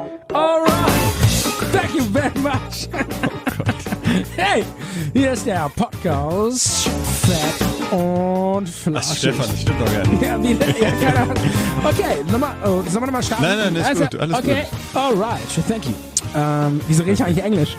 Alright. Thank you very much. Oh Gott. Hey, hier ist der Podcast Fett und Flauschig. Ach, Stefan, das stimmt doch gar nicht. Ja, keine Ahnung. Okay, sollen wir nochmal starten? Nein, ist also, gut, alles okay. gut. Alright, thank you. Wieso rede ich eigentlich Englisch?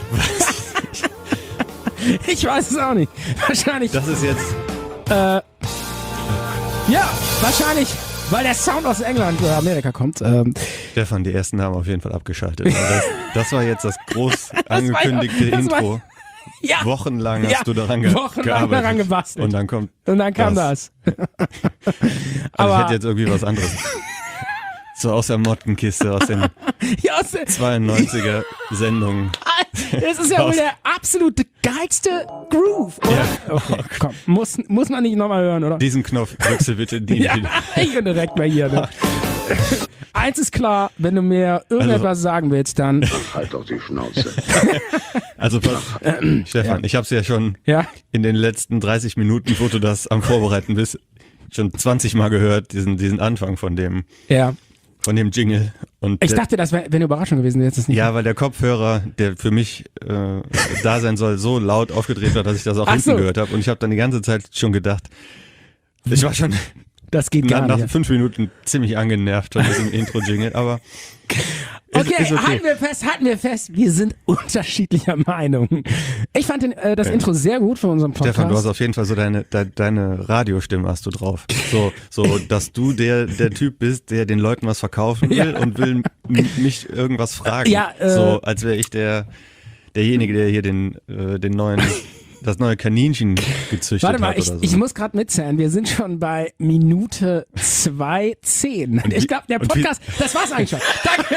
Ich weiß es auch nicht. Wahrscheinlich. Das ist jetzt... Ja, wahrscheinlich, weil der Sound aus England oder Amerika kommt. Stefan, die ersten haben auf jeden Fall abgeschaltet. Das war jetzt das groß angekündigte Intro. Ja. Wochenlang hast du daran Wochenlang daran gebastelt. Und dann kam das. Also ich hätte jetzt irgendwie was anderes. So aus der Mottenkiste, aus den 92er Sendungen. Das ist ja wohl der absolute geilste Groove, oder? Ja. Okay, komm, muss man nicht nochmal hören, oder? Diesen Knopf drückst du bitte nie. Ja, ich bin direkt mal hier. Ne? Eins ist klar, wenn du mir irgendetwas sagen willst, dann... Halt doch die Schnauze. Also Stefan, ich habe es ja schon in den letzten 30 Minuten, wo du das am Vorbereiten bist, schon 20 Mal gehört, diesen Anfang von dem Jingle. Und ich dachte, das wäre eine Überraschung gewesen. Jetzt ist nicht weil der Kopfhörer, der für mich da sein soll, so laut aufgedreht war, dass ich das auch hinten gehört habe. Und ich habe dann die ganze Zeit schon gedacht, ich war schon das geht gar nach nicht. 5 Minuten ziemlich angenervt von diesem Intro-Jingle, aber okay, ist okay. Halten wir fest, wir sind unterschiedlicher Meinung. Ich fand das Intro sehr gut für unseren Podcast. Stefan, du hast auf jeden Fall so deine Radiostimme hast du drauf. So, dass du der Typ bist, der den Leuten was verkaufen will und will mich irgendwas fragen. Ja, so, als wäre ich derjenige, der hier das neue Kaninchen gezüchtet hat. Warte mal, oder so. ich muss gerade mitzählen. Wir sind schon bei Minute 2:10. Ich glaube, der Podcast, das war's eigentlich schon.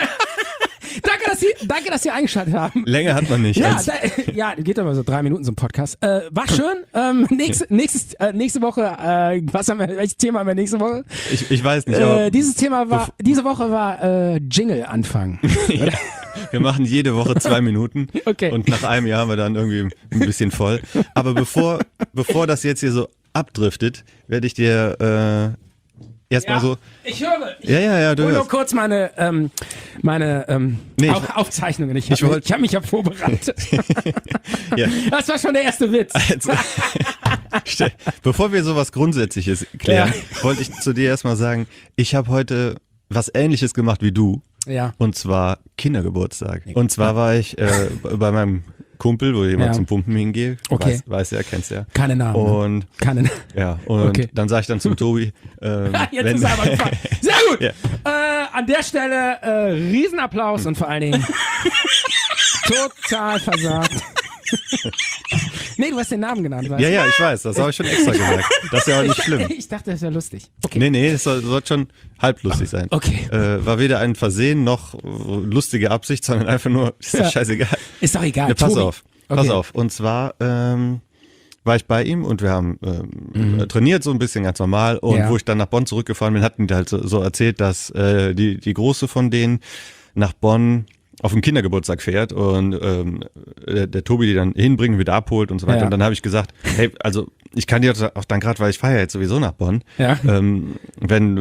Danke, dass Sie eingeschaltet haben. Länger hat man nicht. Ja, geht aber so 3 Minuten so ein Podcast. War schön. Nächste Woche, welches Thema haben wir nächste Woche? Ich weiß nicht. Aber diese Woche war Jingle-Anfang. Wir machen jede Woche 2 Minuten Okay. Und nach einem Jahr haben wir dann irgendwie ein bisschen voll. Aber bevor das jetzt hier so abdriftet, werde ich dir erstmal so... Ich höre. Ja, du hol nur hörst. kurz meine Aufzeichnungen. Ich habe mich ja vorbereitet. Ja. Das war schon der erste Witz. Also, bevor wir sowas Grundsätzliches klären, wollte ich zu dir erstmal sagen, ich habe heute was Ähnliches gemacht wie du. Ja. Und zwar Kindergeburtstag. Und zwar war ich bei meinem Kumpel, wo ich immer zum Pumpen hingehe. Okay. Weiß ja, kennst ja. Keine Namen. Und Okay. Dann sage ich dann zum Tobi, jetzt ist er aber gefallen. Sehr gut. Ja. An der Stelle Riesenapplaus und vor allen Dingen total versagt. Nee, du hast den Namen genannt, weißt du? Ja, ich weiß, das habe ich schon extra gesagt. Das ist ja auch nicht schlimm. Ich dachte, das wäre lustig. Okay. Nee, es soll schon halblustig sein. Okay. War weder ein Versehen noch lustige Absicht, sondern einfach nur, ist ja scheißegal. Ist doch egal. Ja, pass Tobi. auf. Und zwar war ich bei ihm und wir haben trainiert so ein bisschen ganz normal und wo ich dann nach Bonn zurückgefahren bin, hatten die halt so erzählt, dass die Große von denen nach Bonn auf den Kindergeburtstag fährt und der Tobi die dann hinbringen, wieder abholt und so weiter. Ja. Und dann habe ich gesagt, hey, also ich kann dir auch dann gerade, weil ich fahre ja jetzt sowieso nach Bonn, wenn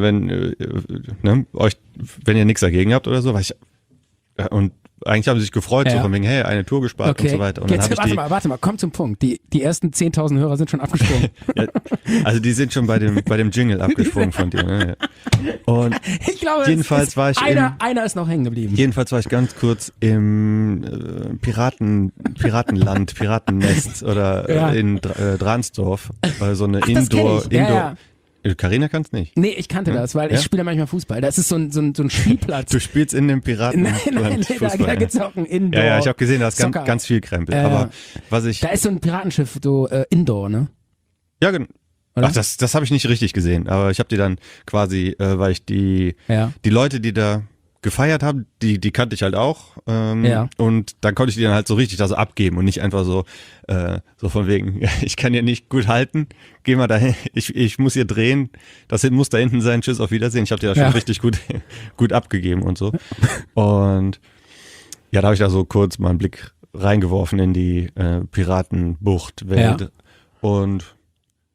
ihr nichts dagegen habt oder so, weil ich und eigentlich haben sie sich gefreut, so von wegen, hey, eine Tour gespart und so weiter. Und jetzt, dann warte mal, komm zum Punkt. Die ersten 10.000 Hörer sind schon abgesprungen. ja, also die sind schon bei dem Jingle abgesprungen von dir. Ne? Und ich glaube, jedenfalls war ich einer ist noch hängen geblieben. Jedenfalls war ich ganz kurz im Piratenland, Piratennest oder in Dransdorf, so eine Indoor. Carina kann's nicht. Nee, ich kannte das, weil ich spiele manchmal Fußball. Das ist so ein Spielplatz. Du spielst in dem Piratenland Nein, Fußball. Da gibt's auch ein Indoor. Ja, ich habe gesehen, da ist ganz viel Krempel. Aber was ich... Da ist so ein Piratenschiff, so Indoor, ne? Ja, genau. Ach, das habe ich nicht richtig gesehen, aber ich habe die dann quasi, weil ich die Leute, die da gefeiert haben, die kannte ich halt auch und dann konnte ich die dann halt so richtig da so abgeben und nicht einfach so von wegen, ich kann ja nicht gut halten, geh mal dahin, ich muss hier drehen, das muss da hinten sein, tschüss, auf Wiedersehen, ich habe die da schon richtig gut abgegeben und so und da habe ich da so kurz mal einen Blick reingeworfen in die Piratenbucht-Welt und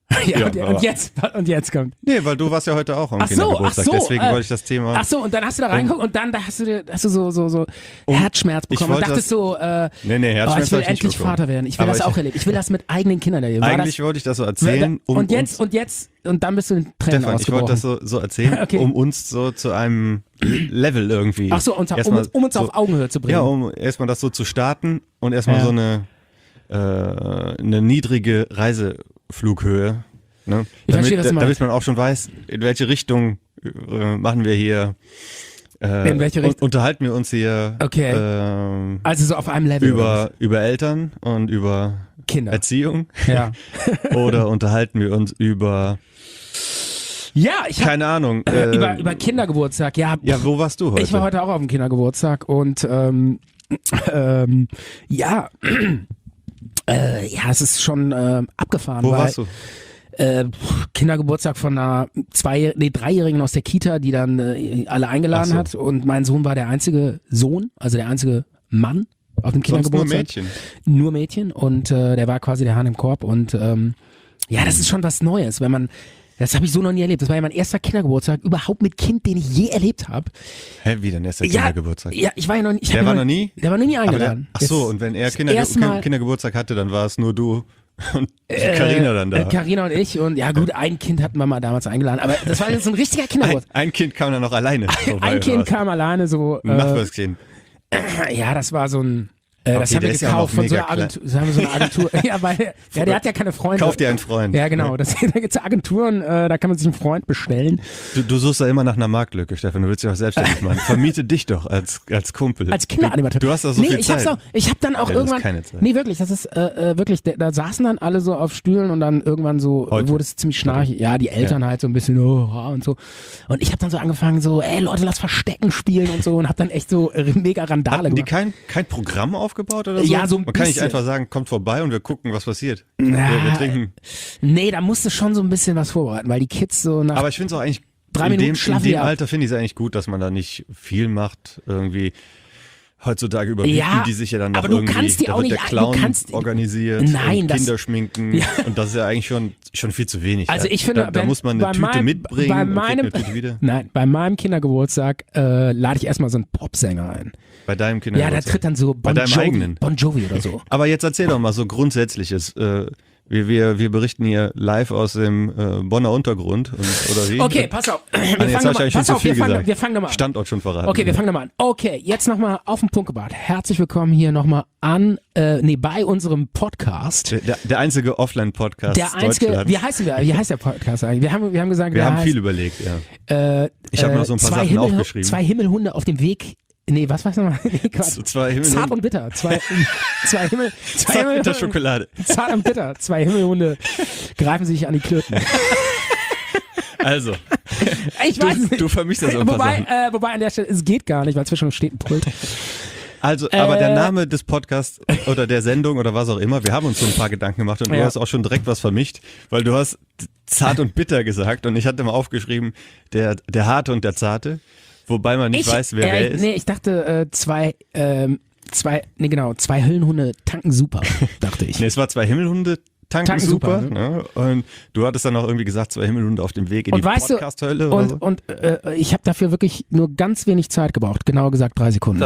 Ja, und jetzt kommt. Nee, weil du warst ja heute auch am Kindergeburtstag, deswegen wollte ich das Thema. Ach so, und dann hast du da reingeguckt und dann hast du so Herzschmerz bekommen und dachtest so, Herzschmerz ich will endlich Vater werden. Ich will das auch erleben. Ich will das mit eigenen Kindern erleben. Eigentlich wollte ich das so erzählen. Und dann bist du in Tränen Stefan, ich wollte das so erzählen, okay. Um uns so zu einem Level irgendwie. Ach so, um uns auf Augenhöhe zu bringen. Ja, um erstmal das so zu starten und erstmal so eine niedrige Reiseflughöhe, ne? Damit man auch schon weiß, in welche Richtung machen wir hier, in welche Richtung? Unterhalten wir uns hier, also so auf einem Level über Eltern und über Kinder. Erziehung, ja. Oder unterhalten wir uns über keine Ahnung, über Kindergeburtstag, ja. Ja, wo warst du heute? Ich war heute auch auf dem Kindergeburtstag und es ist schon abgefahren. Wo warst du? Kindergeburtstag von einer 3-Jährigen aus der Kita, die dann alle eingeladen hat. Und mein Sohn war der einzige Sohn, also der einzige Mann auf dem Kindergeburtstag. Nur Mädchen? Nur Mädchen und der war quasi der Hahn im Korb. Und das ist schon was Neues, wenn man... Das habe ich so noch nie erlebt. Das war ja mein erster Kindergeburtstag überhaupt mit Kind, den ich je erlebt habe. Hä, wie dein erster Kindergeburtstag? Ja, ich war ja noch nie. Der war noch nie? Der war noch nie eingeladen. Und wenn er Kindergeburtstag hatte, dann war es nur du und Carina dann da. Carina und ich und ja gut, ein Kind hatten wir mal damals eingeladen, aber das war jetzt so ein richtiger Kindergeburtstag. Ein Kind kam dann noch alleine vorbei. Ein Kind kam alleine so. Ein Nachbarskind. Ja, das war so ein... das haben wir gekauft von so einer Agentur. Ja, weil der hat ja keine Freunde. Kauf dir einen Freund. Ja, genau. Da gibt's Agenturen, da kann man sich einen Freund bestellen. Du suchst da immer nach einer Marktlücke, Stefan. Du willst dich auch selbstständig machen. Vermiete dich doch als Kumpel. Als Kinderanimateur. Du hast doch so viel Zeit. Ich habe dann auch irgendwann... Keine Zeit. Nee, wirklich. Das ist wirklich... Da saßen dann alle so auf Stühlen und dann irgendwann so wurde es ziemlich schnarchig. Ja, die Eltern halt so ein bisschen und so. Und ich habe dann so angefangen so, ey Leute, lass Verstecken spielen und so und habe dann echt so mega Randale gemacht. Hatten die kein Programm aufgebaut oder so? Ja, so ein Man kann nicht bisschen. Einfach sagen, kommt vorbei und wir gucken, was passiert. Wir trinken. Nee, da musst du schon so ein bisschen was vorbereiten, weil die Kids so nach Aber ich finde es auch eigentlich 3 Minuten schlafen. In dem Alter finde ich es eigentlich gut, dass man da nicht viel macht. Irgendwie heutzutage überbieten die sich ja dann noch irgendwie. Aber du kannst die auch nicht. Der Clown organisiert. Nein, Kinder schminken. Ja. Und das ist ja eigentlich schon viel zu wenig. Also ich finde, da muss man eine Tüte mitbringen eine Tüte wieder. Nein, bei meinem Kindergeburtstag lade ich erstmal so einen Popsänger ein. Bei deinem Kindergeburtstag? Ja, da tritt dann so Bon Jovi oder so. Aber jetzt erzähl doch mal so Grundsätzliches. Wir berichten hier live aus dem Bonner Untergrund. Oder wie? Okay, pass auf. Wir fangen nochmal an. Standort schon verraten. Okay, wir fangen nochmal an. Okay, jetzt nochmal auf den Punkt gebracht. Herzlich willkommen hier nochmal bei unserem Podcast. Der einzige Offline-Podcast Deutschlands. Wie heißt der Podcast eigentlich? Wir haben gesagt, wir haben viel überlegt, ja. Ich habe noch so ein paar Sachen aufgeschrieben. 2 Himmelhunde auf dem Weg. Nee, was weiß nochmal? Nee, zwei Himmelhunde. Zart und bitter. Zwei Himmelhunde. Schokolade. Zart und bitter. 2 Himmelhunde greifen sich an die Klöten. Also. Ich weiß nicht. Du vermischst das so ein paar Sachen. Wobei an der Stelle, es geht gar nicht, weil zwischen uns steht ein Pult. Also, aber der Name des Podcasts oder der Sendung oder was auch immer, wir haben uns so ein paar Gedanken gemacht und du hast auch schon direkt was vermischt, weil du hast zart und bitter gesagt und ich hatte mal aufgeschrieben, der Harte und der Zarte. Wobei man nicht weiß, wer ist. Nee, ich dachte, 2 Höllenhunde tanken super, dachte ich. Nee, es war 2 Himmelhunde tanken super. Ne? Und du hattest dann auch irgendwie gesagt, 2 Himmelhunde auf dem Weg in die Podcast-Hölle. Und ich habe dafür wirklich nur ganz wenig Zeit gebraucht, genauer gesagt 3 Sekunden.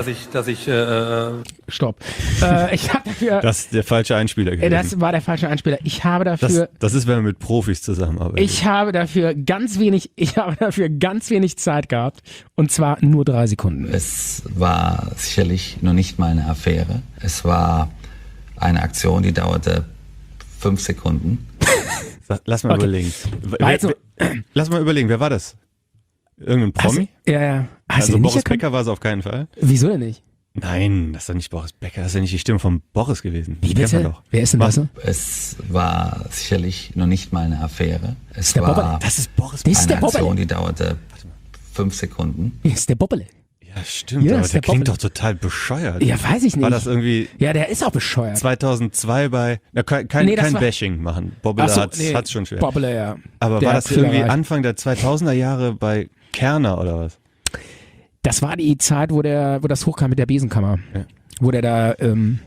Stopp. Ich habe dafür... Das ist der falsche Einspieler gewesen. Das war der falsche Einspieler. Ich habe dafür... Das ist, wenn man mit Profis zusammenarbeitet. Ich habe dafür ganz wenig Zeit gehabt und zwar nur 3 Sekunden. Es war sicherlich noch nicht mal eine Affäre. Es war eine Aktion, die dauerte 5 Sekunden. Lass mal überlegen. Lass mal überlegen, wer war das? Irgendein Promi? Ja. Also Boris Becker war es auf keinen Fall. Wieso denn nicht? Nein, das ist doch nicht Boris Becker, das ist ja nicht die Stimme von Boris gewesen. Wie bitte? Wer ist denn das? Es war sicherlich noch nicht mal eine Affäre. Es war das ist Boris Becker. Eine Aktion, die dauerte 5 Sekunden. Das ist der Bobbele. Ja, stimmt, aber der klingt doch total bescheuert. Ja, weiß ich nicht. War das irgendwie... Ja, der ist auch bescheuert. 2002 bei... kein Bashing machen. Bobbele hat's schon schwer. Bobbele, ja. Aber war das irgendwie Anfang der 2000er Jahre bei Kerner oder was? Das war die Zeit, wo das hochkam mit der Besenkammer. Ja. Wo der da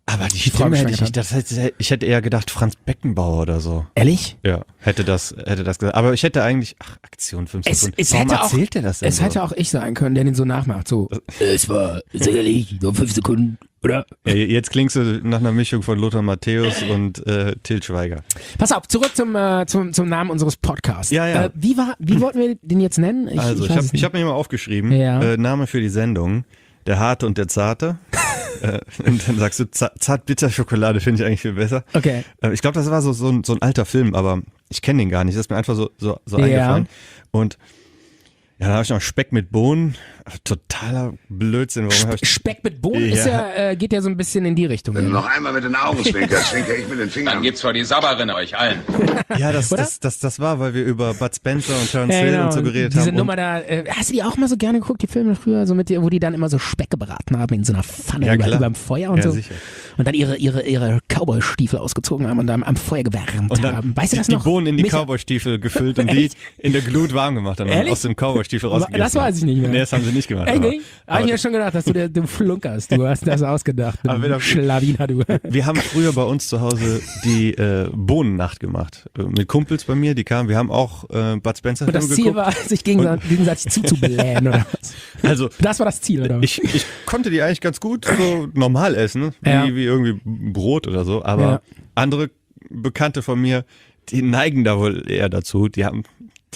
Aber die Stimme hätte ich nicht, ich hätte eher gedacht Franz Beckenbauer oder so. Ehrlich? Ja, hätte das gesagt. Aber ich hätte eigentlich, Aktion 5 Sekunden. Warum erzählt der das denn? Es hätte auch ich sein können, der den so nachmacht. So, es war sicherlich nur 5 Sekunden, oder? Ja, jetzt klingst du nach einer Mischung von Lothar Matthäus und Til Schweiger. Pass auf, zurück zum Namen unseres Podcasts. Ja. Wie wollten wir den jetzt nennen? Ich hab mir mal aufgeschrieben, Name für die Sendung, der Harte und der Zarte. Und dann sagst du, Zart-Bitter-Schokolade finde ich eigentlich viel besser. Okay. Ich glaube, das war so ein alter Film, aber ich kenne den gar nicht. Das ist mir einfach so eingefallen. Und ja, dann habe ich noch Speck mit Bohnen. Totaler Blödsinn. Speck mit Bohnen geht ja so ein bisschen in die Richtung. Wenn du noch einmal mit den Augen zwinkerst, zwinker ich mit den Fingern. Dann gibt's vor die Sabberin euch allen. Ja, das war, weil wir über Bud Spencer und Terence Hill und so geredet haben. Diese Nummer da, hast du die auch mal so gerne geguckt, die Filme früher, so wo die dann immer so Speck gebraten haben in so einer Pfanne über dem Feuer und so. Sicher. Und dann ihre Cowboy-Stiefel ausgezogen haben und dann am Feuer gewärmt und dann haben. Weißt du das noch? Die Bohnen in die Cowboy-Stiefel gefüllt und die in der Glut warm gemacht und dann aus dem Cowboy-Stiefel rausgegessen. Das weiß ich nicht mehr. Nee, das haben sie nicht gemacht. Habe ich mir schon gedacht, dass du flunkerst. Du hast das ausgedacht. Du Schlawiner, du. Wir haben früher bei uns zu Hause die Bohnennacht gemacht. Mit Kumpels bei mir, die kamen. Wir haben auch Bud Spencer Filme geguckt. Und das Ziel war, sich gegenseitig zuzublähen, oder was? Also, das war das Ziel, oder was? Ich konnte die eigentlich ganz gut so normal essen, wie irgendwie Brot oder so. Aber andere Bekannte von mir, die neigen da wohl eher dazu. Die haben,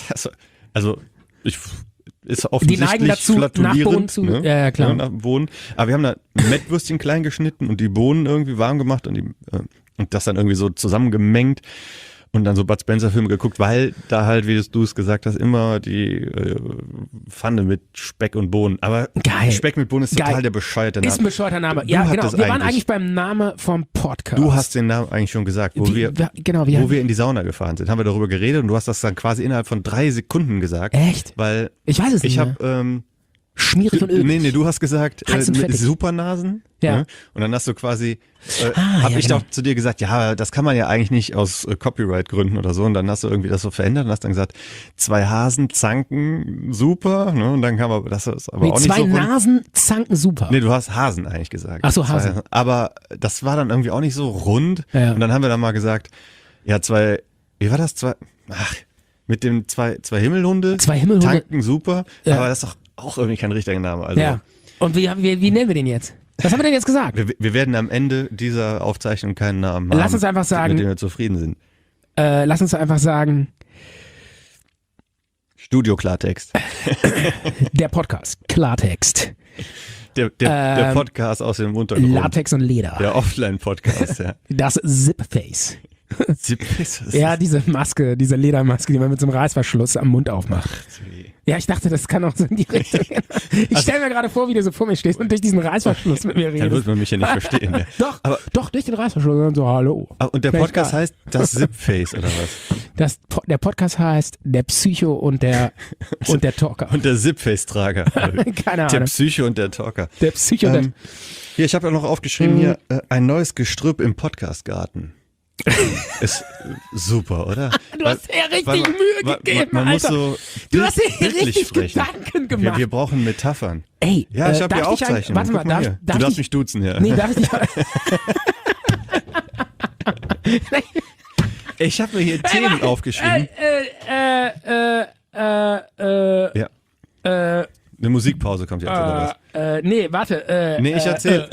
ist offensichtlich die neigen dazu, flatulierend, nach Bohnen zu, ne? Ja, klar. Nach Bohnen. Aber wir haben da Mettwürstchen klein geschnitten und die Bohnen irgendwie warm gemacht und das dann irgendwie so zusammengemengt und dann so Bud Spencer Filme geguckt, weil da halt, wie du es gesagt hast, immer die Pfanne mit Speck und Bohnen. Aber geil. Speck mit Bohnen ist total der bescheuerte Name. Ist ein bescheuerter Name. Ja, genau. Wir waren eigentlich beim Namen vom Podcast. Du hast den Namen eigentlich schon gesagt, wo wir in die Sauna gefahren sind. Haben wir darüber geredet und du hast das dann quasi innerhalb von 3 Sekunden gesagt. Echt? Weil ich weiß es nicht. Ich habe schmierig und ölig. Nee, du hast gesagt, Supernasen. Ja. Ne? Und dann hast du quasi, habe ich doch zu dir gesagt, ja, das kann man ja eigentlich nicht aus Copyright-Gründen oder so. Und dann hast du irgendwie das so verändert und hast dann gesagt, 2 Hasen zanken super. Ne? Und dann kam aber, das ist aber auch nicht so. 2 Nasen zanken super. Nee, du hast Hasen eigentlich gesagt. Ach so, Hasen. Aber das war dann irgendwie auch nicht so rund. Ja. Und dann haben wir dann mal gesagt, ja, wie war das? Mit dem zwei Himmelhunde. 2 Himmelhunde. Tanken super. Ja. Aber das ist doch auch irgendwie kein richtiger Name. Also. Ja. Und wie nennen wir den jetzt? Was haben wir denn jetzt gesagt? Wir werden am Ende dieser Aufzeichnung keinen Namen haben, lass uns einfach sagen, mit dem wir zufrieden sind. Lass uns einfach sagen Studio Klartext. Der Podcast Klartext. Der Podcast aus dem Untergrund. Latex und Leder. Der Offline-Podcast, ja. Das Zipface. Ja, diese Maske, diese Ledermaske, die man mit so einem Reißverschluss am Mund aufmacht. Ja, ich dachte, das kann auch so in die Richtung gehen. Ich stelle mir gerade vor, wie du so vor mir stehst und durch diesen Reißverschluss mit mir redest. Dann wird man mich ja nicht verstehen. Ja. Doch, durch den Reißverschluss und dann so, hallo. Und der Podcast heißt das Zipface, oder was? Der Podcast heißt der Psycho und der Talker. Und der Zipface-Trager. Keine Ahnung. Der Psycho und der Talker. Der Psycho und der... Hier, ich habe ja noch aufgeschrieben, ein neues Gestrüpp im Podcastgarten. Ist super, oder? Du hast ja richtig Mühe gegeben, man Alter. Muss so du hast dir richtig Gedanken gemacht. Wir brauchen Metaphern. Ey, ja, ich habe ja Aufzeichnungen. Warte mal, du darfst mich duzen, ja. Nee, darf ich nicht. Ich habe mir hier Themen aufgeschrieben. Ja. Eine Musikpause kommt jetzt, oder was? Nee, warte. Nee, ich erzähl.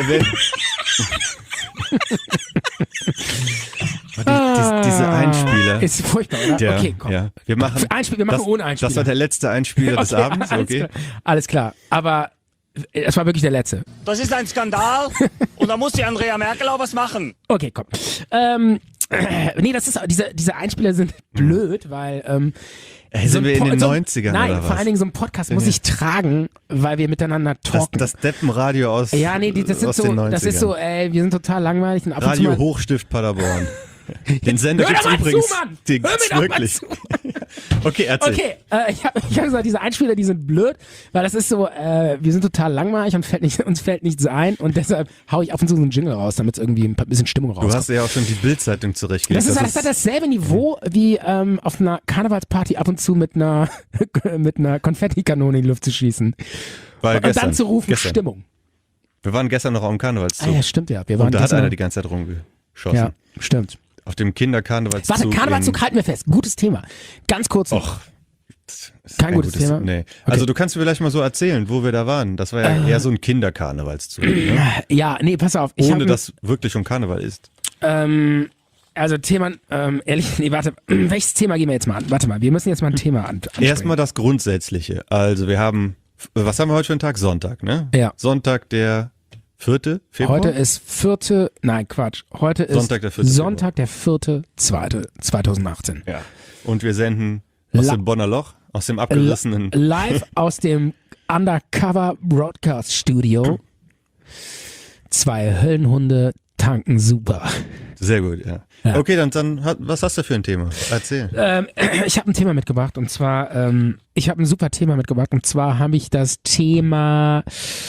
Diese Einspieler. Ist furchtbar, oder? Ja, okay, komm. Ja. Wir machen ohne Einspieler. Das war der letzte Einspieler des Abends, okay? Alles klar. Aber es war wirklich der letzte. Das ist ein Skandal und da muss die Andrea Merkel auch was machen. Okay, komm. Nee, das ist diese Einspieler sind blöd, weil sind wir in den 90ern nein, oder was? Vor allen Dingen so ein Podcast muss ich tragen, weil wir miteinander talken. Das Deppenradio aus den 90ern. Das ist so, ey, wir sind total langweilig. Und ab und Radio Hochstift Paderborn. Den Sender gibt's übrigens. Den gibt's wirklich. Okay, erzähl. Okay, ich hab gesagt, diese Einspieler, die sind blöd, weil das ist so, wir sind total langweilig und uns fällt nichts ein und deshalb hau ich ab und zu so einen Jingle raus, damit es irgendwie ein bisschen Stimmung rauskommt. Du hast ja auch schon die Bild-Zeitung zurechtgelegt. Das hat dasselbe Niveau wie auf einer Karnevalsparty ab und zu mit einer Konfettikanone in die Luft zu schießen. Und dann zu rufen, Stimmung. Wir waren gestern noch auf dem Karnevalszug. Ja, stimmt ja. Wir waren und da hat einer die ganze Zeit rumgeschossen. Ja, stimmt. Auf dem Kinderkarnevalszug. Warte, Karnevalszug halten wir fest. Gutes Thema. Ganz kurz noch. Kein gutes Thema? Nee. Okay. Also du kannst mir vielleicht mal so erzählen, wo wir da waren. Das war ja eher so ein Kinderkarnevalszug. Ne? Ja, nee, pass auf. Ohne dass wirklich schon Karneval ist. Also Thema, ehrlich, nee, warte, welches Thema gehen wir jetzt mal an? Warte mal, wir müssen jetzt mal ein Thema ansprechen. Erstmal das Grundsätzliche. Also wir haben, was haben wir heute für einen Tag? Sonntag, ne? Ja. Sonntag, der 4. Februar? Heute ist Heute ist Sonntag, der 4. 2018. Ja. Und wir senden aus dem Bonner Loch, aus dem abgerissenen... Live aus dem Undercover Broadcast Studio. 2 Höllenhunde tanken super. Sehr gut, ja. Okay, dann was hast du für ein Thema? Erzähl. Ich habe ein Thema mitgebracht und zwar, ich habe ein super Thema mitgebracht und zwar habe ich das Thema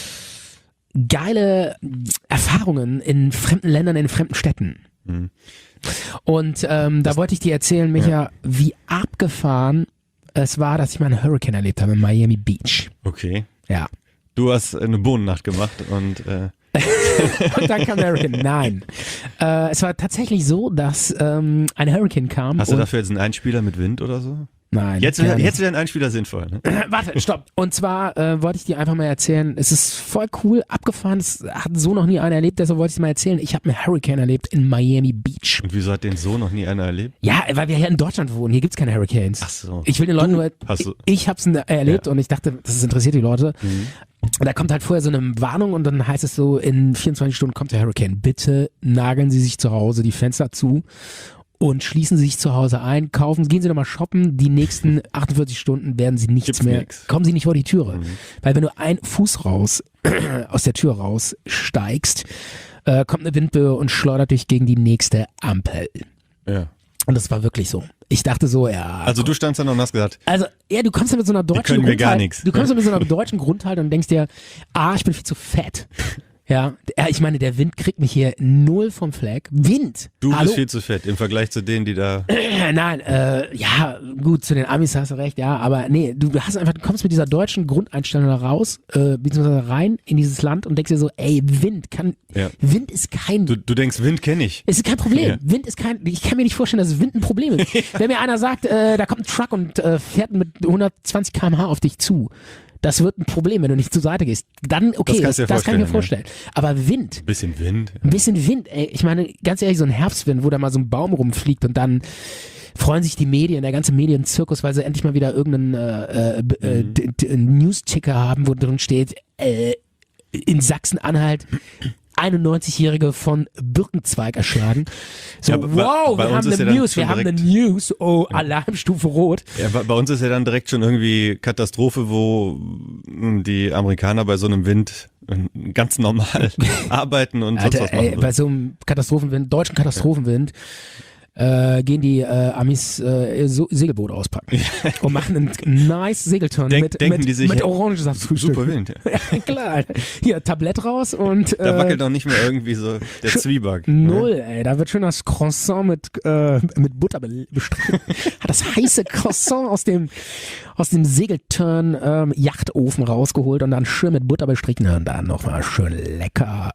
geile Erfahrungen in fremden Ländern, in fremden Städten. Mhm. Und da wollte ich dir erzählen, Micha, wie abgefahren es war, dass ich mal einen Hurricane erlebt habe in Miami Beach. Okay. Ja. Du hast eine Bohnennacht gemacht und und dann kam der Hurricane. Nein. Es war tatsächlich so, dass ein Hurricane kam. Hast du dafür jetzt einen Einspieler mit Wind oder so? Nein. Jetzt wäre ein Einspieler sinnvoll. Ne? Warte, stopp. Und zwar wollte ich dir einfach mal erzählen, es ist voll cool, abgefahren, es hat so noch nie einer erlebt, deshalb wollte ich es mal erzählen. Ich habe einen Hurricane erlebt in Miami Beach. Und wieso hat den so noch nie einer erlebt? Ja, weil wir hier in Deutschland wohnen, hier gibt's keine Hurricanes. Ach so. Ich will den Leuten nur, ich hab's erlebt und ich dachte, das interessiert die Leute. Mhm. Und da kommt halt vorher so eine Warnung und dann heißt es so, in 24 Stunden kommt der Hurricane. Bitte nageln Sie sich zu Hause die Fenster zu und schließen Sie sich zu Hause ein, gehen Sie nochmal shoppen, die nächsten 48 Stunden werden Sie nichts mehr, kommen Sie nicht vor die Türe. Weil wenn du einen Fuß aus der Tür raussteigst, kommt eine Windböe und schleudert dich gegen die nächste Ampel. Ja. Und das war wirklich so. Ich dachte so, ja. Also du standst da und hast gesagt. Also, ja, du kommst ja mit so einer deutschen Grundhaltung und denkst dir, ich bin viel zu fett. Ja, ich meine, der Wind kriegt mich hier null vom Fleck. Wind! Du bist viel zu fett im Vergleich zu denen, die da... Nein, ja, gut, zu den Amis hast du recht, ja, aber nee, du kommst mit dieser deutschen Grundeinstellung da raus, beziehungsweise rein in dieses Land und denkst dir so, ey, Wind Wind ist kein... Du denkst, Wind kenne ich. Es ist kein Problem. Ja. Ich kann mir nicht vorstellen, dass Wind ein Problem ist. Wenn mir einer sagt, da kommt ein Truck und fährt mit 120 km/h auf dich zu, das wird ein Problem, wenn du nicht zur Seite gehst. Dann, okay, das kann ich mir vorstellen. Aber Wind. Ein bisschen Wind. Ein bisschen Wind, ey. Ich meine, ganz ehrlich, so ein Herbstwind, wo da mal so ein Baum rumfliegt und dann freuen sich die Medien, der ganze Medienzirkus, weil sie endlich mal wieder irgendeinen News-Ticker haben, wo drin steht, in Sachsen-Anhalt 91-Jährige von Birkenzweig erschlagen. So, ja, wow, wir haben eine News, oh, Alarmstufe Rot. Ja, bei uns ist ja dann direkt schon irgendwie Katastrophe, wo die Amerikaner bei so einem Wind ganz normal arbeiten und Alter, sonst was machen. Bei so einem deutschen Katastrophenwind, gehen die Amis Segelboot auspacken und machen einen nice Segelturn mit Orangensaftfrühstück. Super Wind. Ja, klar, Alter. Hier, Tablett raus und da wackelt doch nicht mehr irgendwie so der Zwieback. Null, ey. Da wird schön das Croissant mit Butter bestrichen. Hat das heiße Croissant aus dem Segelturn Yachtofen rausgeholt und dann schön mit Butter bestrichen und dann nochmal schön lecker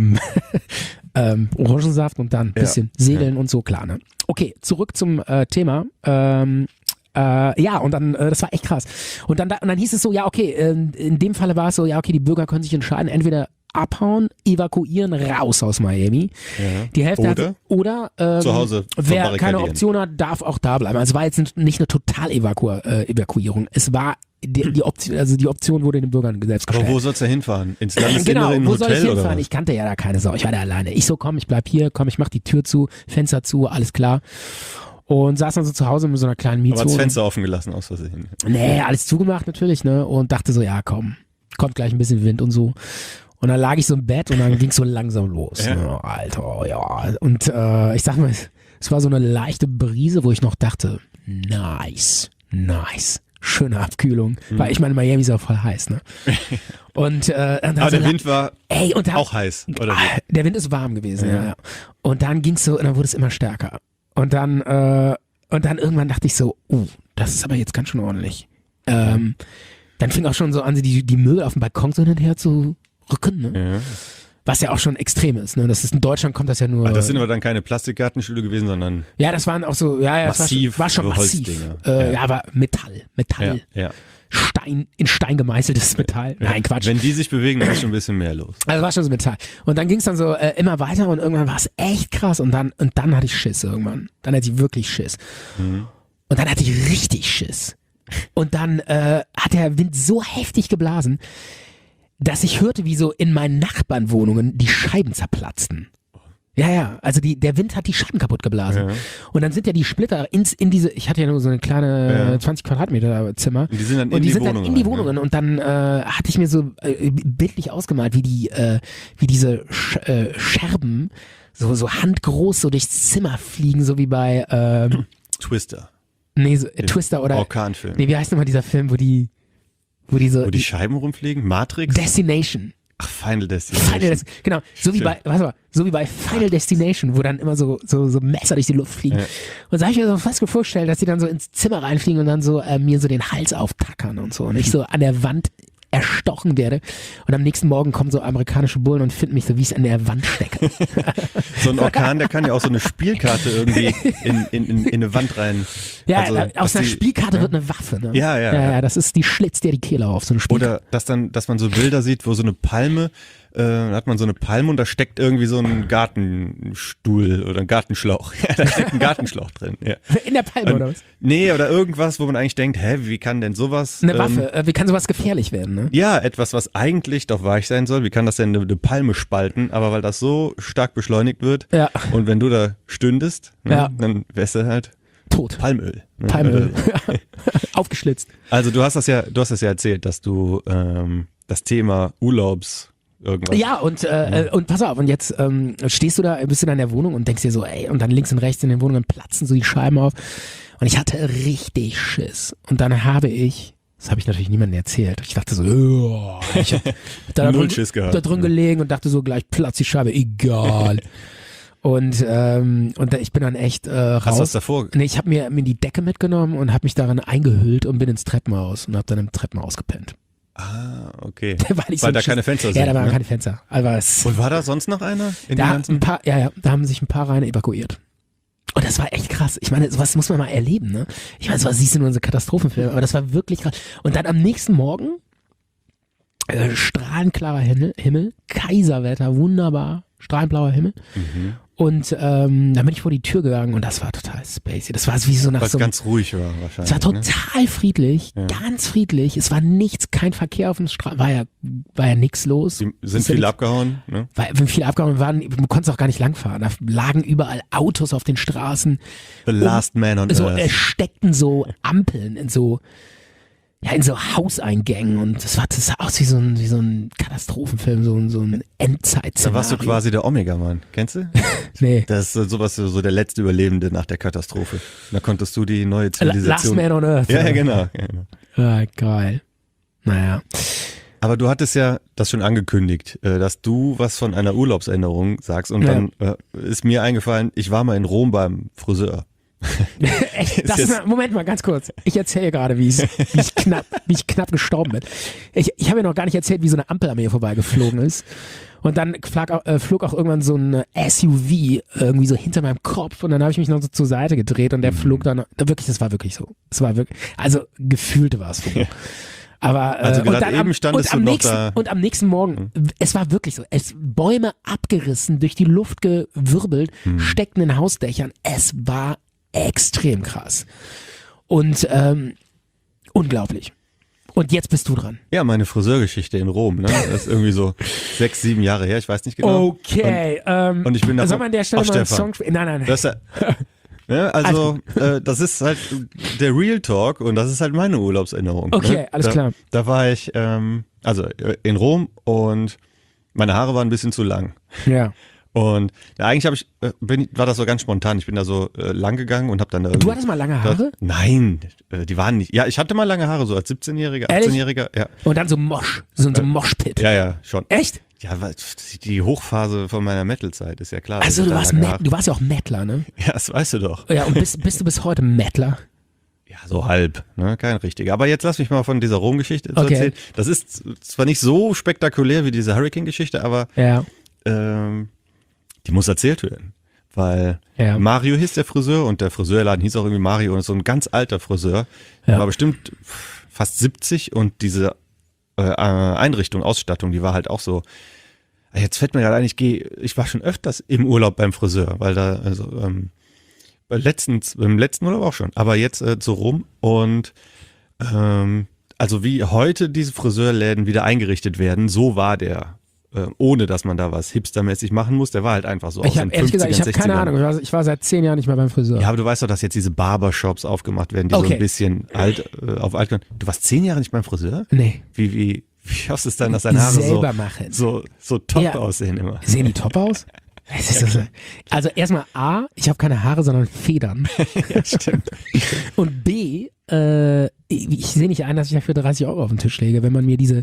Orangensaft und dann ein bisschen Segeln und so, klar, ne? Okay, zurück zum Thema. Ja, und dann, das war echt krass. Und dann hieß es so, ja, okay, in dem Falle war es so, ja, okay, die Bürger können sich entscheiden, entweder abhauen, evakuieren, raus aus Miami. Ja. Die Hälfte oder zu Hause wer keine Option hat, darf auch da bleiben. Also es war jetzt nicht eine Total-Evakuierung. Es war die Option, also die Option wurde den Bürgern selbst gestellt. Aber wo sollst du hinfahren? Ins Landesinnere, in ein wo Hotel, soll ich hinfahren? oder was? Ich kannte ja da keine Sau. Ich war da alleine. Ich so, komm, ich bleib hier, komm, ich mach die Tür zu, Fenster zu, alles klar. Und saß dann so zu Hause mit so einer kleinen Mietzone. Aber das Fenster offen gelassen aus Versehen. Nee, alles zugemacht natürlich, ne? Und dachte so, ja komm, kommt gleich ein bisschen Wind und so. Und dann lag ich so im Bett und dann ging's so langsam los. Ja. Ne? Alter, ja. Und ich sag mal, es war so eine leichte Brise, wo ich noch dachte, nice. Schöne Abkühlung. Weil ich meine, Miami ist ja voll heiß, ne? Und, aber der Wind war auch heiß, oder wie? Der Wind ist warm gewesen, ja. Und dann ging's so, und dann wurde es immer stärker. Und dann irgendwann dachte ich so, das ist aber jetzt ganz schön ordentlich. Dann fing auch schon so an, die Möbel auf dem Balkon so hin und her zu Rücken, ne? Ja. Was ja auch schon extrem ist, ne? Das ist in Deutschland kommt das ja nur. Das sind aber dann keine Plastikgartenstühle gewesen, sondern. Ja, das waren auch so, massiv, war schon massiv. Ja, aber Metall. Ja. In Stein gemeißeltes Metall. Nein, Quatsch. Wenn die sich bewegen, dann ist schon ein bisschen mehr los. Also war schon so Metall. Und dann ging es dann so immer weiter und irgendwann war es echt krass und dann hatte ich Schiss irgendwann. Dann hatte ich wirklich Schiss. Und dann hatte ich richtig Schiss. Und dann hat der Wind so heftig geblasen, dass ich hörte, wie so in meinen Nachbarnwohnungen die Scheiben zerplatzten. Ja, also der Wind hat die Scheiben kaputt geblasen. Ja. Und dann sind ja die Splitter in diese, ich hatte ja nur so eine kleine 20 Quadratmeter Zimmer. Und die sind dann in die Wohnungen. Und dann hatte ich mir so bildlich ausgemalt, wie diese Scherben so handgroß so durchs Zimmer fliegen, so wie bei Twister. Nee, Twister oder Orkanfilm. Nee, wie heißt nochmal dieser Film, wo die Scheiben rumfliegen? Matrix? Destination. Ach, Final Destination. Genau, so wie bei Final Destination, wo dann immer so Messer durch die Luft fliegen. Ja. Und so habe ich mir so fast vorgestellt, dass die dann so ins Zimmer reinfliegen und dann so mir so den Hals auftackern und so. Und ich so an der Wand erstochen werde. Und am nächsten Morgen kommen so amerikanische Bullen und finden mich so, wie ich es an der Wand stecke. So ein Orkan, der kann ja auch so eine Spielkarte irgendwie in eine Wand rein. Ja, also, aus einer Spielkarte wird eine Waffe. Ne? Ja, das ist, die schlitzt dir die Kehle auf, so eine Spielkarte. Oder dass man so Bilder sieht, wo so eine Palme, da hat man so eine Palme und da steckt irgendwie so ein Gartenstuhl oder ein Gartenschlauch. Ja, da steckt ein Gartenschlauch drin. Ja. In der Palme oder was? Nee, oder irgendwas, wo man eigentlich denkt, wie kann denn sowas? Eine Waffe, wie kann sowas gefährlich werden, ne? Ja, etwas, was eigentlich doch weich sein soll. Wie kann das denn eine Palme spalten? Aber weil das so stark beschleunigt wird und wenn du da stündest, dann wärst du halt tot. Palmöl. Ne? Palmöl. Aufgeschlitzt. Also du hast das ja erzählt, dass du das Thema Urlaubs irgendwas. Ja, und pass auf, und jetzt bist du da in der Wohnung und denkst dir so, ey, und dann links und rechts in den Wohnungen platzen so die Scheiben auf. Und ich hatte richtig Schiss. Und dann habe ich, das habe ich natürlich niemandem erzählt, ich dachte so, ich hab da drin gelegen und dachte so, gleich platzt die Scheibe, egal. Und ich bin dann echt raus. Hast du das davor? Nee, ich habe mir die Decke mitgenommen und habe mich darin eingehüllt und bin ins Treppenhaus und habe dann im Treppenhaus gepennt. Ah, okay. Weil da keine Fenster sind. Ja, da waren keine Fenster. Und war da sonst noch einer? Da haben sich ein paar rein evakuiert. Und das war echt krass. Ich meine, sowas muss man mal erleben, ne? Ich meine, sowas siehst du nur in so Katastrophenfilmen, aber das war wirklich krass. Und dann am nächsten Morgen, strahlenklarer Himmel, Kaiserwetter, wunderbar, strahlenblauer Himmel. Mhm. Und dann bin ich vor die Tür gegangen und das war total spacey. Das war wie so nach was ganz ruhig war wahrscheinlich. Es war total friedlich, ganz friedlich. Es war ganz kein Verkehr auf dem Straßen, war ja nichts los. Sind viele abgehauen, ne? Viele abgehauen waren, du konntest auch gar nicht langfahren. Da lagen überall Autos auf den Straßen. The last man on earth. Es steckten so Ampeln in so Hauseingängen und das sah aus wie so ein Katastrophenfilm, so ein Endzeit-Szenario. Da warst du quasi der Omega-Mann, kennst du? Nee. Das ist sowas, so der letzte Überlebende nach der Katastrophe. Da konntest du die neue Zivilisation. Last Man on Earth. Ja, genau. Ja, geil. Naja. Aber du hattest ja das schon angekündigt, dass du was von einer Urlaubsänderung sagst und dann ist mir eingefallen, ich war mal in Rom beim Friseur. Moment mal, ganz kurz. Ich erzähle gerade, wie ich knapp gestorben bin. Ich habe ja noch gar nicht erzählt, wie so eine Ampel an mir vorbeigeflogen ist. Und dann flog auch irgendwann so ein SUV irgendwie so hinter meinem Kopf und dann habe ich mich noch so zur Seite gedreht und der flog dann, das war wirklich so. Also gefühlt war es so. Aber also gerade eben standest du noch da. Und am nächsten Morgen, es war wirklich so, Bäume abgerissen, durch die Luft gewirbelt, steckten in Hausdächern. Es war extrem krass. Und unglaublich. Und jetzt bist du dran. Ja, meine Friseurgeschichte in Rom, ne? Das ist irgendwie so 6, 7 Jahre her, ich weiß nicht genau. Okay. Und ich bin da. Soll man an der Stelle mal einen Song spielen? Nein. Das ist halt der Real Talk und das ist halt meine Urlaubserinnerung. Okay, ne? alles klar. Da war ich in Rom und meine Haare waren ein bisschen zu lang. Ja. Und eigentlich war das so ganz spontan. Ich bin da so lang gegangen und habe dann da Du hattest mal lange Haare? Nein, die waren nicht. Ja, ich hatte mal lange Haare, so als 17-Jähriger, 18-Jähriger. Ja. Und dann so ein Moshpit. Ja, schon. Echt? Ja, die Hochphase von meiner Metal-Zeit ist ja klar. Also du warst ja auch Mettler, ne? Ja, das weißt du doch. Ja, und bist du bis heute Mettler? Ja, so halb, ne? Kein richtiger. Aber jetzt lass mich mal von dieser Rom-Geschichte erzählen. Das ist zwar nicht so spektakulär wie diese Hurricane-Geschichte, aber die muss erzählt werden. Weil Mario hieß der Friseur und der Friseurladen hieß auch irgendwie Mario und ist so ein ganz alter Friseur. War bestimmt fast 70 und diese Einrichtung, Ausstattung, die war halt auch so. Jetzt fällt mir gerade ein, ich war schon öfters im Urlaub beim Friseur, weil da, beim letzten Urlaub auch schon, aber jetzt so rum und also wie heute diese Friseurläden wieder eingerichtet werden, so war der, ohne dass man da was hipstermäßig machen muss, der war halt einfach so. Ich habe ehrlich gesagt, ich habe keine Ahnung, ich war seit 10 Jahren nicht mehr beim Friseur. Ja, aber du weißt doch, dass jetzt diese Barbershops aufgemacht werden, die so ein bisschen auf alt. Du warst 10 Jahre nicht beim Friseur? Nee. Wie schaffst du es dann, dass deine Haare so top aussehen immer? Sehen die top aus? Also erstmal A, ich habe keine Haare, sondern Federn. Ja, stimmt. Und B, ich sehe nicht ein, dass ich dafür 30 Euro auf den Tisch lege, wenn man mir diese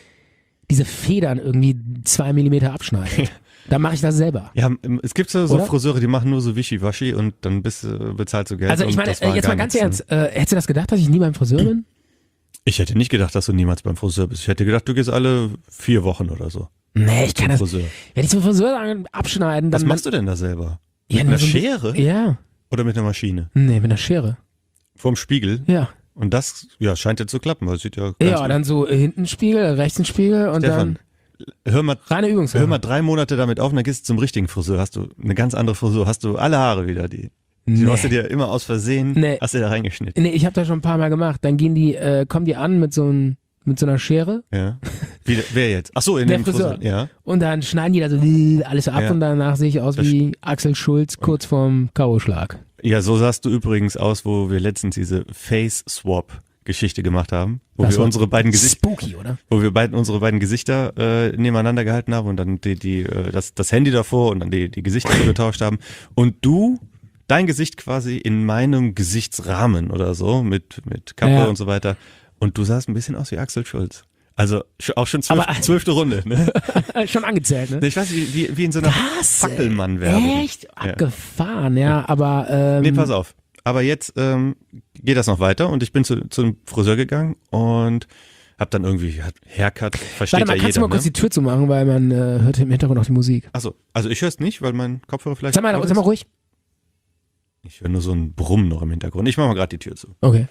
Federn irgendwie 2 Millimeter abschneidet. Dann mache ich das selber. Ja, es gibt so Friseure, die machen nur so Wischiwaschi und dann bezahlst du Geld. Also ich meine, jetzt mal ganz ernst, hättest du das gedacht, dass ich nie beim Friseur bin? Ich hätte nicht gedacht, dass du niemals beim Friseur bist. Ich hätte gedacht, du gehst alle 4 Wochen oder so. Nee, ich kann das. Wenn ich zum Friseur abschneiden, dann. Was machst du denn da selber? Mit einer Schere? Ja. Oder mit einer Maschine? Nee, mit einer Schere. Vorm Spiegel? Ja. Und das, scheint ja zu klappen, weil es sieht ja ganz gut. Dann so hinten Spiegel, rechts ein Spiegel und Stefan, dann. Reine Übungssache. Hör mal 3 Monate damit auf und dann gehst du zum richtigen Friseur. Hast du eine ganz andere Frisur, hast du alle Haare wieder, die hast du dir immer aus Versehen, hast du da reingeschnitten. Nee, ich habe das schon ein paar Mal gemacht. Dann kommen die an mit so einer Schere. Ja. Wer jetzt? Ach so, in dem Friseur. Ja. Und dann schneiden die da so alles ab und danach sehe ich aus wie Axel Schulz kurz vorm K.O.-Schlag. Ja, so sahst du übrigens aus, wo wir letztens diese Face-Swap-Geschichte gemacht haben, wo wir unsere beiden Gesichter, spooky, oder? Wo wir unsere beiden Gesichter nebeneinander gehalten haben und dann das Handy davor und dann die Gesichter getauscht haben und dein Gesicht quasi in meinem Gesichtsrahmen oder so mit Kappe und so weiter. Und du sahst ein bisschen aus wie Axel Schulz. Also auch schon 12. Runde. Ne? Schon angezählt, ne? Ich weiß nicht, wie in so einer Fackelmann-Werbung. Echt? Abgefahren, ja, aber... Nee, pass auf. Aber jetzt geht das noch weiter und ich bin zum Friseur gegangen und hab dann irgendwie Haircut, versteht ja jeder. Kannst du mal kurz die Tür zumachen, weil man hört im Hintergrund auch die Musik. Achso, also ich höre es nicht, weil mein Kopfhörer vielleicht... Sag mal ruhig. Ich höre nur so ein Brummen noch im Hintergrund. Ich mache mal gerade die Tür zu. Okay.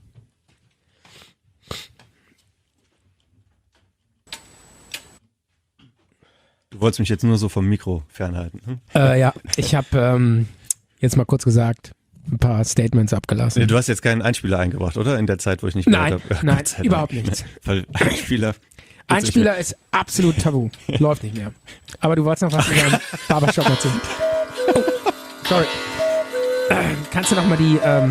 Du wolltest mich jetzt nur so vom Mikro fernhalten. Ja, ich habe jetzt mal kurz gesagt, ein paar Statements abgelassen. Nee, du hast jetzt keinen Einspieler eingebracht, oder? In der Zeit, wo ich nicht gehört habe. Nein, überhaupt nichts. Weil Einspieler ist absolut tabu. Läuft nicht mehr. Aber du wolltest noch was über den Barbershop erzählen. Oh, sorry. Kannst du noch mal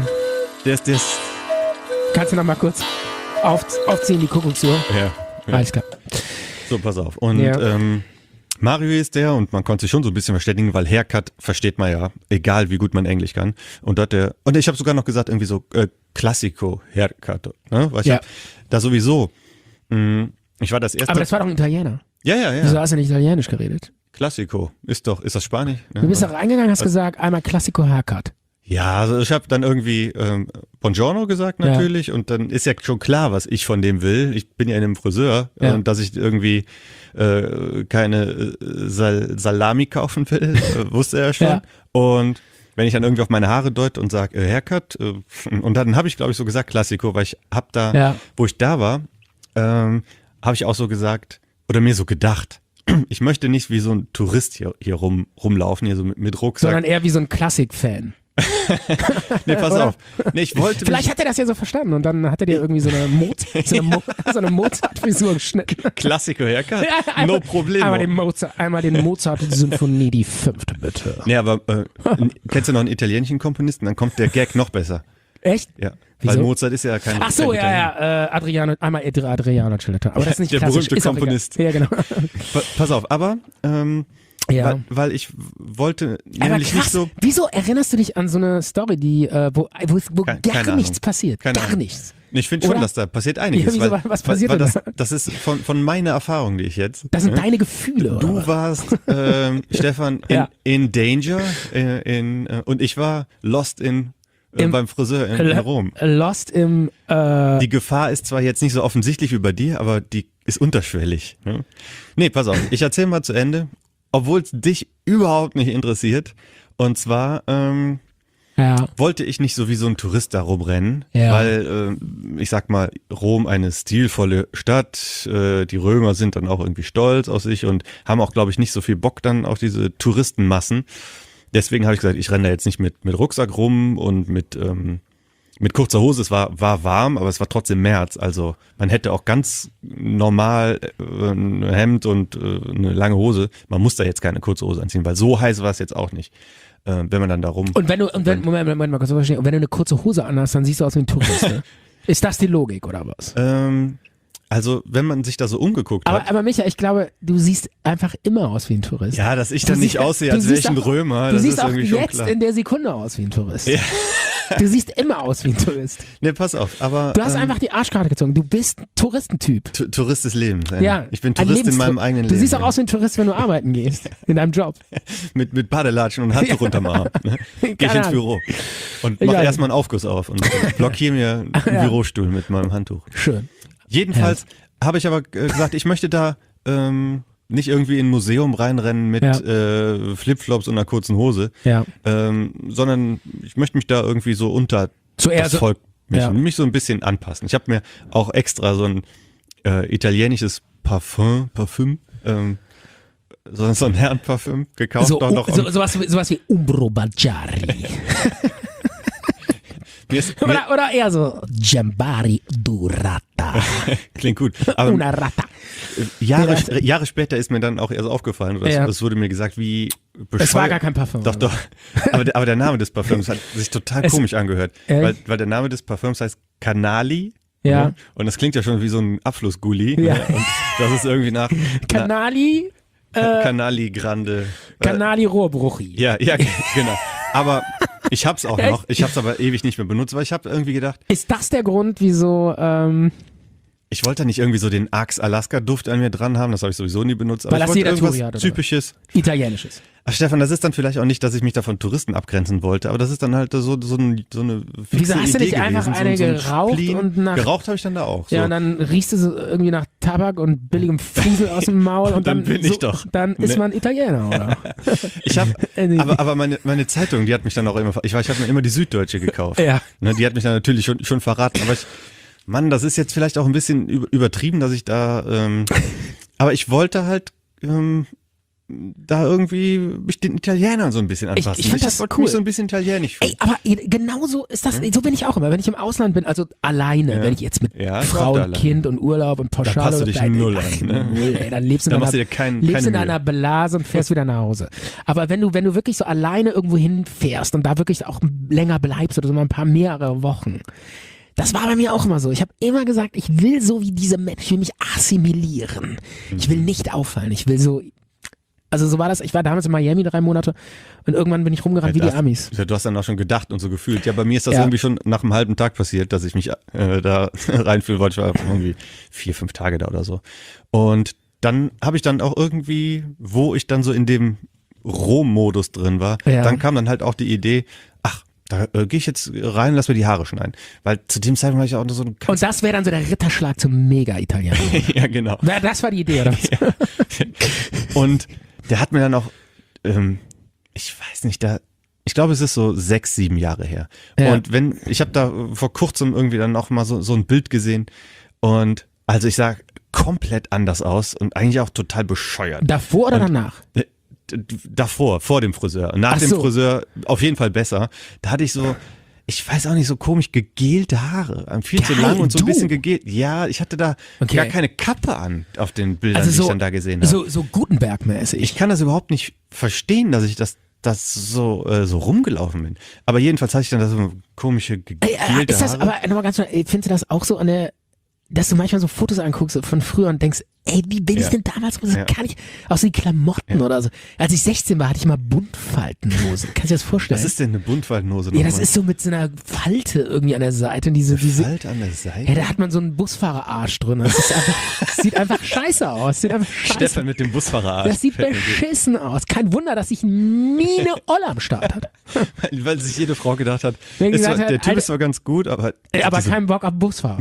kannst du noch mal kurz aufziehen, die Kuckucksuhr? Ja. Alles klar. So, pass auf. Und Mario ist der und man konnte sich schon so ein bisschen verständigen, weil Haircut versteht man ja, egal wie gut man Englisch kann. Und ich habe sogar noch gesagt, irgendwie so Classico Haircut. Ne? Weil ich hab da sowieso, ich war das erste... Aber das war doch ein Italiener. Ja. Wieso hast du nicht Italienisch geredet? Classico. Ist das Spanisch? Ne? Du bist doch reingegangen, hast gesagt, einmal Classico Haircut. Ja, also ich habe dann irgendwie Buongiorno gesagt natürlich und dann ist ja schon klar, was ich von dem will. Ich bin ja in einem Friseur und dass ich irgendwie keine Salami kaufen will, wusste er schon. Ja. Und wenn ich dann irgendwie auf meine Haare deute und sage Haircut und dann habe ich, glaube ich, so gesagt Classico, weil ich habe da, wo ich da war, habe ich auch so gesagt oder mir so gedacht, ich möchte nicht wie so ein Tourist hier rumlaufen, hier so mit Rucksack. Sondern eher wie so ein Klassik-Fan. Nee, pass auf. Nee, ich wollte Vielleicht hat er das ja so verstanden und dann hat er dir irgendwie so eine Mozart-Frisur geschnitten. Klassiker Haircut? No problem. Einmal den Mozart-Symphonie, die 5. bitte. Nee, aber kennst du noch einen italienischen Komponisten? Dann kommt der Gag noch besser. Echt? Ja. Wieso? Weil Mozart ist ja kein... Ach so, Adriano Celentano. Aber das ist nicht der klassisch. Berühmte Komponist. Ja, genau. Pass auf, aber... Weil ich wollte nämlich nicht so... Wieso erinnerst du dich an so eine Story, wo gar nichts passiert? Gar nichts. Ich finde schon, dass da passiert einiges. Ja, was passiert denn da? Das ist von meiner Erfahrung, die ich jetzt... Das sind deine Gefühle, Du oder? warst, Stefan, in Danger und ich war lost in beim Friseur in Rom. Lost im... Die Gefahr ist zwar jetzt nicht so offensichtlich wie bei dir, aber die ist unterschwellig. Ne? Nee, pass auf, ich erzähle mal zu Ende, obwohl es dich überhaupt nicht interessiert. Und zwar wollte ich nicht so wie so ein Tourist da rumrennen, weil, ich sag mal, Rom eine stilvolle Stadt, die Römer sind dann auch irgendwie stolz auf sich und haben auch, glaube ich, nicht so viel Bock dann auf diese Touristenmassen. Deswegen habe ich gesagt, ich renne da jetzt nicht mit Rucksack rum und mit kurzer Hose. Es war warm, aber es war trotzdem März. Also man hätte auch ganz normal ein Hemd und eine lange Hose. Man muss da jetzt keine kurze Hose anziehen, weil so heiß war es jetzt auch nicht. Wenn man dann da rum... Moment mal kurz verstehen. Und wenn du eine kurze Hose anhast, dann siehst du aus wie ein Tourist, ne? Ist das die Logik, oder was? Also, wenn man sich da so umgeguckt hat. Aber Micha, ich glaube, du siehst einfach immer aus wie ein Tourist. Ja, dass ich dann nicht aussehe, als wäre ich ein Römer, das ist irgendwie schon klar. Du siehst auch jetzt in der Sekunde aus wie ein Tourist. Ja. Du siehst immer aus wie ein Tourist. Ne, pass auf, aber... Du hast einfach die Arschkarte gezogen. Du bist Touristentyp. Tourist des Lebens. Ja. Ich bin Tourist in meinem eigenen Leben. Du siehst auch aus wie ein Tourist, wenn du arbeiten gehst. In deinem Job. mit Badelatschen und Handtuch unterm Arm. Ne? Geh ich ins Büro. Und mach erstmal einen Aufguss auf und blockiere mir einen Bürostuhl mit meinem Handtuch. Schön. Jedenfalls habe ich aber gesagt, ich möchte da nicht irgendwie in ein Museum reinrennen mit Flipflops und einer kurzen Hose, sondern ich möchte mich da irgendwie so unter das Volk mich so ein bisschen anpassen. Ich habe mir auch extra so ein italienisches Parfüm, so ein Herrenparfüm gekauft. Sowas wie Umbro Bacciari. Oder eher so Gembari Durata. Klingt gut. Aber Una Rata. Jahre später ist mir dann auch erst aufgefallen, es wurde mir gesagt, wie bescheuert. Es war gar kein Parfüm. Doch. Aber der Name des Parfüms hat sich total komisch angehört. Weil der Name des Parfüms heißt Canali. Ja. Ne? Und das klingt ja schon wie so ein Abflussgully. Ja. Ne? Und das ist irgendwie nach... Canali? Canali Grande. Canali Rohrbruchi. Ja, genau. Aber... Ich hab's auch noch, ich hab's aber ewig nicht mehr benutzt, weil ich habe irgendwie gedacht... Ist das der Grund, wieso... Ich wollte nicht irgendwie so den Axe Alaska Duft an mir dran haben, das habe ich sowieso nie benutzt. Aber weil ich das wollte irgendwas hat, Typisches. Italienisches. Ach Stefan, das ist dann vielleicht auch nicht, dass ich mich da von Touristen abgrenzen wollte, aber das ist dann halt so eine fixe Wieso hast du nicht Idee einfach gewesen, eine so geraucht und nach... Geraucht habe ich dann da auch. Ja, so. Und dann riechst du so irgendwie nach Tabak und billigem Fusel aus dem Maul und dann bin ich doch. Dann ist man Italiener, oder? Ich habe, aber meine Zeitung, die hat mich dann auch immer, ich habe mir immer die Süddeutsche gekauft. Ja. Ne, die hat mich dann natürlich schon verraten, aber Mann, das ist jetzt vielleicht auch ein bisschen übertrieben, dass ich da, aber ich wollte halt da irgendwie mich den Italienern so ein bisschen anpassen. Ich fand das wollte cool. mich so ein bisschen italienisch fühlen. Ey, aber genau so ist das, so bin ich auch immer, wenn ich im Ausland bin, also alleine, wenn ich jetzt mit Frau und Kind und Urlaub und Pauschale. Da passt du dich null an. Null, ey, dann lebst du in einer Blase und fährst wieder nach Hause. Aber wenn du wirklich so alleine irgendwo hinfährst und da wirklich auch länger bleibst oder so mal ein paar mehrere Wochen, das war bei mir auch immer so. Ich habe immer gesagt, ich will so wie diese Menschen, ich will mich assimilieren. Ich will nicht auffallen. Ich will so, also so war das. Ich war damals in Miami 3 Monate und irgendwann bin ich rumgerannt wie die Amis. Du hast dann auch schon gedacht und so gefühlt. Ja, bei mir ist das irgendwie schon nach einem halben Tag passiert, dass ich mich da reinfühlen wollte. Ich war irgendwie 4-5 Tage da oder so. Und dann habe ich dann auch irgendwie, wo ich dann so in dem Rom-Modus drin war, dann kam dann halt auch die Idee, da gehe ich jetzt rein, lass mir die Haare schneiden. Weil zu dem Zeitpunkt war ich auch nur so ein... Und das wäre dann so der Ritterschlag zum Mega-Italiener. Ja, genau. Das war die Idee, oder was? Ja. Und der hat mir dann auch, ich weiß nicht, ich glaube, es ist so 6-7 Jahre her. Ja. Und ich habe da vor kurzem irgendwie dann auch mal so ein Bild gesehen und also ich sah komplett anders aus und eigentlich auch total bescheuert. Davor oder danach? Davor, vor dem Friseur. Nach dem Friseur auf jeden Fall besser. Da hatte ich so, ich weiß auch nicht, so komisch gegelte Haare. Viel zu lang und so ein bisschen gegelt. Ja, ich hatte da gar keine Kappe an auf den Bildern, die ich dann da gesehen habe. So Gutenberg-mäßig. Ich kann das überhaupt nicht verstehen, dass ich das so rumgelaufen bin. Aber jedenfalls hatte ich dann da so komische gegelte Haare. Ist das, aber nochmal ganz schnell, findest du das auch so dass du manchmal so Fotos anguckst von früher und denkst, ey, wie bin ich denn damals so kann ich auch so die Klamotten oder so. Als ich 16 war, hatte ich mal Buntfaltenhosen. Kannst du dir das vorstellen? Was ist denn eine Buntfaltenhose? Ja, das ist so mit so einer Falte irgendwie an der Seite. Diese Falte an der Seite? Ja, da hat man so einen Busfahrerarsch drin. Das sieht einfach scheiße aus. Stefan mit dem Busfahrerarsch. Das sieht beschissen aus. Kein Wunder, dass ich nie eine Olle am Start hatte. Weil sich jede Frau gedacht hat, der Typ ist zwar ganz gut, aber keinen Bock auf Busfahrer.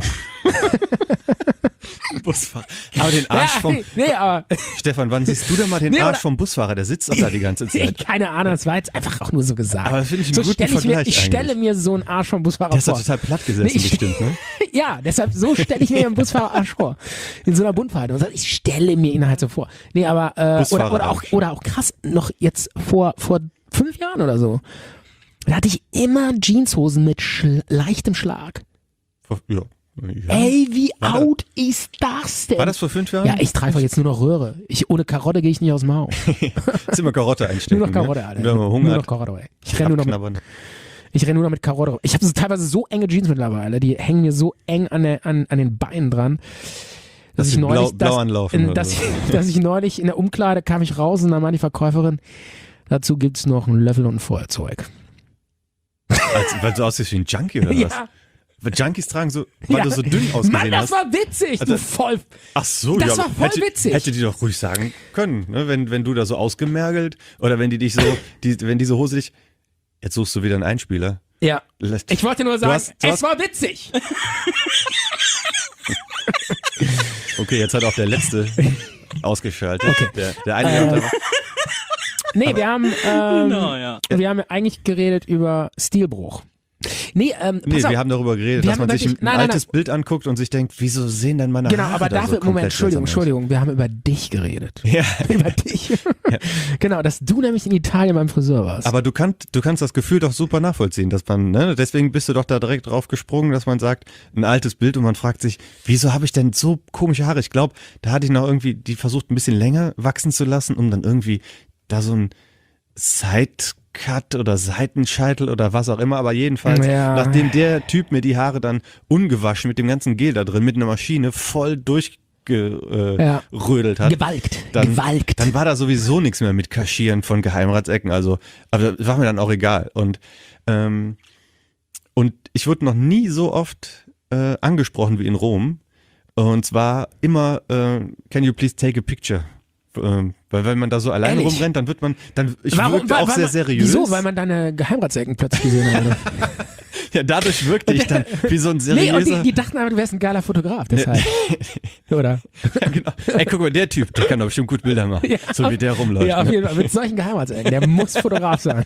Busfahrer. Aber den Arsch vom... Stefan, wann siehst du denn mal den Arsch vom Busfahrer? Der sitzt doch da die ganze Zeit. Keine Ahnung, das war jetzt einfach auch nur so gesagt. Aber das finde ich einen guten Vergleich Ich stelle mir so einen Arsch vom Busfahrer vor. Der ist doch total platt gesessen bestimmt, ne? Ja, deshalb, so stelle ich mir einen Busfahrerarsch vor. In so einer Buntfalte. Und ich stelle mir ihn halt so vor. Nee, aber, oder auch krass, noch jetzt vor 5 Jahren oder so. Da hatte ich immer Jeanshosen mit leichtem Schlag. Ja. Ey, wie out ist das denn? War das vor 5 Jahren? Ja, ich trage jetzt nur noch Röhre. Ohne Karotte gehe ich nicht aus dem Haus. Ist immer Karotte einstecken. Nur noch Karotte, Alter. Wenn man Hunger nur noch Karotte, ey. Ich renne nur noch mit Karotte. Ich habe teilweise so enge Jeans mittlerweile, die hängen mir so eng an den Beinen dran, dass ich neulich, dass ich neulich in der Umkleide kam ich raus und dann meinte die Verkäuferin, dazu gibt's noch einen Löffel und ein Feuerzeug. Weil du aussiehst wie ein Junkie oder was? Weil Junkies tragen so, weil du so dünn ausgesehen Mann, das hast. war witzig, du voll. Ach so, das war voll witzig. Hätte die doch ruhig sagen können, ne? Wenn du da so ausgemergelt oder wenn die dich so, wenn diese Hose dich, jetzt suchst du wieder einen Einspieler. Ja. Ich wollte nur sagen, es war witzig. Okay, jetzt hat auch der Letzte ausgeschaltet. Okay. Der eine Nee, wir haben eigentlich geredet über Stilbruch. Nee, wir haben darüber geredet, dass man sich ein altes Bild anguckt und sich denkt, wieso sehen denn meine Haare Genau, aber dafür, so Moment, Entschuldigung, wir haben über dich geredet. Ja. Über dich. Ja. Genau, dass du nämlich in Italien beim Friseur warst. Aber du kannst das Gefühl doch super nachvollziehen, dass man, ne, deswegen bist du doch da direkt drauf gesprungen, dass man sagt, ein altes Bild und man fragt sich, wieso habe ich denn so komische Haare? Ich glaube, da hatte ich noch irgendwie die versucht ein bisschen länger wachsen zu lassen, um dann irgendwie da so ein Sidecut oder Seitenscheitel oder was auch immer, aber jedenfalls, nachdem der Typ mir die Haare dann ungewaschen mit dem ganzen Gel da drin, mit einer Maschine voll durchgerödelt hat. Gewalkt. Dann war da sowieso nichts mehr mit Kaschieren von Geheimratsecken, also, aber das war mir dann auch egal. Und ich wurde noch nie so oft angesprochen wie in Rom. Und zwar immer, can you please take a picture? Weil wenn man da so alleine rumrennt, dann wird man, ich wirkte auch sehr seriös. Wieso? Weil man deine Geheimratsecken plötzlich gesehen hat. Ja, dadurch wirkte ich dann wie so ein seriöser... Nee, und die dachten aber, du wärst ein geiler Fotograf, deshalb. Oder? Ja, genau. Ey, guck mal, der Typ, der kann doch bestimmt gut Bilder machen, so wie der rumläuft. Ja, auf jeden Fall, mit solchen Geheimratsecken, der muss Fotograf sein.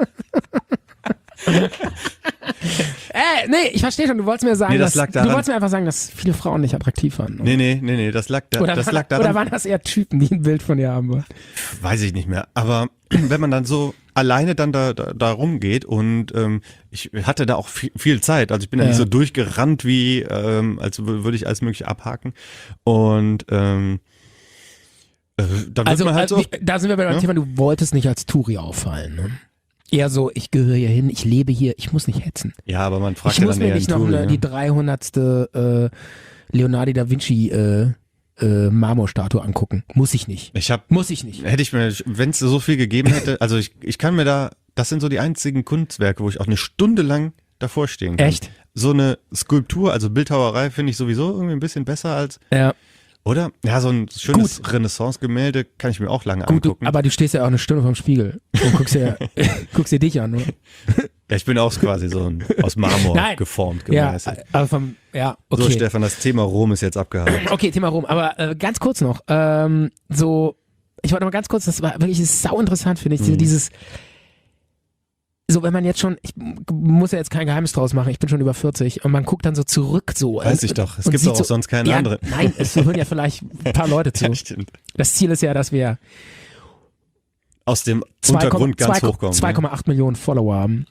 Nee, ich verstehe schon, du wolltest mir sagen, du wolltest mir einfach sagen, dass viele Frauen nicht attraktiv waren. Oder? Nee, das lag daran. Oder waren das eher Typen, die ein Bild von dir haben wollen? Weiß ich nicht mehr, aber wenn man dann so alleine dann da rumgeht und ich hatte da auch viel Zeit, also ich bin da nicht so durchgerannt wie, als würde ich alles mögliche abhaken und dann wird man halt so... Da sind wir bei dem Thema, du wolltest nicht als Touri auffallen, ne? Eher so, ich gehöre hier hin, ich lebe hier, ich muss nicht hetzen. Ja, aber man fragt ja dann eher Ich muss mir nicht noch die 300. Leonardo da Vinci Marmorstatue angucken. Muss ich nicht. Muss ich nicht. Hätte ich mir, wenn es so viel gegeben hätte, also ich kann mir das sind so die einzigen Kunstwerke, wo ich auch eine Stunde lang davor stehen kann. Echt? So eine Skulptur, also Bildhauerei finde ich sowieso irgendwie ein bisschen besser als... Ja. Oder? Ja, so ein schönes Renaissance-Gemälde kann ich mir auch lange angucken. Aber du stehst ja auch eine Stunde vorm Spiegel und guckst dir dich an, oder? Ja, ich bin auch quasi so aus Marmor geformt, gemeißelt. Ja, aber okay. So, Stefan, das Thema Rom ist jetzt abgehakt. Okay, Thema Rom. Aber ganz kurz noch. Ich wollte mal ganz kurz, das war wirklich sau interessant, finde ich, dieses... So, wenn man jetzt schon, ich muss ja jetzt kein Geheimnis draus machen, ich bin schon über 40 und man guckt dann so zurück so. Weiß ich doch, es gibt doch auch sonst keine andere. Nein, es hören ja vielleicht ein paar Leute zu. Ja, stimmt. Das Ziel ist ja, dass wir aus dem Untergrund ganz hochkommen. 2,8 Millionen Follower haben.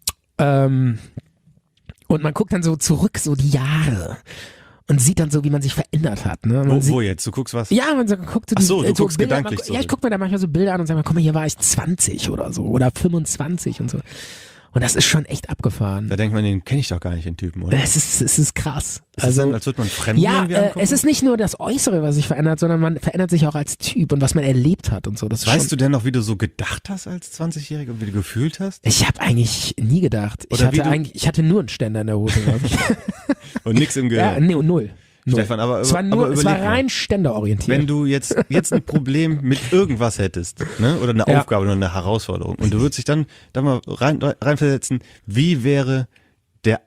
Und man guckt dann so zurück, so die Jahre. Und sieht dann so, wie man sich verändert hat. Ne? Wo jetzt? Du guckst was? Ja, man guckt so du guckst Bilder, gedanklich so. Ja, ich gucke mir da manchmal so Bilder an und sage mal, guck mal, hier war ich 20 oder so oder 25 und so. Und das ist schon echt abgefahren. Da denkt man, den kenne ich doch gar nicht, den Typen, oder? Es ist krass. Ist also, denn, als würde man fremd es ist nicht nur das Äußere, was sich verändert, sondern man verändert sich auch als Typ und was man erlebt hat und so. Das weißt du denn noch, wie du so gedacht hast als 20-Jähriger und wie du gefühlt hast? Ich habe eigentlich nie gedacht. Ich hatte nur einen Ständer in der Hose, glaube ich. Und nichts im Gehör? Ja, nee, null. Stefan, aber es war rein ständerorientiert. Wenn du jetzt ein Problem mit irgendwas hättest, ne, oder eine Aufgabe oder eine Herausforderung und du würdest dich dann mal reinversetzen, wie wäre der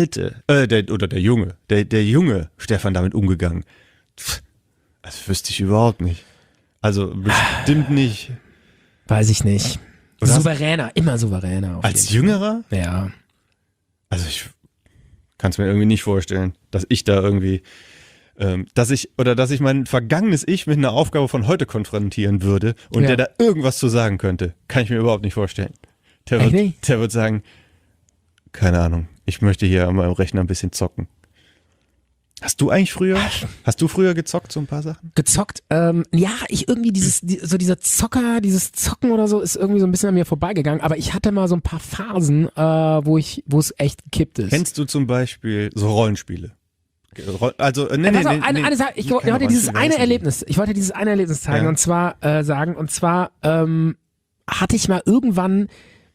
junge Stefan damit umgegangen? Das wüsste ich überhaupt nicht. Also bestimmt nicht. Weiß ich nicht. Souveräner, immer souveräner. Als Jüngerer? Ja. Also ich kann es mir irgendwie nicht vorstellen, dass ich da irgendwie, dass ich mein vergangenes Ich mit einer Aufgabe von heute konfrontieren würde und der da irgendwas zu sagen könnte. Kann ich mir überhaupt nicht vorstellen. Der wird sagen, keine Ahnung, ich möchte hier an meinem Rechner ein bisschen zocken. Hast du früher gezockt, so ein paar Sachen? Gezockt? Ja, dieses Zocken oder so ist irgendwie so ein bisschen an mir vorbeigegangen, aber ich hatte mal so ein paar Phasen, wo es echt gekippt ist. Kennst du zum Beispiel so Rollenspiele? Also, eine Sache, ich wollte dieses eine Erlebnis zeigen, und zwar hatte ich mal irgendwann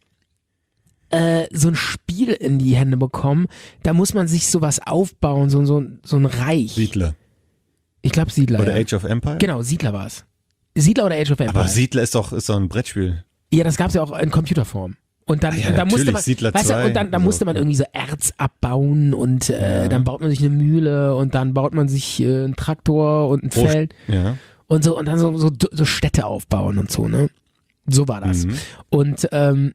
so ein Spiel in die Hände bekommen, da muss man sich sowas aufbauen, so ein Reich. Siedler. Ich glaube Siedler. Oder Age of Empire? Genau, Siedler war es. Siedler oder Age of Empire. Aber Siedler ist doch ein Brettspiel. Ja, das gab es ja auch in Computerform. Und dann, musste man, musste man irgendwie so Erz abbauen und dann baut man sich eine Mühle und dann baut man sich einen Traktor und ein Feld und so und dann so Städte aufbauen und so, ne? So war das. Und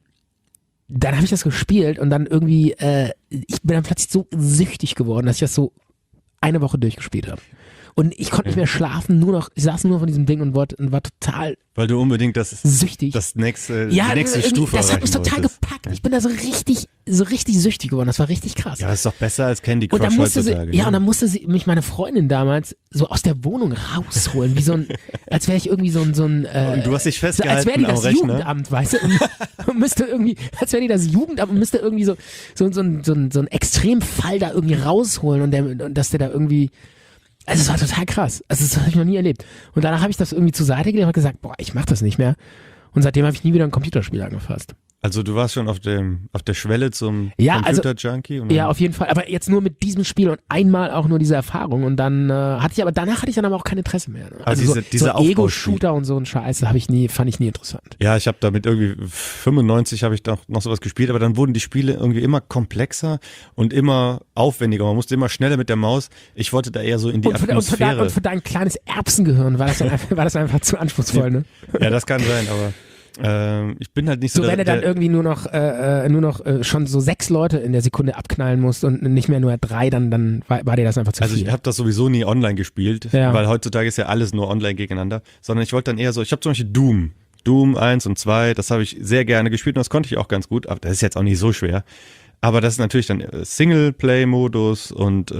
dann habe ich das gespielt und dann irgendwie, ich bin dann plötzlich so süchtig geworden, dass ich das so eine Woche durchgespielt habe. Und ich konnte nicht mehr schlafen, ich saß nur von diesem Ding und war total weil du unbedingt süchtig. Die nächste Stufe das hat mich total gepackt. Ich bin da so richtig süchtig geworden. Das war richtig krass. Ja, das ist doch besser als Candy Crush heutzutage. Und dann musste mich meine Freundin damals so aus der Wohnung rausholen, wie als wäre ich irgendwie so ein und du hast dich festgehalten als wäre die das Jugendamt, weißt du? Und müsste irgendwie, als wäre die das Jugendamt und müsste irgendwie so einen Extremfall da irgendwie rausholen und dass der da irgendwie. Also es war total krass. Also das habe ich noch nie erlebt. Und danach habe ich das irgendwie zur Seite gelegt und gesagt, boah, ich mach das nicht mehr. Und seitdem habe ich nie wieder ein Computerspiel angefasst. Also du warst schon auf der Schwelle zum Computer-Junkie? Ja, auf jeden Fall. Aber jetzt nur mit diesem Spiel und einmal auch nur diese Erfahrung. Und dann danach hatte ich dann aber auch kein Interesse mehr. Ne? Also diese Ego-Shooter und so ein Scheiß, fand ich nie interessant. Ja, ich habe damit irgendwie 95 habe ich doch noch sowas gespielt, aber dann wurden die Spiele irgendwie immer komplexer und immer aufwendiger. Man musste immer schneller mit der Maus. Ich wollte da eher so in die Atmosphäre. Und für dein kleines Erbsengehirn war das einfach zu anspruchsvoll, ne? Ja, das kann sein, aber ich bin halt nicht so. So, wenn du dann irgendwie nur noch schon so 6 Leute in der Sekunde abknallen musst und nicht mehr nur 3, dann war dir das einfach zu viel. Also ich habe das sowieso nie online gespielt, weil heutzutage ist ja alles nur online gegeneinander, sondern ich wollte dann eher so, ich habe zum Beispiel Doom 1 und 2, das habe ich sehr gerne gespielt und das konnte ich auch ganz gut, aber das ist jetzt auch nicht so schwer. Aber das ist natürlich dann Singleplay-Modus und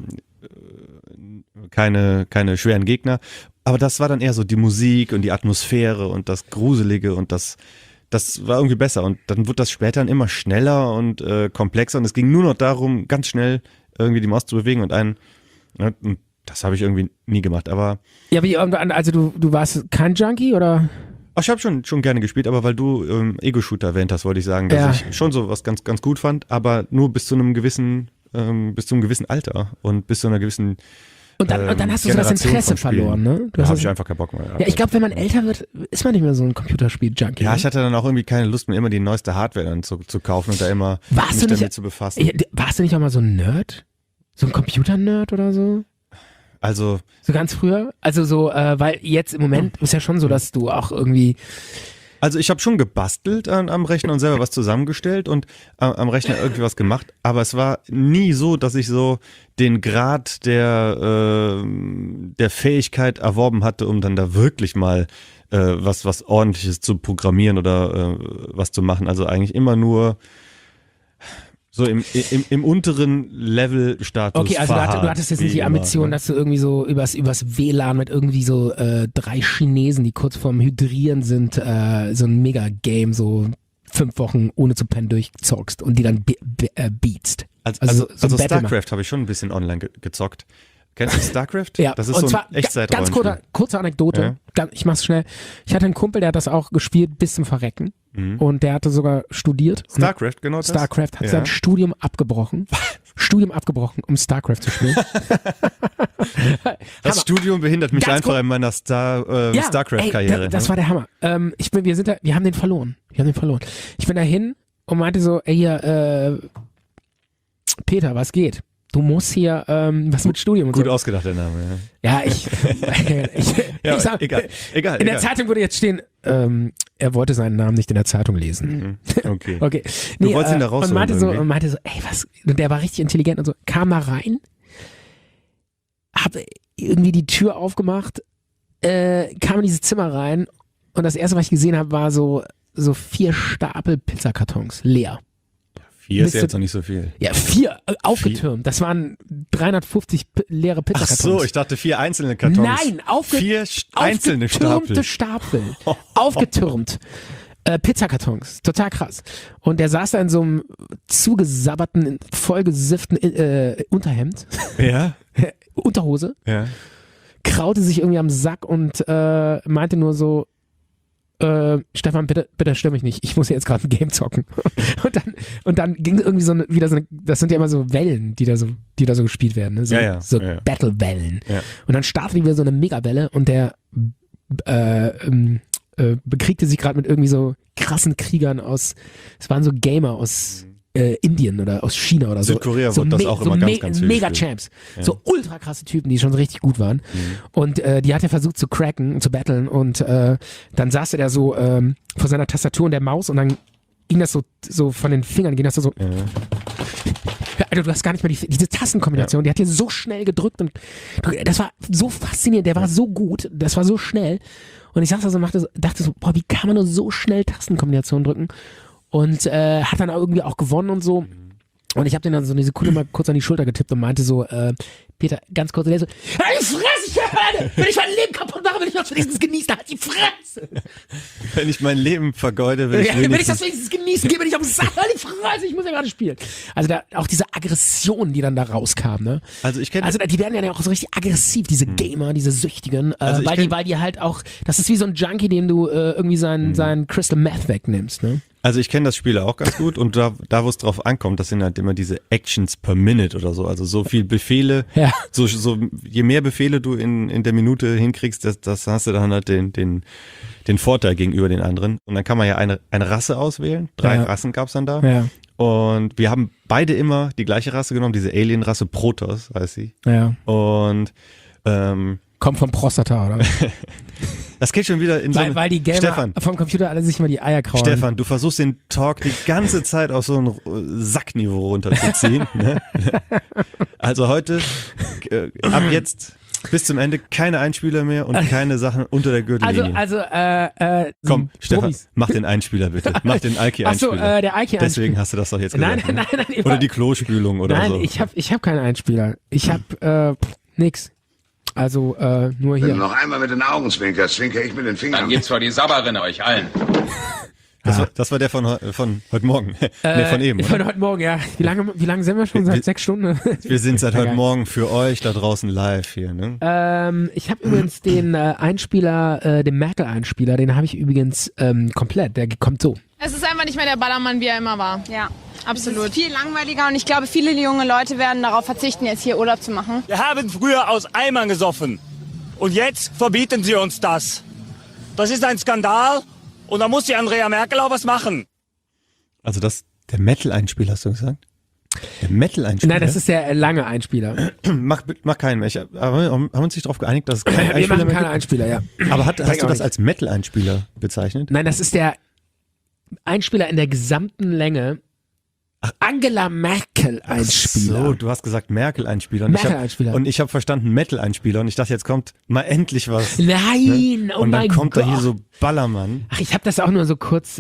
keine schweren Gegner. Aber das war dann eher so die Musik und die Atmosphäre und das Gruselige und das war irgendwie besser. Und dann wurde das später dann immer schneller und komplexer und es ging nur noch darum, ganz schnell irgendwie die Maus zu bewegen und das habe ich irgendwie nie gemacht. Aber ja, also du warst kein Junkie oder? Ach, ich habe schon gerne gespielt, aber weil du Ego-Shooter erwähnt hast, wollte ich sagen, dass ich schon so was ganz, ganz gut fand, aber nur bis zu einem gewissen Alter und bis zu einer gewissen Und dann hast du so das Interesse verloren, ne? Da habe ich einfach keinen Bock mehr. Ja, ich glaube, wenn man älter wird, ist man nicht mehr so ein Computerspiel-Junkie. Ja, ich hatte dann auch irgendwie keine Lust mehr, immer die neueste Hardware dann zu kaufen und da immer mich damit zu befassen. Warst du nicht auch mal so ein Nerd? So ein Computer-Nerd oder so? Also. So ganz früher? Also so, weil jetzt im Moment ist ja schon so, dass du auch irgendwie. Also ich habe schon gebastelt am Rechner und selber was zusammengestellt und am Rechner irgendwie was gemacht, aber es war nie so, dass ich so den Grad der Fähigkeit erworben hatte, um dann da wirklich mal was Ordentliches zu programmieren oder was zu machen. Also eigentlich immer nur so im unteren Level-Status. Okay, also du hattest jetzt nicht die Ambition, dass du irgendwie so übers WLAN mit irgendwie so 3 Chinesen, die kurz vorm Hydrieren sind, so ein Mega-Game so 5 Wochen ohne zu pennen durchzockst und die dann beatst. Also StarCraft habe ich schon ein bisschen online gezockt. Kennst du StarCraft? Ja. Das ist so ein Echtzeitrollenspiel. Ganz kurze Anekdote. Ja. Ich mach's schnell. Ich hatte einen Kumpel, der hat das auch gespielt bis zum Verrecken. Und der hatte sogar studiert. StarCraft, genau das? StarCraft hat sein Studium abgebrochen. Um StarCraft zu spielen. Das Studium behindert mich einfach in meiner StarCraft-Karriere. Das war der Hammer. Wir haben den verloren. Ich bin dahin und meinte so, Peter, was geht? Du musst hier was mit Studium und Gut so. ausgedacht, der Name. Ja, ich sag, egal. In der Zeitung würde jetzt stehen, er wollte seinen Namen nicht in der Zeitung lesen. Okay. Nee, du wolltest ihn da rausholen. Und meinte so, ey, was? Und der war richtig intelligent und so, kam da rein, hab irgendwie die Tür aufgemacht, kam in dieses Zimmer rein und das erste, was ich gesehen habe, war so 4 Stapel Pizzakartons leer. 4 ist jetzt noch nicht so viel. Ja, 4 aufgetürmt. Das waren 350 leere Pizzakartons. Ach so, ich dachte 4 einzelne Kartons. Nein, 4 einzelne Stapel. Aufgetürmt. Pizzakartons. Total krass. Und der saß da in so einem zugesabberten, vollgesifften Unterhemd. Ja. Unterhose. Ja. Kraute sich irgendwie am Sack und meinte nur so, Stefan, bitte stör mich nicht. Ich muss jetzt gerade ein Game zocken. Und dann ging irgendwie das sind ja immer so Wellen, die da so gespielt werden, ne? So Battle-Wellen. Ja. Und dann startete wieder so eine Megawelle und der bekriegte sich gerade mit irgendwie so krassen Kriegern es waren so Gamer aus Indien oder aus China oder so. Südkorea wird das auch immer ganz viel Mega-Champs. Ja. So ultra krasse Typen, die schon richtig gut waren. Und die hat er versucht zu cracken, zu battlen und dann saß er da so vor seiner Tastatur und der Maus und dann ging das so von den Fingern, ging das so. Ja. Also du hast gar nicht mehr diese Tastenkombination, die hat dir so schnell gedrückt und das war so faszinierend, der war so gut, das war so schnell. Und ich saß da so und dachte so, boah, wie kann man nur so schnell Tastenkombinationen drücken? Und hat dann irgendwie auch gewonnen und so. Und ich habe den dann so eine Sekunde mal kurz an die Schulter getippt und meinte so, Peter, ganz kurz, und der so, halt die Fresse, ich höre, wenn ich mein Leben kaputt mache, will ich das wenigstens genießen, halt die Fresse. Wenn ich mein Leben vergeude, will ich das wenigstens genießen, geh mir nicht auf den Sack, halt die Fresse, ich muss ja gerade spielen. Also auch diese Aggression, die dann da rauskam, ne? Also die werden ja auch so richtig aggressiv, diese Gamer, diese Süchtigen, weil die halt auch, das ist wie so ein Junkie, dem du irgendwie sein Crystal Meth wegnimmst, ne? Also ich kenne das Spiel auch ganz gut und da wo es drauf ankommt, das sind halt immer diese Actions per Minute oder so, also so viel Befehle, so je mehr Befehle du in der Minute hinkriegst, das hast du dann halt den Vorteil gegenüber den anderen und dann kann man ja eine Rasse auswählen, 3 Rassen gab's dann da und wir haben beide immer die gleiche Rasse genommen, diese Alien-Rasse, Protoss heißt sie und kommt vom Prostata, oder? Das geht schon wieder in so weil die Gamer Stefan, vom Computer alle sich mal die Eier kraulen. Stefan, du versuchst den Talk die ganze Zeit auf so ein Sackniveau runterzuziehen. Ne? Also heute, ab jetzt bis zum Ende keine Einspieler mehr und keine Sachen unter der Gürtellinie. Komm, Stefan, mach den Einspieler bitte. Mach den Alki-Einspieler. Achso, der Alki-Einspieler. Deswegen hast du das doch jetzt gesagt. Nein. Oder die Klospülung oder so. Nein, ich hab keinen Einspieler. Ich hab nix. Also nur hier. Wenn du noch einmal mit den Augen zwinkerst, zwinker ich mit den Fingern. Dann gibt's vor die Sabberrinne euch allen. Das war der von heute Morgen. Von eben. Oder? Von heute Morgen, ja. Wie lange sind wir schon? Seit 6 Stunden? Wir sind seit heute Morgen für euch da draußen live hier. Ne? Ich habe übrigens den Einspieler, den Merkel-Einspieler, den habe ich übrigens komplett. Der kommt so. Es ist einfach nicht mehr der Ballermann, wie er immer war. Ja. Absolut. Es ist viel langweiliger und ich glaube, viele junge Leute werden darauf verzichten, jetzt hier Urlaub zu machen. Wir haben früher aus Eimern gesoffen und jetzt verbieten sie uns das. Das ist ein Skandal und da muss die Andrea Merkel auch was machen. Also der Metal-Einspieler, hast du gesagt? Der Metal-Einspieler? Nein, das ist der lange Einspieler. Mach keinen mehr. Haben wir uns nicht darauf geeinigt, dass es kein Einspieler wir machen keine Einspieler, ja. Aber hast du das als Metal-Einspieler bezeichnet? Nein, das ist der Einspieler in der gesamten Länge. Angela Merkel-Einspieler. So, du hast gesagt Merkel-Einspieler. Merkel-Einspieler. Und ich habe verstanden Metal-Einspieler und ich dachte, jetzt kommt mal endlich was. Nein, ne? Oh mein Gott. Und dann kommt da hier so Ballermann. Ach, ich habe das auch nur so kurz...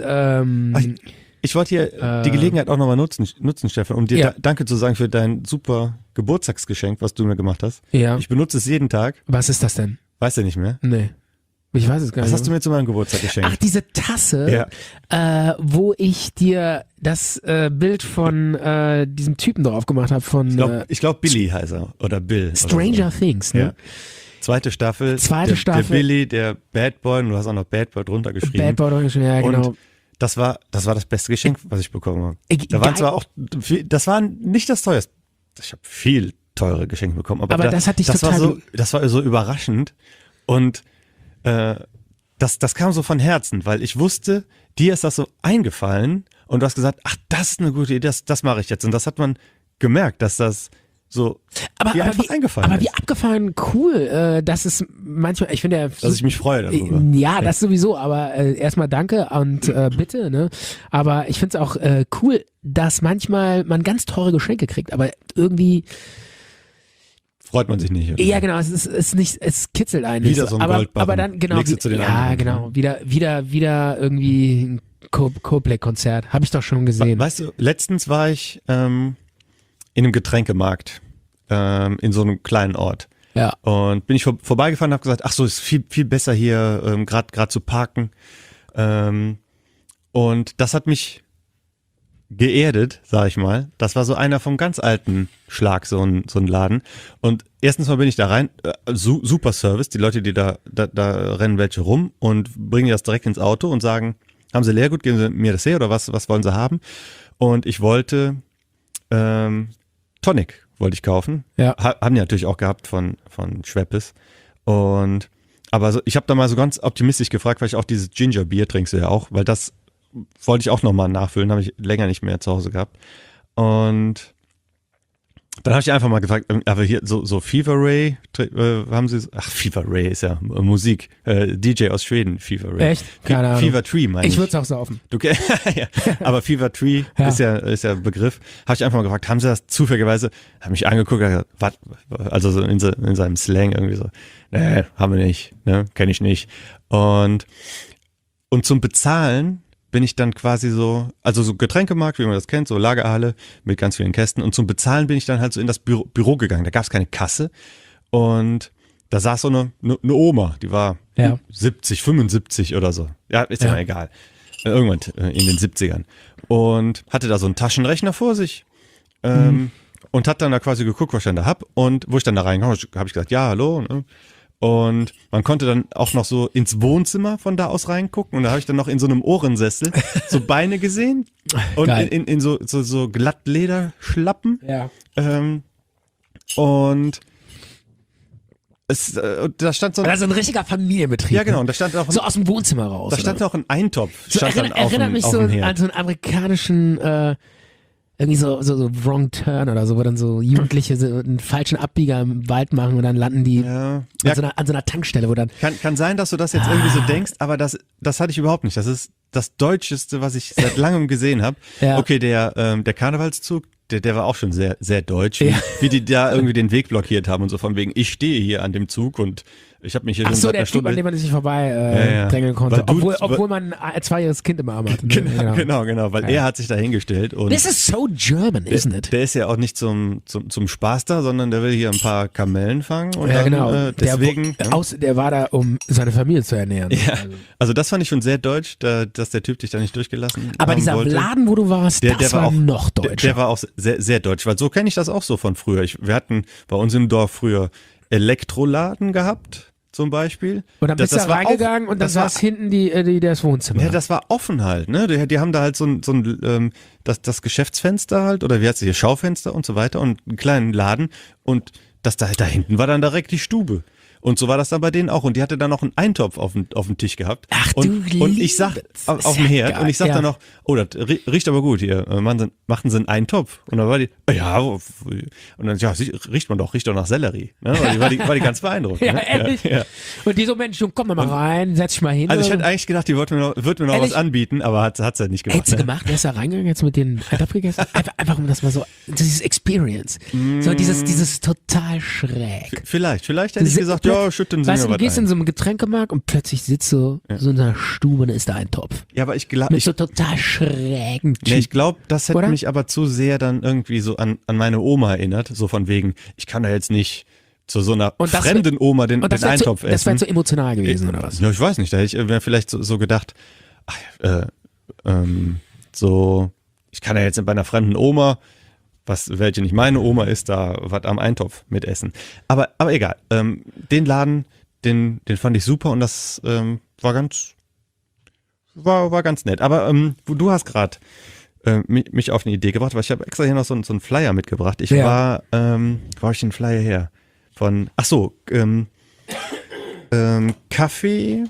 ich wollte hier die Gelegenheit auch nochmal nutzen, Stefan, um dir Danke zu sagen für dein super Geburtstagsgeschenk, was du mir gemacht hast. Ja. Ich benutze es jeden Tag. Was ist das denn? Weißt du nicht mehr? Nee. Ich weiß es gar nicht. Was hast du mir zu meinem Geburtstag geschenkt? Ach, diese Tasse, wo ich dir das Bild von diesem Typen drauf gemacht habe. Ich glaube Billy heißt er. Oder Bill. Stranger Things, ne? Ja. Zweite Staffel. Der Billy, der Bad Boy. Und du hast auch noch Bad Boy drunter geschrieben. Bad Boy drunter geschrieben, ja, genau. Und das war das beste Geschenk, was ich bekommen habe. Das war nicht das teuerste. Ich habe viel teure Geschenke bekommen. Aber das hat dich total... Das war so überraschend. Und das kam so von Herzen, weil ich wusste, dir ist das so eingefallen und du hast gesagt, ach, das ist eine gute Idee, das mache ich jetzt. Und das hat man gemerkt, dass das so einfach eingefallen ist. Aber wie abgefahren cool, dass es manchmal, ich finde ja... Dass ich mich freue darüber. Ja, das sowieso, aber erstmal danke und bitte, ne? Aber ich finde es auch cool, dass manchmal man ganz teure Geschenke kriegt, aber irgendwie... Freut man sich nicht. Oder? Ja, genau, es kitzelt einen nicht. Wieder so ein Goldbarren. Aber dann, genau, wieder irgendwie ein Coldplay-Konzert. Habe ich doch schon gesehen. Weißt du, letztens war ich in einem Getränkemarkt in so einem kleinen Ort. Ja. Und bin ich vorbeigefahren und habe gesagt, ach so, ist viel besser hier gerade zu parken. Und das hat mich geerdet, sag ich mal. Das war so einer vom ganz alten Schlag, so ein Laden. Und erstens mal bin ich da rein, super Service, die Leute, die da rennen welche rum und bringen das direkt ins Auto und sagen, haben sie Leergut, geben sie mir das her oder was wollen sie haben? Und ich wollte Tonic wollte ich kaufen. Ja. Haben die natürlich auch gehabt von Schweppes. Aber ich habe da mal so ganz optimistisch gefragt, weil ich auch dieses Ginger Beer trinkst du ja auch, weil das wollte ich auch nochmal nachfüllen, habe ich länger nicht mehr zu Hause gehabt. Und dann habe ich einfach mal gefragt, aber hier so Fever Ray, haben sie, Fever Ray ist ja Musik, DJ aus Schweden, Fever Ray. Echt? Keine Ahnung. Fever Tree meine ich. Ich würde es auch saufen. Ja, aber Fever Tree ist ja Begriff. Habe ich einfach mal gefragt, haben sie das zufälligerweise, habe mich angeguckt, was, also so in seinem Slang irgendwie so, nee, haben wir nicht, ne, kenne ich nicht. Und zum Bezahlen bin ich dann quasi so Getränkemarkt, wie man das kennt, so Lagerhalle mit ganz vielen Kästen. Und zum Bezahlen bin ich dann halt so in das Büro gegangen. Da gab es keine Kasse. Und da saß so eine Oma, die war 70, 75 oder so. Ja, ist ja egal. Irgendwann in den 70ern. Und hatte da so einen Taschenrechner vor sich. Und hat dann da quasi geguckt, was ich dann da hab. Und wo ich dann da reinkam, habe ich gesagt, ja, hallo, ne? Und man konnte dann auch noch so ins Wohnzimmer von da aus reingucken. Und da habe ich dann noch in so einem Ohrensessel so Beine gesehen. Und in so Glattlederschlappen. Ja. Und da stand so ein richtiger Familienbetrieb. Ja, genau. Und da stand auch so aus dem Wohnzimmer raus. Da stand noch ein Eintopf. So erinnert mich so an so einen amerikanischen irgendwie so Wrong Turn oder so, wo dann so Jugendliche so einen falschen Abbieger im Wald machen und dann landen die an so einer Tankstelle, wo dann... Kann sein, dass du das jetzt irgendwie so denkst, aber das hatte ich überhaupt nicht. Das ist das Deutscheste, was ich seit langem gesehen habe. Ja. Okay, der Karnevalszug, der war auch schon sehr, sehr deutsch, wie die da irgendwie den Weg blockiert haben und so von wegen, ich stehe hier an dem Zug und ich habe mich hier seit einer Stunde... Typ, an dem man sich vorbei drängeln konnte, obwohl man ein 2-jähriges Kind im Arm hatte. Genau, weil er hat sich da hingestellt. Und this is so German, isn't it? Der ist ja auch nicht zum Spaß da, sondern der will hier ein paar Kamellen fangen. Und ja, dann, genau. Deswegen... Der war da, um seine Familie zu ernähren. Ja, also das fand ich schon sehr deutsch, dass der Typ dich da nicht durchgelassen Aber dieser wollte. Laden, wo du warst, das war auch noch deutscher. Der war auch sehr, sehr deutsch, weil so kenne ich das auch so von früher. Wir hatten bei uns im Dorf früher Elektroladen gehabt. Zum Beispiel. Und dann bist du da reingegangen und dann saß hinten das Wohnzimmer. Ja, das war offen halt, ne? Die haben da halt so ein das Geschäftsfenster halt, oder wie heißt es hier, Schaufenster und so weiter und einen kleinen Laden und das da hinten war dann direkt die Stube. Und so war das dann bei denen auch. Und die hatte dann noch einen Eintopf auf dem Tisch gehabt. Ach, und ich sag, auf dem Herd, und ich sag dann noch, oh, das riecht aber gut hier. Machten sie einen Eintopf. Und dann war die, ja, und dann, ja, riecht doch nach Sellerie. Ne? War die ganz beeindruckt. Ja, ne? ehrlich? Ja. Und die so, Mensch, komm mal rein, setz dich mal hin. Also ich hätte eigentlich gedacht, die wird mir noch was anbieten, aber hat sie halt nicht gemacht. Hättest du gemacht? Wärst du da reingegangen jetzt mit den Eintopf gegessen? Einfach um das mal so, dieses Experience. So dieses total schräg. Vielleicht hätte ich gesagt, ja, schütten Sie mir was ein. Du gehst in so einem Getränkemarkt und plötzlich sitzt so in einer Stube und da ist da ein Topf. Ja, aber ich glaube... Mit so total schrägen Typen. Nee, ich glaube, das hätte mich aber zu sehr dann irgendwie so an meine Oma erinnert, so von wegen, ich kann da jetzt nicht zu so einer fremden Oma den Eintopf essen. Das wäre zu emotional gewesen, oder was? Ja, ich weiß nicht, da hätte ich mir vielleicht so gedacht, ich kann ja jetzt bei einer fremden Oma, welche nicht meine Oma ist, da was am Eintopf mitessen. Aber egal, den Laden, den fand ich super und das war ganz nett. Aber du hast gerade mich auf eine Idee gebracht, weil ich habe extra hier noch so einen Flyer mitgebracht. Wo habe ich den Flyer her? Café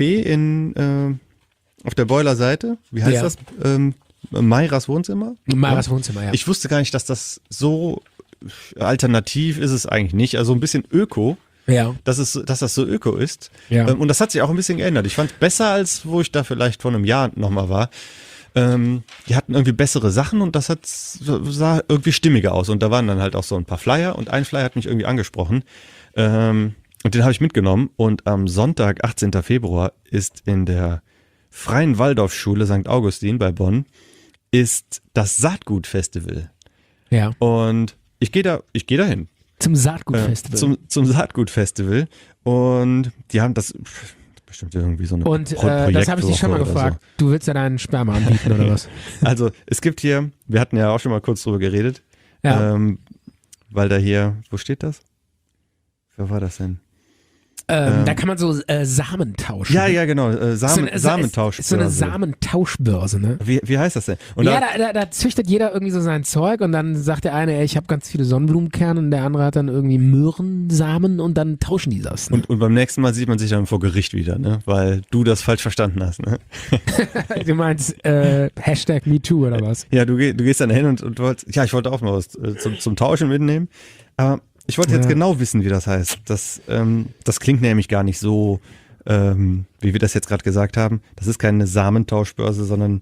auf der Boiler-Seite. Wie heißt das? Mairas Wohnzimmer? Mairas Wohnzimmer, ja. Ich wusste gar nicht, dass das so alternativ ist es eigentlich nicht. Also ein bisschen öko. Ja. Dass das so öko ist. Ja. Und das hat sich auch ein bisschen geändert. Ich fand es besser, als wo ich da vielleicht vor einem Jahr nochmal war. Die hatten irgendwie bessere Sachen und das sah irgendwie stimmiger aus. Und da waren dann halt auch so ein paar Flyer und ein Flyer hat mich irgendwie angesprochen. Und den habe ich mitgenommen. Und am Sonntag, 18. Februar, ist in der Freien Waldorfschule St. Augustin bei Bonn ist das Saatgutfestival. Ja. Und ich gehe da hin. Zum Saatgutfestival. Zum Saatgutfestival. Und die haben das bestimmt irgendwie so eine Projektwoche. Das habe ich dich schon mal gefragt. So. Du willst ja deinen Sperma anbieten oder was? Also es gibt hier, wir hatten ja auch schon mal kurz drüber geredet, weil da hier, wo steht das? Wer war das denn? Da kann man so Samen tauschen. Ja, genau. Samentauschbörse. Ist so eine Samentauschbörse, ne? Wie heißt das denn? Und da züchtet jeder irgendwie so sein Zeug und dann sagt der eine, ich habe ganz viele Sonnenblumenkerne und der andere hat dann irgendwie Möhrensamen und dann tauschen die das. Ne? Und beim nächsten Mal sieht man sich dann vor Gericht wieder, ne? Weil du das falsch verstanden hast, ne? Du meinst #MeToo oder was? Ja, du gehst dann hin und wolltest, ich wollte auch mal was zum Tauschen mitnehmen, aber ich wollte jetzt genau wissen, wie das heißt. Das klingt nämlich gar nicht so, wie wir das jetzt gerade gesagt haben. Das ist keine Samentauschbörse, sondern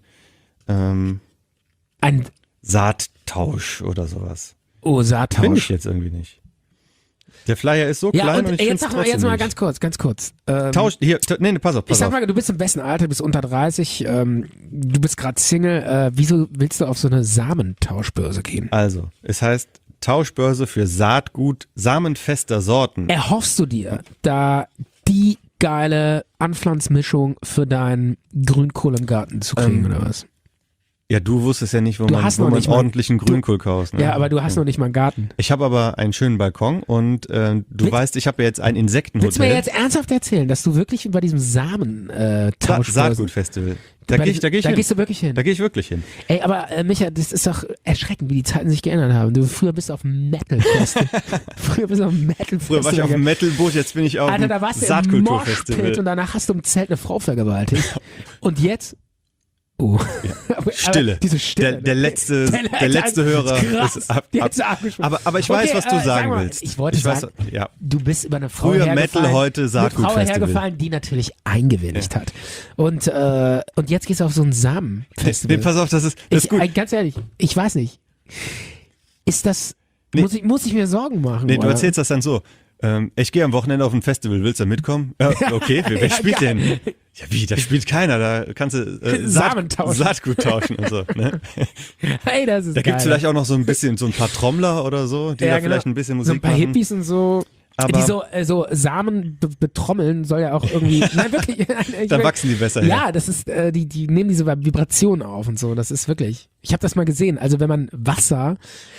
ein Saattausch oder sowas. Oh, Saattausch. Finde ich jetzt irgendwie nicht. Der Flyer ist so klein und ich jetzt mal ganz kurz. Tausch, hier, pass auf. Ich sag mal, du bist im besten Alter, du bist unter 30, du bist gerade Single. Wieso willst du auf so eine Samentauschbörse gehen? Also, es heißt Tauschbörse für Saatgut samenfester Sorten. Erhoffst du dir da die geile Anpflanzmischung für deinen Grünkohl im Garten zu kriegen oder was? Ja, du wusstest ja nicht, wo man ordentlichen Grünkohl kaufst. Ne? Ja, aber du hast noch nicht mal einen Garten. Ich habe aber einen schönen Balkon und du weißt, ich habe ja jetzt ein Insektenhotel. Willst du mir jetzt ernsthaft erzählen, dass du wirklich bei diesem Saatgutfestival, da gehst du wirklich hin. Da gehe ich wirklich hin. Ey, aber Micha, das ist doch erschreckend, wie die Zeiten sich geändert haben. Du früher bist auf dem Metal-Festival. Früher war ich auf dem Metal-Boot, jetzt bin ich auf dem Saatkulturfestival. Und danach hast du im Zelt eine Frau vergewaltigt. Und jetzt Ja. Stille. Diese Stille. Der letzte Hörer ist aber ich weiß, was du sagen willst. Ich wollte sagen, du bist über eine Frau heute hergefallen, die natürlich eingewilligt hat. Und jetzt gehst du auf so ein Samenfestival. Nee, pass auf, das ist gut. Ganz ehrlich, ich weiß nicht. Ist das, muss ich mir Sorgen machen? Nee, du erzählst das dann so. Ich gehe am Wochenende auf ein Festival, willst du mitkommen? Okay, wer spielt denn? Ja, wie, da spielt keiner, da kannst du Saatgut tauschen und so. Ne? Hey, das ist da gibt's vielleicht auch noch so ein paar Trommler oder so, die da vielleicht ein bisschen Musik machen. So ein paar Hippies und so. Aber die so Samen betrommeln soll ja auch irgendwie. Nein, wirklich. Da wachsen die besser. Ja, das ist, die nehmen diese Vibrationen auf und so. Das ist wirklich. Ich habe das mal gesehen. Also wenn man Wasser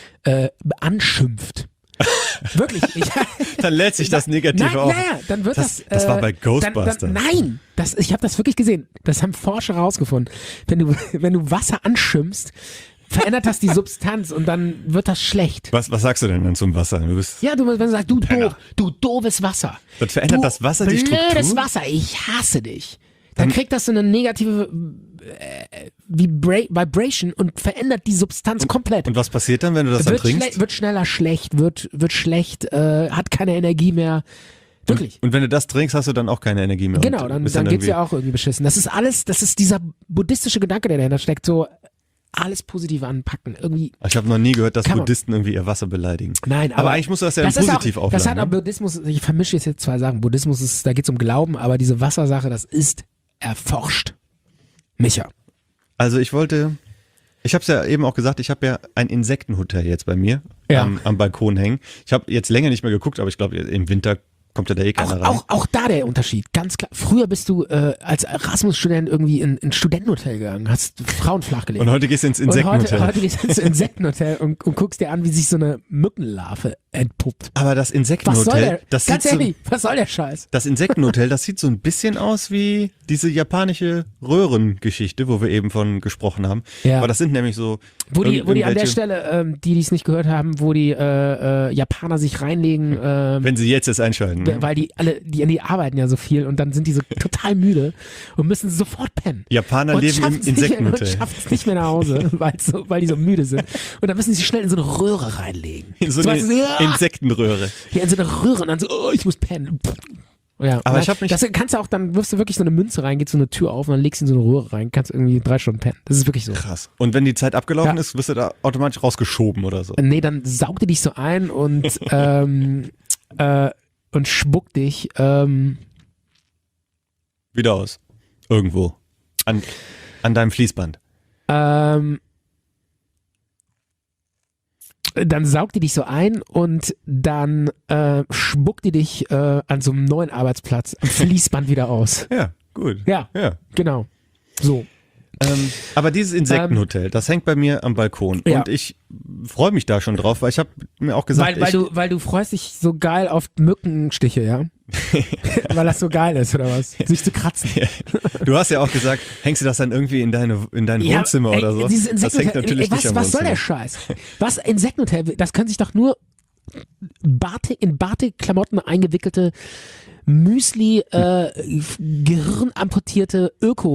anschimpft. Wirklich. Dann lädt sich das negativ auf. Naja, dann wird das. Das war bei Ghostbusters. Nein, ich habe das wirklich gesehen. Das haben Forscher herausgefunden. Wenn du Wasser anschimpfst, verändert das die Substanz und dann wird das schlecht. Was sagst du denn dann zum Wasser? Wenn du sagst, du doofes Wasser. Dann verändert das Wasser die Struktur? Blödes Wasser, ich hasse dich. Dann kriegt das so eine negative Vibration und verändert die Substanz komplett. Und was passiert dann, wenn du das dann trinkst? Wird schneller schlecht, wird schlecht, hat keine Energie mehr. Wirklich. Und wenn du das trinkst, hast du dann auch keine Energie mehr. Genau, dann geht's ja auch irgendwie beschissen. Das ist dieser buddhistische Gedanke, der dahinter steckt, so alles positiv anpacken. Irgendwie. Ich habe noch nie gehört, dass Buddhisten irgendwie ihr Wasser beleidigen. Nein, aber eigentlich musst du das ja positiv aufladen. Das hat auch Buddhismus, ich vermische jetzt zwei Sachen. Buddhismus da geht's um Glauben, aber diese Wassersache, das ist erforscht. Micha. Also ich habe es ja eben auch gesagt, ich habe ja ein Insektenhotel jetzt bei mir am Balkon hängen. Ich habe jetzt länger nicht mehr geguckt, aber ich glaube, im Winter kommt ja da eh keiner rein. Auch da der Unterschied, ganz klar. Früher bist du als Erasmus-Student irgendwie in ein Studentenhotel gegangen, hast Frauen flachgelegt. Und heute gehst du ins Insektenhotel. Heute gehst du ins Insektenhotel und guckst dir an, wie sich so eine Mückenlarve entpuppt. Aber das Insektenhotel, was soll der Scheiß? Das Insektenhotel, das sieht so ein bisschen aus wie diese japanische Röhrengeschichte, wo wir eben von gesprochen haben. Ja. Aber das sind nämlich so... Wo die an der Stelle, die es nicht gehört haben, wo die Japaner sich reinlegen... wenn sie jetzt einschalten. Ne? Weil die arbeiten ja so viel und dann sind die so total müde und müssen sofort pennen. Japaner leben im Insektenhotel. Und schaffen es nicht mehr nach Hause, weil die so müde sind. Und dann müssen sie sich schnell in so eine Röhre reinlegen. In so eine Insektenröhre. Ja, in so eine Röhre und dann so, ich muss pennen. Ja, aber ich habe mich... Das kannst du auch, dann wirfst du wirklich so eine Münze rein, geht so eine Tür auf und dann legst du in so eine Röhre rein, kannst irgendwie 3 Stunden pennen. Das ist wirklich so. Krass. Und wenn die Zeit abgelaufen ist, wirst du da automatisch rausgeschoben oder so? Nee, dann saugt die dich so ein und und spuckt dich wieder aus. Irgendwo. An deinem Fließband. Dann saugt die dich so ein und dann spuckt die dich an so einem neuen Arbeitsplatz am Fließband wieder aus. Ja, gut. Ja, genau. So. Aber dieses Insektenhotel, das hängt bei mir am Balkon und ich freue mich da schon drauf, weil ich habe mir auch gesagt... Weil du freust dich so geil auf Mückenstiche, ja? Weil das so geil ist, oder was? Sich zu kratzen. Du hast ja auch gesagt, hängst du das dann irgendwie in dein Wohnzimmer oder so? Das hängt natürlich nicht am Wohnzimmer. Was soll der Scheiß? Was, Insektenhotel, das können sich doch nur in Barte-Klamotten eingewickelte Müsli, gehirnamputierte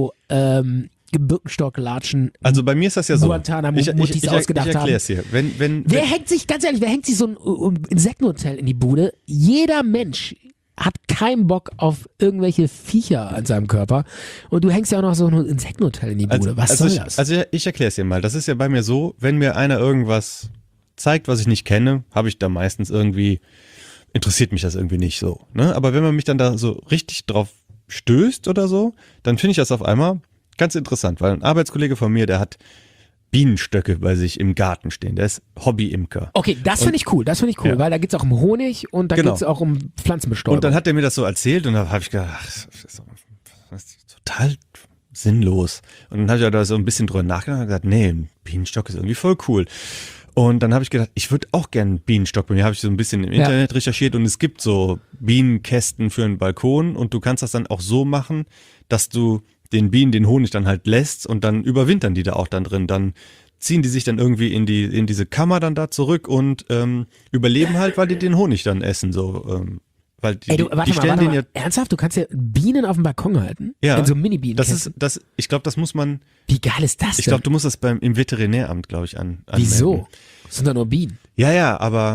Birkenstock-Latschen. Also bei mir ist das ja so. Ich erkläre es dir. Wer hängt sich so ein Insektenhotel in die Bude? Jeder Mensch hat keinen Bock auf irgendwelche Viecher an seinem Körper und du hängst ja auch noch so ein Insektenhotel in die Bude. Was soll das? Also ich erkläre es dir mal. Das ist ja bei mir so, wenn mir einer irgendwas zeigt, was ich nicht kenne, habe ich da meistens irgendwie, interessiert mich das irgendwie nicht so. Ne? Aber wenn man mich dann da so richtig drauf stößt oder so, dann finde ich das auf einmal ganz interessant, weil ein Arbeitskollege von mir, der hat Bienenstöcke bei sich im Garten stehen. Der ist Hobby-Imker. Okay, das finde ich cool, ja. Weil da geht es auch um Honig und da geht es auch um Pflanzenbestäubung. Und dann hat er mir das so erzählt und da habe ich gedacht, das ist total sinnlos. Und dann habe ich da so ein bisschen drüber nachgedacht und gesagt, nee, ein Bienenstock ist irgendwie voll cool. Und dann habe ich gedacht, ich würde auch gerne einen Bienenstock. Bei mir habe ich so ein bisschen im Internet recherchiert und es gibt so Bienenkästen für einen Balkon und du kannst das dann auch so machen, dass du den Bienen den Honig dann halt lässt und dann überwintern die da auch dann drin. Dann ziehen die sich dann irgendwie in diese Kammer dann da zurück und überleben halt, weil die den Honig dann essen. So, weil warte mal. Ja, ernsthaft? Du kannst ja Bienen auf dem Balkon halten? Ja. In so Mini-Bienen. Ich glaube, das muss man... Wie geil ist das denn? Ich glaube, du musst das im Veterinäramt, glaube ich, anmelden. Wieso? Das sind doch nur Bienen. Ja, aber...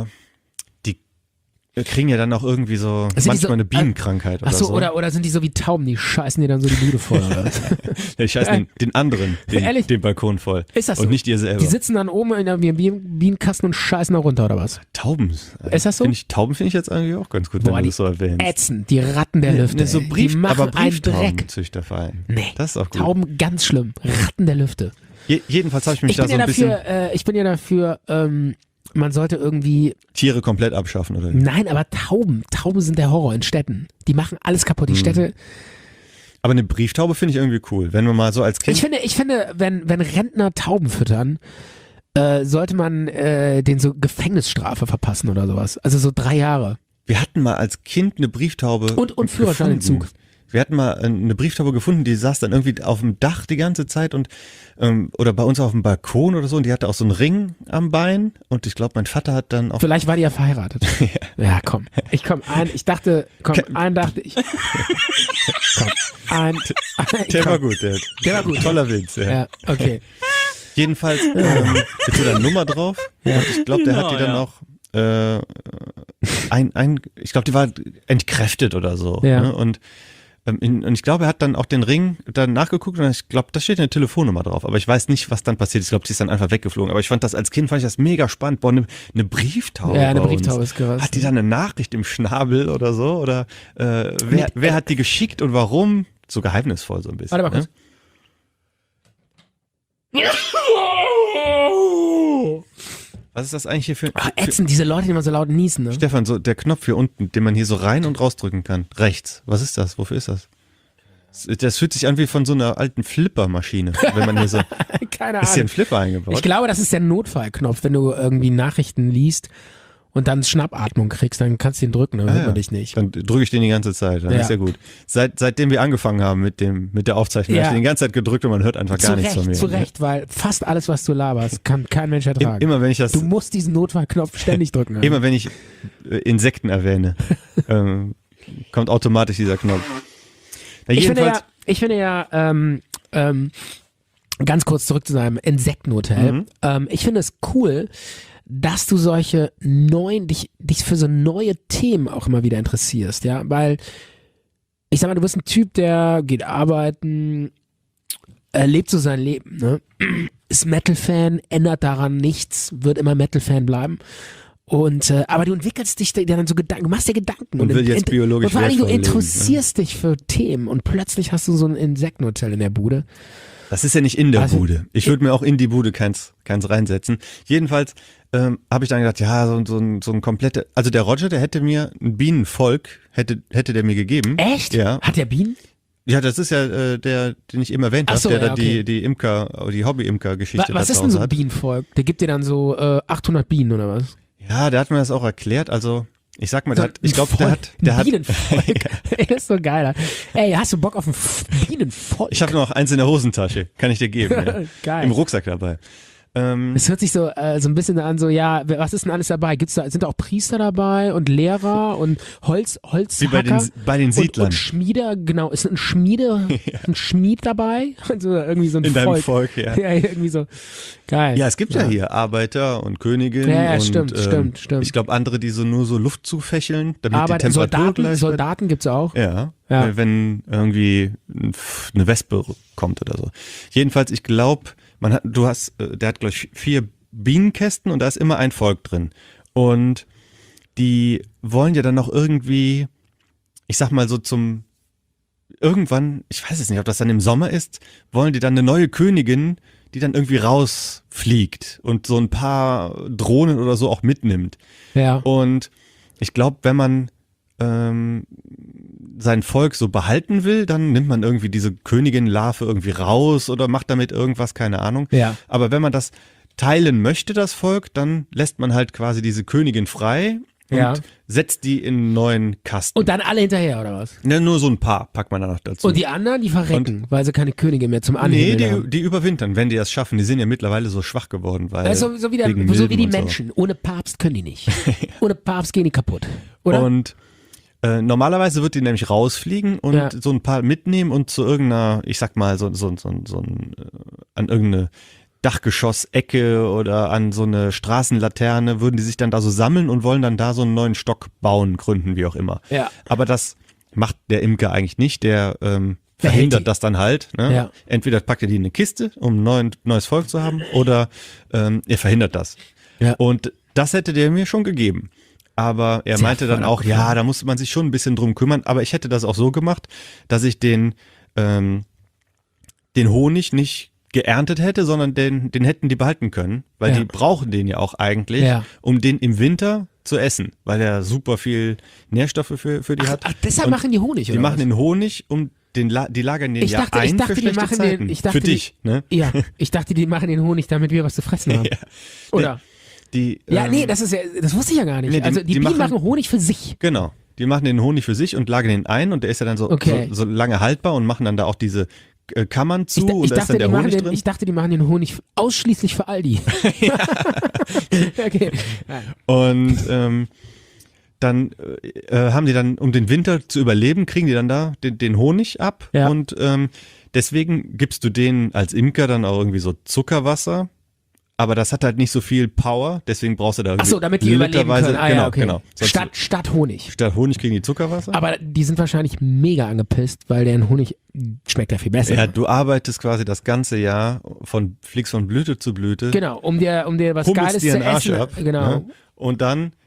kriegen ja dann auch irgendwie so manchmal eine Bienenkrankheit oder so. Oder sind die so wie Tauben, die scheißen dir dann so die Bude voll oder was? Die scheißen den anderen den Balkon voll. Ist das so? Und nicht dir selber. Die sitzen dann oben in einem Bienenkasten und scheißen da runter oder was? Tauben. Ist das so? Tauben finde ich jetzt eigentlich auch ganz gut, wenn du das so erwähnst. Ätzend, die Ratten der Lüfte. So die machen einen Dreck. Züchterverein. Nee, das ist auch gut. Tauben ganz schlimm. Ratten der Lüfte. Jedenfalls habe ich mich da so ein bisschen... Ich bin ja dafür... man sollte irgendwie... Tiere komplett abschaffen, oder? Nein, aber Tauben sind der Horror in Städten. Die machen alles kaputt. Die Städte... Aber eine Brieftaube finde ich irgendwie cool. Wenn man mal so als Kind... Ich finde, wenn Rentner Tauben füttern, sollte man denen so Gefängnisstrafe verpassen oder sowas. Also so 3 Jahre. Wir hatten mal als Kind eine Brieftaube und Führerscheinentzug. Wir hatten mal eine Brieftaube gefunden, die saß dann irgendwie auf dem Dach die ganze Zeit und oder bei uns auf dem Balkon oder so und die hatte auch so einen Ring am Bein und ich glaube, mein Vater hat dann auch... Vielleicht war die ja verheiratet. Ja, komm. Der war gut. Der war gut. Toller Witz. Ja, okay. Jedenfalls ist da eine Nummer drauf und ich glaube, der hat die dann auch ich glaube, die war entkräftet oder so. Ja. Ne? Und ich glaube, er hat dann auch den Ring dann nachgeguckt und ich glaube, da steht eine Telefonnummer drauf. Aber ich weiß nicht, was dann passiert ist. Ich glaube, sie ist dann einfach weggeflogen. Aber ich fand das als Kind mega spannend. Boah, eine Brieftaube. Ja, eine Brieftaube ist krass. Hat die dann eine Nachricht im Schnabel oder so? Oder wer hat die geschickt und warum? So geheimnisvoll so ein bisschen. Warte mal kurz. Was ist das eigentlich hier für... ätzend, diese Leute, die immer so laut niesen, ne? Stefan, so der Knopf hier unten, den man hier so rein und rausdrücken kann. Rechts. Was ist das? Wofür ist das? Das fühlt sich an wie von so einer alten Flippermaschine, wenn man hier so... Keine Ahnung. Ist hier ein Flipper eingebaut? Ich glaube, das ist der Notfallknopf, wenn du irgendwie Nachrichten liest und dann Schnappatmung kriegst, dann kannst du den drücken, dann hört man dich nicht. Dann drücke ich den die ganze Zeit, dann ist ja gut. Seitdem wir angefangen haben mit der Aufzeichnung, habe ich den die ganze Zeit gedrückt und man hört einfach gar nichts von mir. Zu Recht, weil fast alles, was du laberst, kann kein Mensch ertragen. Immer wenn ich das... Du musst diesen Notfallknopf ständig drücken. Immer wenn ich Insekten erwähne, kommt automatisch dieser Knopf. Na, ich finde ja, ganz kurz zurück zu seinem Insektenhotel. Ich finde es cool, dass du solche dich für so neue Themen auch immer wieder interessierst, ja, weil ich sag mal, du bist ein Typ, der geht arbeiten, lebt so sein Leben, ne? Ist Metal-Fan, ändert daran nichts, wird immer Metal-Fan bleiben. Und aber du entwickelst dich dann so Gedanken, du machst dir Gedanken und will jetzt biologisch und vor allem du interessierst dich für Themen und plötzlich hast du so ein Insektenhotel in der Bude. Das ist ja nicht in der Bude. Ich würde mir auch in die Bude keins reinsetzen. Jedenfalls habe ich dann gedacht, ja, so ein komplette, also der Roger, der hätte mir ein Bienenvolk, hätte der mir gegeben. Echt? Ja. Hat der Bienen? Ja, das ist ja den ich eben erwähnt habe, der da die Imker, die Hobby-Imker-Geschichte Was ist denn so ein Bienenvolk? Der gibt dir dann so 800 Bienen oder was? Ja, der hat mir das auch erklärt, also ich sag mal, der hat Bienenvolk. Ey, das ist so geil. Ey, hast du Bock auf ein Bienenvolk? Ich habe noch eins in der Hosentasche, kann ich dir geben. Ja. Geil. Im Rucksack dabei. Es hört sich so ein bisschen an, so, ja, was ist denn alles dabei? Sind da auch Priester dabei und Lehrer und Holzhacker? Wie bei den Siedlern. Und Schmieder, genau. Ist ein Schmied dabei? Also irgendwie so ein in Volk. Deinem Volk, ja. Ja, irgendwie so. Geil. Ja, es gibt ja hier Arbeiter und Königinnen. Ja, und, stimmt. Ich glaube, andere, die nur so Luft zufächeln, damit die Temperatur gleich Soldaten gibt's auch. Ja. Wenn irgendwie eine Wespe kommt oder so. Jedenfalls, ich glaube, der hat, glaube ich, 4 Bienenkästen und da ist immer ein Volk drin. Und die wollen ja dann noch irgendwie, ich sag mal so irgendwann, ich weiß es nicht, ob das dann im Sommer ist, wollen die dann eine neue Königin, die dann irgendwie rausfliegt und so ein paar Drohnen oder so auch mitnimmt. Ja. Und ich glaube, wenn man sein Volk so behalten will, dann nimmt man irgendwie diese Königin-Larve irgendwie raus oder macht damit irgendwas, keine Ahnung. Ja. Aber wenn man das teilen möchte, das Volk, dann lässt man halt quasi diese Königin frei und setzt die in einen neuen Kasten. Und dann alle hinterher, oder was? Ne, nur so ein paar packt man da noch dazu. Und die anderen, die verrecken, weil sie keine Königin mehr zum Anheben haben. Die überwintern, wenn die das schaffen. Die sind ja mittlerweile so schwach geworden, weil so wie die Menschen. Ohne Papst können die nicht. Ohne Papst gehen die kaputt, oder? Und normalerweise wird die nämlich rausfliegen und so ein paar mitnehmen und zu irgendeiner, ich sag mal, an irgendeine Dachgeschossecke oder an so eine Straßenlaterne würden die sich dann da so sammeln und wollen dann da so einen neuen Stock bauen, gründen, wie auch immer. Ja. Aber das macht der Imker eigentlich nicht, der verhindert das dann halt. Ne? Ja. Entweder packt er die in eine Kiste, um ein neues Volk zu haben, oder er verhindert das. Ja. Und das hätte der mir schon gegeben. Aber er meinte dann auch, ja, da musste man sich schon ein bisschen drum kümmern. Aber ich hätte das auch so gemacht, dass ich den Honig nicht geerntet hätte, sondern den hätten die behalten können. Weil die brauchen den ja auch eigentlich, um den im Winter zu essen. Weil er super viel Nährstoffe für die hat. Ach, deshalb machen die Honig, oder? Die machen den Honig, die lagern den ein für schlechte Zeiten. Für dich, ne? Ja, ich dachte, die machen den Honig, damit wir was zu fressen haben. Ja. Oder? Das wusste ich ja gar nicht. Nee, die Bienen machen Honig für sich. Genau. Die machen den Honig für sich und lagern den ein und der ist ja dann so lange haltbar und machen dann da auch diese Kammern zu und da ist dann der Honig drin. Ich dachte, die machen den Honig ausschließlich für Aldi. Okay. Und dann haben die dann, um den Winter zu überleben, kriegen die dann da den Honig ab und deswegen gibst du denen als Imker dann auch irgendwie so Zuckerwasser. Aber das hat halt nicht so viel Power, deswegen brauchst du da irgendwie damit die überleben können. Genau. Statt Honig. Statt Honig kriegen die Zuckerwasser. Aber die sind wahrscheinlich mega angepisst, weil der Honig schmeckt ja viel besser. Ja, du arbeitest quasi das ganze Jahr fliegst von Blüte zu Blüte. Genau, um dir was Geiles dir zu einen Arsch essen. Ab, genau. Ne? Und dann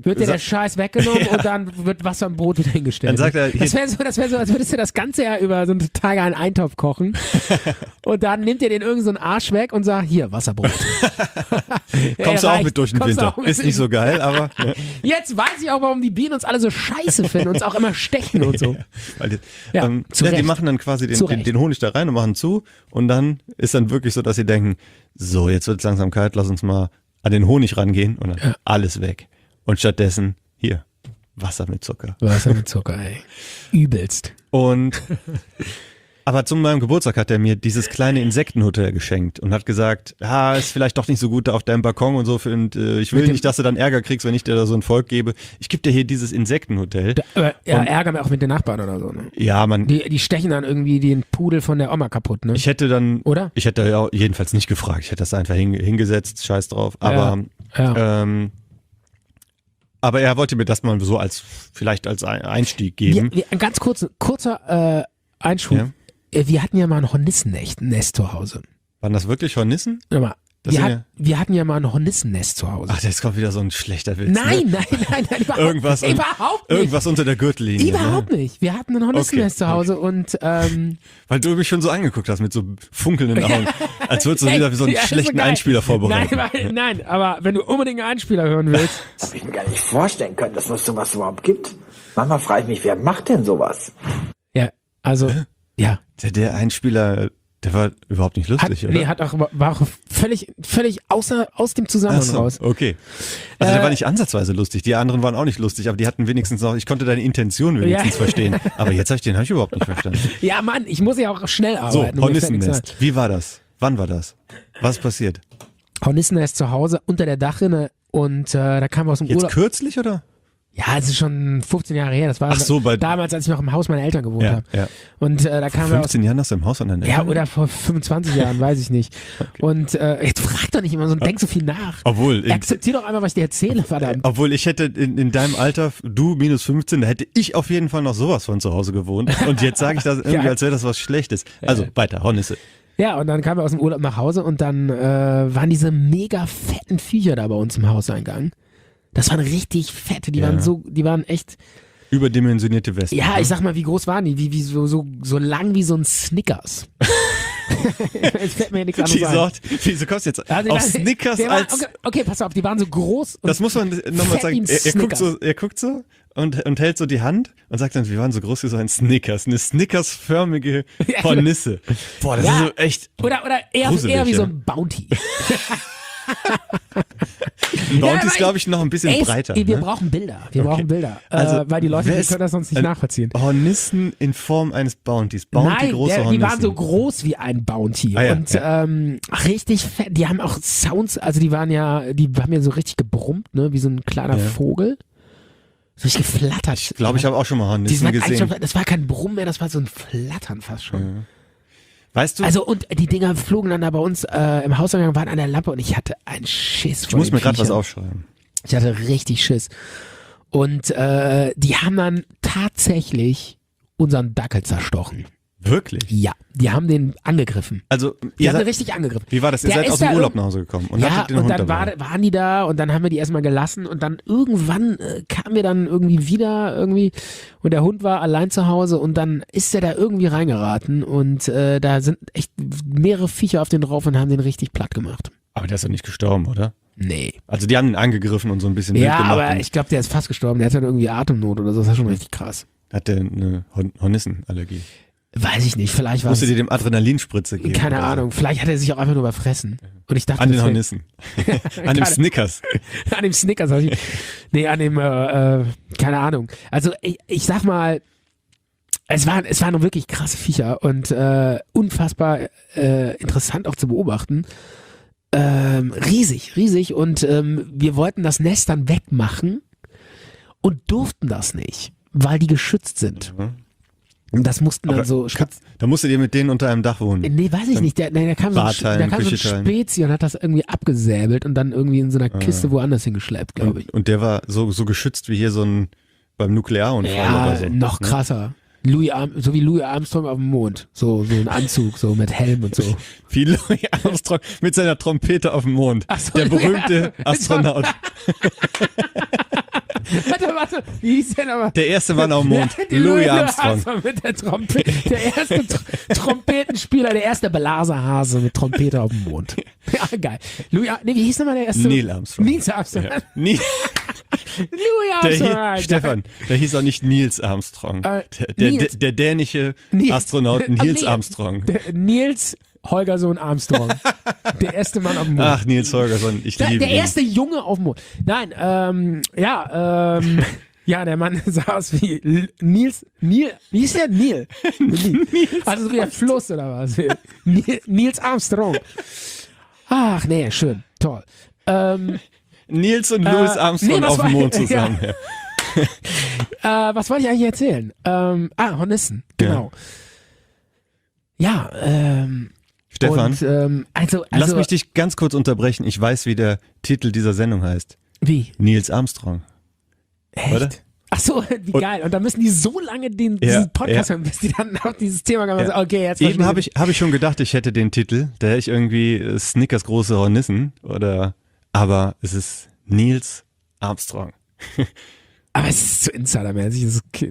wird dir der Scheiß weggenommen und dann wird Wasser und Brot wieder hingestellt. Dann sagt er, das wäre so, als würdest du das ganze Jahr über so einen Tag einen Eintopf kochen und dann nimmt ihr den irgend so einen Arsch weg und sagt, hier, Wasserbrot. Kommst du auch mit durch den Winter. Ist nicht so geil, aber... Ja. Jetzt weiß ich auch, warum die Bienen uns alle so scheiße finden, uns auch immer stechen und so. Die machen dann quasi den Honig da rein und machen zu und dann ist dann wirklich so, dass sie denken, so, jetzt wird es langsam kalt, lass uns mal an den Honig rangehen und dann alles weg. Und stattdessen, hier, Wasser mit Zucker. Wasser mit Zucker, ey. Übelst. Aber zu meinem Geburtstag hat er mir dieses kleine Insektenhotel geschenkt und hat gesagt, ist vielleicht doch nicht so gut da auf deinem Balkon und so und ich will nicht, dass du dann Ärger kriegst, wenn ich dir da so ein Volk gebe. Ich gebe dir hier dieses Insektenhotel. Ärger mir auch mit den Nachbarn oder so, ne? Ja, man. Die stechen dann irgendwie den Pudel von der Oma kaputt, ne? Ich hätte dann, oder? Ich hätte ja jedenfalls nicht gefragt. Ich hätte das einfach hingesetzt, scheiß drauf. Aber, aber er wollte mir das mal so vielleicht als Einstieg geben. Ein ganz kurzer Einschub. Ja. Wir hatten ja mal ein Hornissennest zu Hause. Waren das wirklich Hornissen? Wir hatten ja mal ein Hornissennest zu Hause. Ach, jetzt kommt wieder so ein schlechter Witz. Nein, überhaupt nicht. Irgendwas unter der Gürtellinie. Überhaupt nicht. Wir hatten ein Hornissennest zu Hause und weil du mich schon so angeguckt hast mit so funkelnden Augen, als würdest du wieder so einen schlechten Einspieler vorbereiten. Nein, aber wenn du unbedingt einen Einspieler hören willst. Das hab ich mir gar nicht vorstellen können, dass es sowas überhaupt gibt. Manchmal frage ich mich, wer macht denn sowas? Ja, also, ja. Der Einspieler, der war überhaupt nicht lustig, oder? Nee, war auch völlig aus dem Zusammenhang raus. Okay. Also der war nicht ansatzweise lustig. Die anderen waren auch nicht lustig, aber die hatten wenigstens noch, ich konnte deine Intention wenigstens verstehen. Aber jetzt habe ich überhaupt nicht verstanden. Ja, Mann, ich muss ja auch schnell arbeiten. So, Hornissennest. Wie war das? Wann war das? Was ist passiert? Hornissennest zu Hause unter der Dachrinne und da kamen wir aus dem Urlaub. Jetzt kürzlich, oder? Ja, es ist schon 15 Jahre her. Das war damals, als ich noch im Haus meiner Eltern gewohnt habe. Ja. Und da kamen wir 15 Jahren hast du im Haus an deinen Eltern? Ja, oder vor 25 Jahren, weiß ich nicht. Okay. Und jetzt frag doch nicht immer so und denk so viel nach. Akzeptier doch einmal, was ich dir erzähle, verdammt. Obwohl ich hätte in deinem Alter, du minus 15, da hätte ich auf jeden Fall noch sowas von zu Hause gewohnt. Und jetzt sage ich das irgendwie, als wäre das was Schlechtes. Also weiter, Hornisse. Ja, und dann kamen wir aus dem Urlaub nach Hause und dann waren diese mega fetten Viecher da bei uns im Hauseingang. Das waren richtig fette, die waren echt überdimensionierte Wespen. Ja, ich sag mal, wie groß waren die? Wie so lang wie so ein Snickers. Jetzt fällt mir ja nichts anderes ein. Wieso kostet jetzt auf Snickers als... Okay, pass auf, die waren so groß. Und das muss man nochmal sagen. Er guckt so und hält so die Hand und sagt dann, wir waren so groß wie so ein Snickers. Eine Snickers-förmige Hornisse. Boah, das ist so echt Oder eher wie so ein Bounty. Bounty ist, glaube ich, noch ein bisschen breiter. Wir brauchen Bilder. Weil die Leute können das sonst nicht nachvollziehen. Hornissen in Form eines Bountys. Hornissen. Die waren so groß wie ein Bounty. Richtig fett. Die haben auch Sounds, also die haben ja so richtig gebrummt, ne, wie so ein kleiner Vogel. So richtig geflattert. Ich glaube, ich habe auch schon mal Hornissen gesehen. Das war kein Brummen mehr, das war so ein Flattern fast schon. Ja. Weißt du? Also und die Dinger flogen dann da bei uns im Hauseingang, waren an der Lampe und ich hatte einen Schiss. Ich muss mir gerade was aufschreiben. Ich hatte richtig Schiss. Und die haben dann tatsächlich unseren Dackel zerstochen. Wirklich? Ja, die haben den angegriffen. Also die haben den richtig angegriffen. Wie war das? Ihr seid aus dem Urlaub nach Hause gekommen und hattet den Hund dabei. Ja, und dann waren die da und dann haben wir die erstmal gelassen und dann irgendwann kamen wir dann irgendwie wieder und der Hund war allein zu Hause und dann ist der da irgendwie reingeraten und da sind echt mehrere Viecher auf den drauf und haben den richtig platt gemacht. Aber der ist doch nicht gestorben, oder? Nee. Also die haben ihn angegriffen und so ein bisschen wild gemacht. Ja, aber ich glaube, der ist fast gestorben. Der hat dann irgendwie Atemnot oder so. Das war schon richtig krass. Hat der eine Hornissenallergie? Weiß ich nicht, vielleicht war musste dir dem Adrenalinspritze geben. Keine Ahnung, vielleicht hat er sich auch einfach nur überfressen. Und ich dachte, an den Hornissen. An dem Snickers. An dem Snickers. Nee, an dem, keine Ahnung. Also ich sag mal, es waren wirklich krasse Viecher und unfassbar interessant auch zu beobachten. Riesig und wir wollten das Nest dann wegmachen und durften das nicht, weil die geschützt sind. Und das mussten dann so... Da musstet ihr mit denen unter einem Dach wohnen? Nee, weiß ich nicht. Da kam so ein Spezi und hat das irgendwie abgesäbelt und dann irgendwie in so einer Kiste woanders hingeschleppt, glaube ich. Und der war so geschützt wie hier beim Nuklearunfall oder so. Noch krasser. So wie Louis Armstrong auf dem Mond. So ein Anzug, so mit Helm und so. Wie Louis Armstrong mit seiner Trompete auf dem Mond. Ach so, der berühmte Astronaut. Warte, wie hieß der nochmal? Der erste Mann auf dem Mond, Louis Armstrong. Mit der der erste Trompetenspieler, der erste Blaserhase mit Trompete auf dem Mond. Ja, geil. Wie hieß nochmal der erste? Neil Armstrong. Louis Armstrong. Stefan, der hieß auch nicht Niels Armstrong. Der dänische Astronaut Niels Armstrong. Nils Holgersson Armstrong. Der erste Mann auf dem Mond. Ach, Nils Holgersson, ich liebe ihn. Der erste Junge auf dem Mond. Nein, ja, der Mann sah aus wie Neil, wie hieß der? Neil. Also so wie der Fluss oder was? Nils Armstrong. Ach, nee, schön, toll. Nils und Louis Armstrong auf dem Mond zusammen. Ja. Was wollte ich eigentlich erzählen? Hornissen, genau. Ja, Stefan, und, lass mich dich ganz kurz unterbrechen. Ich weiß, wie der Titel dieser Sendung heißt. Wie? Nils Armstrong. Echt? Oder? Ach so, wie geil. Und dann müssen die so lange diesen Podcast hören, bis die dann auf dieses Thema kommen. Ja. Okay, jetzt eben habe ich schon gedacht, ich hätte den Titel. Da hätte ich irgendwie Snickers große Hornissen aber es ist Nils Armstrong. Aber es ist so insidermäßig.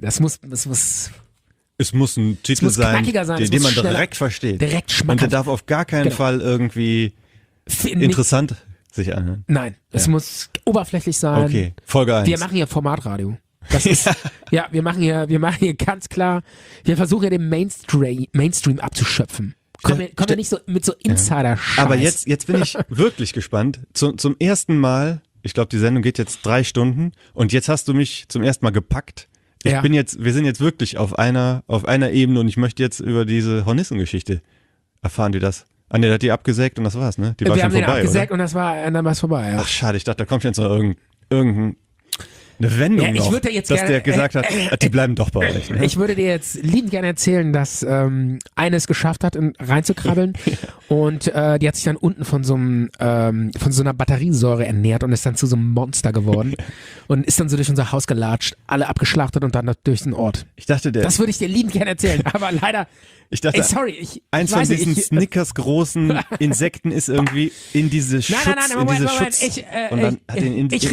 Es muss ein Titel sein, den man direkt versteht. Direkt schmackhaft. Und der darf auf gar keinen Fall irgendwie interessant sich anhören. Nein, es muss oberflächlich sein. Okay, Folge 1. Wir machen hier Formatradio. Das ist, ja, wir machen hier ganz klar, wir versuchen ja den Mainstream abzuschöpfen. Kommen wir nicht so mit so Insider-Scheiß. Aber jetzt bin ich wirklich gespannt. Zum ersten Mal, ich glaube, die Sendung geht jetzt 3 Stunden und jetzt hast du mich zum ersten Mal gepackt. Wir sind jetzt wirklich auf einer Ebene und ich möchte jetzt über diese Hornissen-Geschichte erfahren, die das. Der hat die abgesägt und das war's, ne? Die war schon vorbei, Wir haben den abgesägt oder? Und dann war es vorbei, ja. Ach, schade, ich dachte, da kommt jetzt noch irgendeine Wendung noch, würde jetzt dass der gesagt hat, die bleiben doch bei euch. Ne? Ich würde dir jetzt liebend gerne erzählen, dass eines geschafft hat, reinzukrabbeln und die hat sich dann unten von so einer Batteriesäure ernährt und ist dann zu so einem Monster geworden und ist dann so durch unser Haus gelatscht, alle abgeschlachtet und dann durch den Ort. Ich dachte, das würde ich dir liebend gerne erzählen, aber leider. Ich dachte, eins von diesen Snickers großen Insekten ist irgendwie in diese Schutz, Moment. Und dann hat ihn ich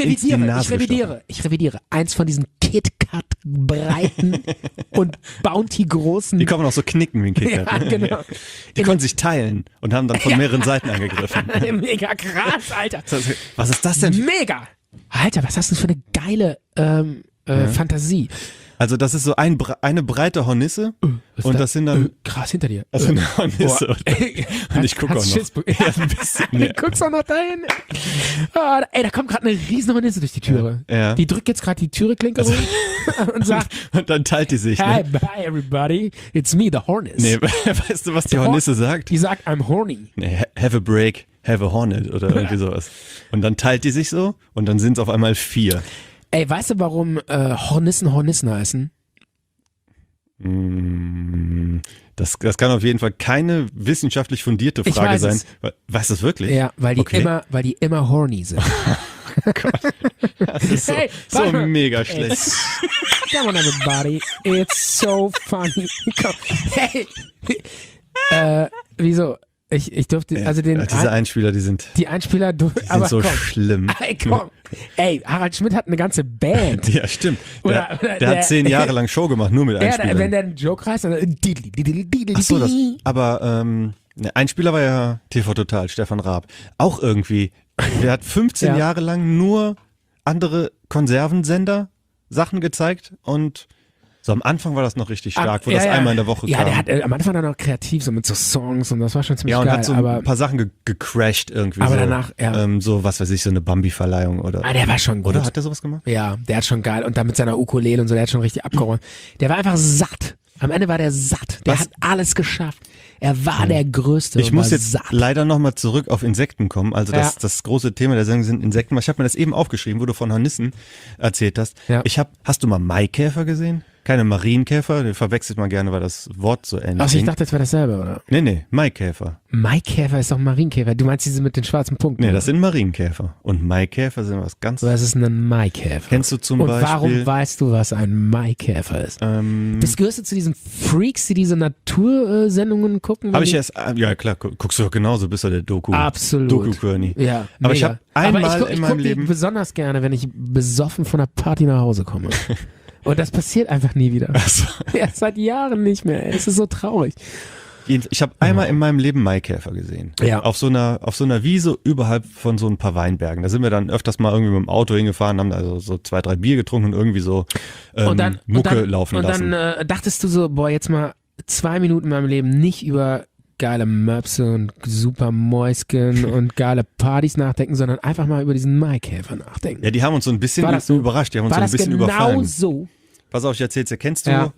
revidiere. Eins von diesen KitKat breiten und Bounty großen. Die kann man auch so knicken wie ein KitKat. Ja, ne? genau. Die konnten sich teilen und haben dann von mehreren Seiten angegriffen. Mega krass, Alter. Was ist das denn? Mega. Alter, was hast du für eine geile Fantasie? Also das ist so eine breite Hornisse und das sind dann krass hinter dir. Also eine Hornisse. Und ich gucke auch noch. Ja, ein bisschen. Nee. Du guckst auch noch dahin. Oh, da kommt gerade eine riesen Hornisse durch die Türe. Ja. Die drückt jetzt gerade die Türklinke rum und sagt. Und dann teilt die sich. Hi, bye everybody, it's me, the Hornisse. Nee, weißt du, was die Hornisse sagt? Die sagt, I'm horny. Nee, have a break, have a hornet oder irgendwie sowas. Und dann teilt die sich so und dann sind es auf einmal 4. Ey, weißt du, warum Hornissen heißen? Das kann auf jeden Fall keine wissenschaftlich fundierte Frage sein. Weißt du das wirklich? Ja, weil die immer horny sind. Oh Gott. Das ist so mega schlecht. Come on everybody, it's so funny. Hey, wieso? Ich durfte, also diese Einspieler, die sind aber so schlimm. Ey, komm. Ey, Harald Schmidt hat eine ganze Band. Ja, stimmt. Der hat 10 Jahre lang Show gemacht, nur mit Einspielern. Wenn der einen Joke reißt, dann Ach so, aber Einspieler war ja TV Total, Stefan Raab. Auch irgendwie, der hat 15 Jahre lang nur andere Konservensender Sachen gezeigt und so am Anfang war das noch richtig stark, wo das einmal in der Woche kam. Ja, der hat am Anfang dann noch kreativ so mit so Songs und das war schon ziemlich geil. Ja, und hat so ein paar Sachen gecrashed irgendwie. Aber so, danach, so, was weiß ich, so eine Bambi-Verleihung oder. Der war schon gut. Oder hat der sowas gemacht? Ja, der hat schon geil. Und dann mit seiner Ukulele und so, der hat schon richtig abgeräumt. Der war einfach satt. Am Ende war der satt. Der hat alles geschafft. Er war der Größte. Ich muss jetzt leider nochmal zurück auf Insekten kommen. Also das große Thema der Sendung sind Insekten. Ich habe mir das eben aufgeschrieben, wo du von Hornissen erzählt hast. Ja. Hast du mal Maikäfer gesehen? keine Marienkäfer, den verwechselt man gerne, weil das Wort so ähnlich ist. Achso, ich dachte, das wäre dasselbe, oder? Nee, Maikäfer. Maikäfer ist doch ein Marienkäfer. Du meinst diese mit den schwarzen Punkten? Nee, das sind Marienkäfer. Und Maikäfer sind was ganz... Was ist ein Maikäfer? Kennst du zum Beispiel... Und warum weißt du, was ein Maikäfer ist? Gehörst du zu diesen Freaks, die diese Natursendungen gucken? Habe ich erst... Ja, klar, guckst du doch genauso, bist du der Doku. Absolut. Doku-Körni. Ja, aber ich habe einmal in meinem Leben... Ich besonders gerne, wenn ich besoffen von der Party nach Hause komme. Und das passiert einfach nie wieder. So. Ja, seit Jahren nicht mehr. Ey. Es ist so traurig. Ich habe einmal in meinem Leben Maikäfer gesehen. Ja. Auf so einer Wiese überhalb von so ein paar Weinbergen. Da sind wir dann öfters mal irgendwie mit dem Auto hingefahren, haben da also so 2, 3 Bier getrunken und irgendwie so Mucke laufen lassen. Und dann dachtest du so, boah, jetzt mal 2 Minuten in meinem Leben nicht über geile Möpse und super Mäusken und geile Partys nachdenken, sondern einfach mal über diesen Maikäfer nachdenken. Ja, die haben uns so ein bisschen überrascht, die haben uns so ein bisschen überfallen. Genau so? Pass auf, ich erzähl's dir. Kennst du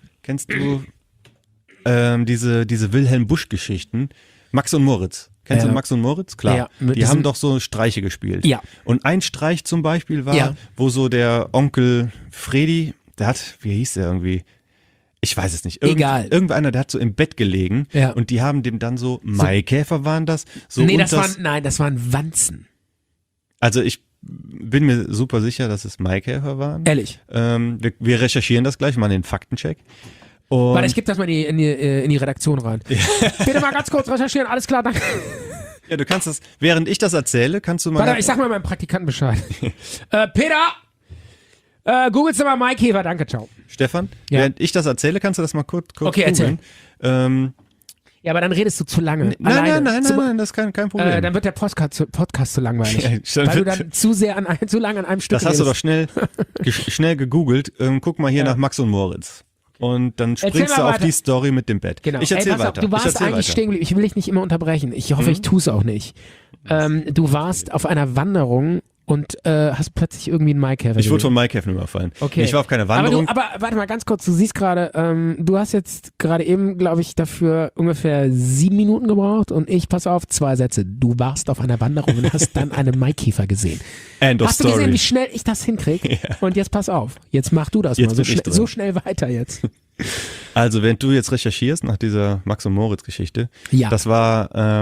diese Wilhelm Busch-Geschichten? Max und Moritz. Kennst du Max und Moritz? Klar. Ja, die haben doch so Streiche gespielt. Ja. Und ein Streich zum Beispiel war, wo so der Onkel Fredi, wie hieß der irgendwie? Ich weiß es nicht. Egal. Irgendeiner, der hat so im Bett gelegen und die haben dem dann so, Maikäfer waren das? So das waren Wanzen. Also ich bin mir super sicher, dass es Maikäfer waren. Ehrlich? Wir recherchieren das gleich, machen den Faktencheck. Warte, ich gebe das mal in die Redaktion rein. Ja. Bitte mal ganz kurz recherchieren, alles klar, danke. Ja, du kannst das, während ich das erzähle, kannst du mal... Warte, ich sag mal meinem Praktikanten Bescheid. Peter, googelst du mal Maikäfer, danke, ciao. Stefan, während ich das erzähle, kannst du das mal kurz okay, googeln. Ja, aber dann redest du zu lange. Nein, das ist kein Problem. Dann wird der Podcast zu langweilig. Weil du dann zu lange an einem Stück Das hast redest. Du doch schnell gegoogelt. Guck mal hier nach Max und Moritz. Und dann springst du auf die Story mit dem Bett. Genau. Ich erzähl weiter. Du warst eigentlich stehen geblieben. Ich will dich nicht immer unterbrechen. Ich hoffe, ich tue es auch nicht. Du warst auf einer Wanderung und hast plötzlich irgendwie einen Maikäfer gesehen. Ich wurde von Maikäfern überfallen. Okay. Ich war auf keiner Wanderung. Aber warte mal ganz kurz, du siehst gerade, du hast jetzt gerade eben, glaube ich, dafür ungefähr 7 Minuten gebraucht und ich, pass auf, 2 Sätze. Du warst auf einer Wanderung und hast dann einen Maikäfer gesehen. End of Hast du gesehen, wie schnell ich das hinkriege? Ja. Und jetzt pass auf, jetzt mach du das jetzt mal so schnell weiter jetzt. Also, wenn du jetzt recherchierst nach dieser Max und Moritz Geschichte, das war,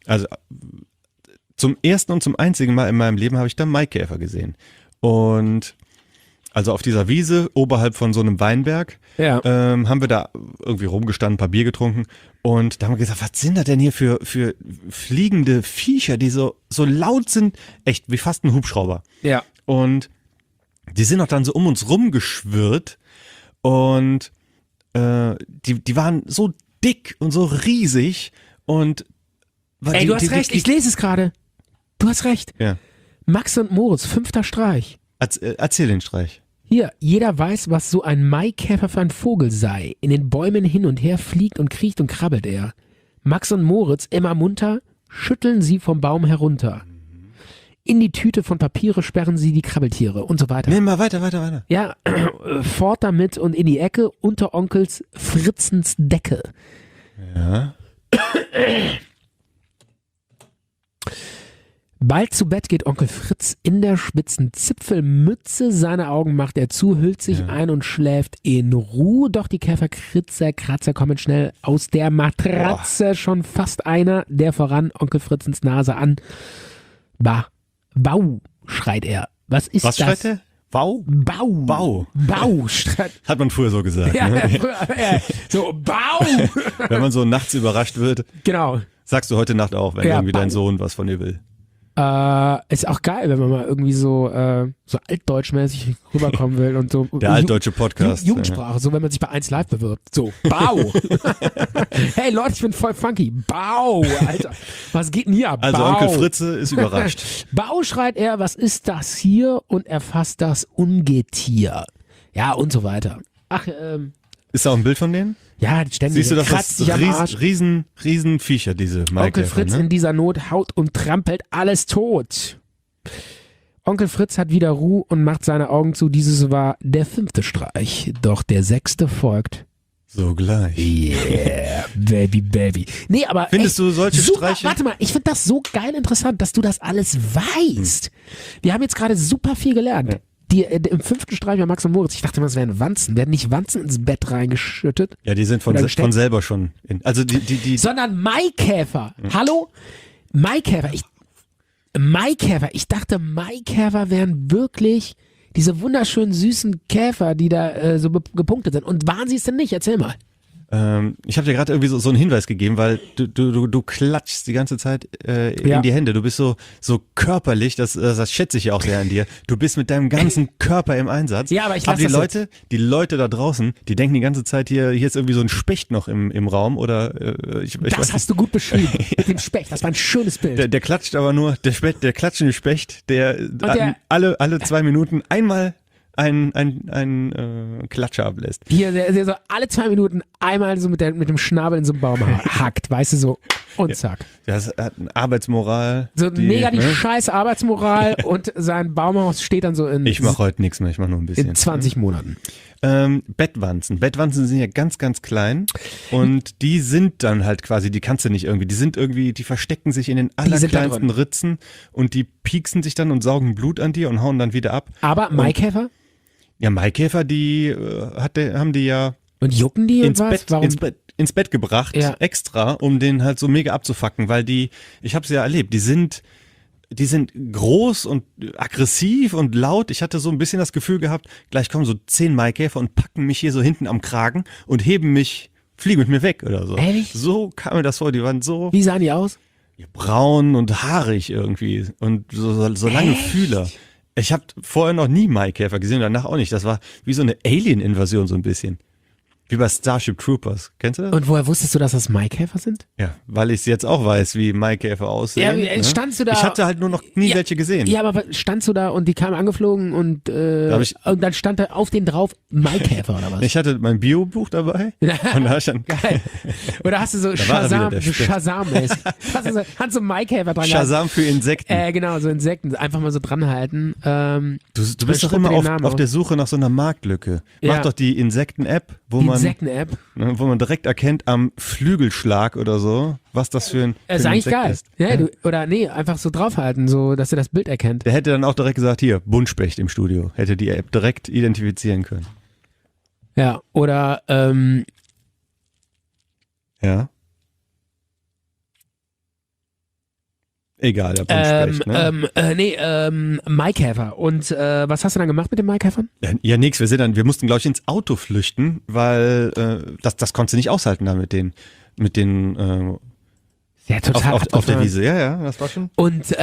zum ersten und zum einzigen Mal in meinem Leben habe ich da Maikäfer gesehen. Und also auf dieser Wiese oberhalb von so einem Weinberg haben wir da irgendwie rumgestanden, ein paar Bier getrunken und da haben wir gesagt, was sind das denn hier für fliegende Viecher, die so laut sind, echt wie fast ein Hubschrauber. Ja. Und die sind auch dann so um uns rumgeschwirrt und die waren so dick und so riesig und Ey, du hast recht, ich lese es gerade. Du hast recht. Ja. Max und Moritz, 5. Streich. Erzähl den Streich. Hier, jeder weiß, was so ein Maikäfer für ein Vogel sei. In den Bäumen hin und her fliegt und kriecht und krabbelt er. Max und Moritz, immer munter, schütteln sie vom Baum herunter. In die Tüte von Papiere sperren sie die Krabbeltiere und so weiter. Nimm mal weiter. Ja, fort damit und in die Ecke unter Onkels Fritzens Decke. Ja. Bald zu Bett geht Onkel Fritz in der spitzen Zipfelmütze. Seine Augen macht er zu, hüllt sich ein und schläft in Ruhe. Doch die Käferkratzer kommen schnell aus der Matratze. Boah. Schon fast einer, der voran Onkel Fritzens Nase an. Bau, schreit er. Was ist das? Was schreit er? Bau? Bau. Hat man früher so gesagt. Ja, ne? So, Bau. Wenn man so nachts überrascht wird. Genau. Sagst du heute Nacht auch, wenn irgendwie dein Sohn was von dir will. Ist auch geil, wenn man mal irgendwie so altdeutschmäßig rüberkommen will und so. Der altdeutsche Podcast. Jugendsprache, so wenn man sich bei 1 Live bewirbt. So, Bau. Hey Leute, ich bin voll funky. Bau, Alter. Was geht denn hier? Also Bau. Onkel Fritze ist überrascht. Bau, schreit er, was ist das hier? Und erfasst das Ungetier. Ja, und so weiter. Ach, ist da auch ein Bild von denen? Ja, ständig. Siehst du, das riesen Viecher, diese Maikäfer. Onkel Fritz in dieser Not haut und trampelt alles tot. Onkel Fritz hat wieder Ruhe und macht seine Augen zu. Dieses war der 5. Streich. Doch der 6. folgt. Sogleich. Yeah, baby. Nee, aber findest du solche Streiche? Warte mal, ich finde das so geil interessant, dass du das alles weißt. Wir haben jetzt gerade super viel gelernt. im 5. Streich bei Max und Moritz, ich dachte immer, es wären Wanzen. Werden nicht Wanzen ins Bett reingeschüttet? Ja, die sind von selber schon. Sondern Maikäfer. Hallo? Maikäfer. Ich dachte, Maikäfer wären wirklich diese wunderschönen süßen Käfer, die da so gepunktet sind. Und waren sie es denn nicht? Erzähl mal. Ich habe dir gerade irgendwie so einen Hinweis gegeben, weil du klatschst die ganze Zeit in die Hände. Du bist so körperlich, das schätze ich ja auch sehr an dir. Du bist mit deinem ganzen Körper im Einsatz. Ja, aber ich lasse die Leute da draußen, die denken die ganze Zeit, hier ist irgendwie so ein Specht noch im Raum oder das hast du gut beschrieben mit dem Specht. Das war ein schönes Bild. Der klatscht aber nur, der klatschende Specht, der alle 2 Minuten einmal ein Klatscher ablässt. Hier, der so alle 2 Minuten einmal so mit dem Schnabel in so einen Baum hackt, weißt du, so und zack. Ja, das hat eine Arbeitsmoral. So mega die scheiß Arbeitsmoral und sein Baumhaus steht dann so in... Ich mache heute nichts mehr, ich mache nur ein bisschen. In 20 Monaten. Bettwanzen. Bettwanzen sind ja ganz, ganz klein und die sind dann halt quasi, die kannst du nicht irgendwie, die verstecken sich in den allerkleinsten Ritzen und die pieksen sich dann und saugen Blut an dir und hauen dann wieder ab. Aber Maikäfer? Ja, Maikäfer, die haben die ja und jucken die ins Bett gebracht, extra, um den halt so mega abzufacken, weil ich habe es ja erlebt, die sind groß und aggressiv und laut. Ich hatte so ein bisschen das Gefühl gehabt, gleich kommen so 10 Maikäfer und packen mich hier so hinten am Kragen und fliegen mit mir weg oder so. Ehrlich? So kam mir das vor, die waren so... Wie sahen die aus? Braun und haarig irgendwie und so lange Fühler. Ich habe vorher noch nie Maikäfer gesehen, danach auch nicht. Das war wie so eine Alien-Invasion so ein bisschen. Wie bei Starship Troopers. Kennst du das? Und woher wusstest du, dass das Maikäfer sind? Ja, weil ich jetzt auch weiß, wie Maikäfer aussehen. Ja, standst du da? Ich hatte halt nur noch nie welche gesehen. Ja, aber standst du da und die kamen angeflogen und dann stand da auf denen drauf Maikäfer oder was? Ich hatte mein Bio-Buch dabei. Und da stand geil. Oder hast du so Shazam-mäßig? Hast du Maikäfer dran Shazam für Insekten. Genau, so Insekten. Einfach mal so dranhalten. Du bist doch immer auf der Suche nach so einer Marktlücke. Mach doch die Insekten-App, wo man direkt erkennt am Flügelschlag oder so, was das für ein ist eigentlich geil. Ist. Ja, einfach so draufhalten, so dass er das Bild erkennt. Der hätte dann auch direkt gesagt, hier, Buntspecht im Studio. Hätte die App direkt identifizieren können. Ja, oder ja. Egal, der Buntspecht, Maikäfer. Und was hast du dann gemacht mit den Maikäfern? Ja, nix. Wir mussten, glaube ich, ins Auto flüchten, weil das konntest du nicht aushalten da mit den ja, total auf der Wiese. Ja, das war schon. Und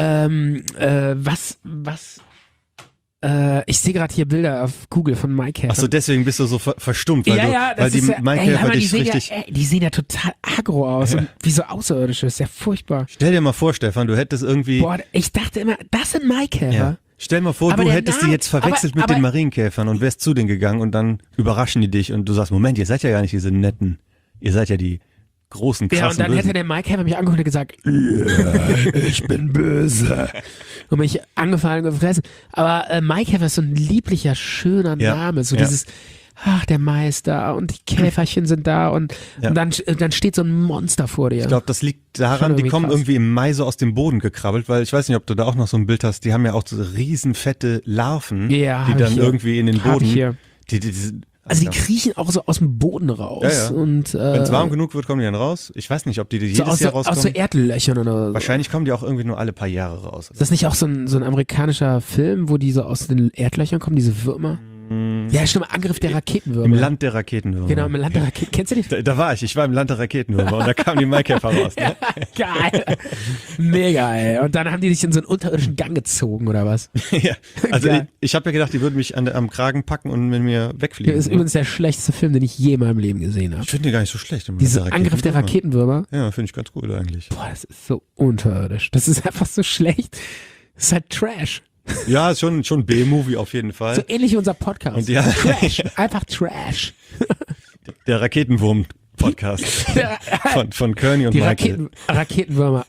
ich sehe gerade hier Bilder auf Google von Maikäfern. Achso, deswegen bist du so verstummt, weil die Maikäfer dich richtig... Die sehen ja total aggro aus und wie so Außerirdische, ist ja furchtbar. Stell dir mal vor, Stefan, du hättest irgendwie... Boah, ich dachte immer, das sind Maikäfer. Ja. Stell mal vor, du hättest die jetzt verwechselt mit den Marienkäfern und wärst zu denen gegangen und dann überraschen die dich und du sagst, Moment, ihr seid ja gar nicht diese netten, ihr seid ja die großen, krassen. Ja, und dann Bösen. hätte der Maikäfer mich angeguckt und gesagt, ich bin böse. Und mich angefallen und gefressen. Aber Maikäfer ist so ein lieblicher, schöner Name. So dieses, ach, der Mai ist da und die Käferchen sind da und dann steht so ein Monster vor dir. Ich glaube, das liegt daran, die kommen irgendwie im Mai so aus dem Boden gekrabbelt, weil ich weiß nicht, ob du da auch noch so ein Bild hast, die haben ja auch so riesenfette Larven, die dann irgendwie in den Boden... Also die kriechen auch so aus dem Boden raus. Ja. Und wenn es warm genug wird, kommen die dann raus. Ich weiß nicht, ob die jedes Jahr rauskommen. Aus so Erdlöchern oder so. Wahrscheinlich kommen die auch irgendwie nur alle paar Jahre raus. Ist das nicht auch so ein amerikanischer Film, wo die so aus den Erdlöchern kommen, diese Würmer? Ja, stimmt, Angriff der Raketenwürmer. Im Land der Raketenwürmer. Genau, im Land der Raketenwürmer. Kennst du die? Da war ich war im Land der Raketenwürmer und da kamen die Maikäfer raus. Ne? Geil. Mega, ey. Und dann haben die dich in so einen unterirdischen Gang gezogen, oder was? Ja, also ich habe ja gedacht, die würden mich am Kragen packen und mit mir wegfliegen. Das ist übrigens der schlechteste Film, den ich je in meinem Leben gesehen habe. Ich finde den gar nicht so schlecht. Dieser Angriff der Raketenwürmer. Ja, finde ich ganz gut eigentlich. Boah, das ist so unterirdisch. Das ist einfach so schlecht. Das ist halt Trash. Ja, ist schon B-Movie auf jeden Fall. So ähnlich wie unser Podcast. Und Trash. Einfach Trash. Der Raketenwurm-Podcast. von Kearney und Michael. Raketenwürmer.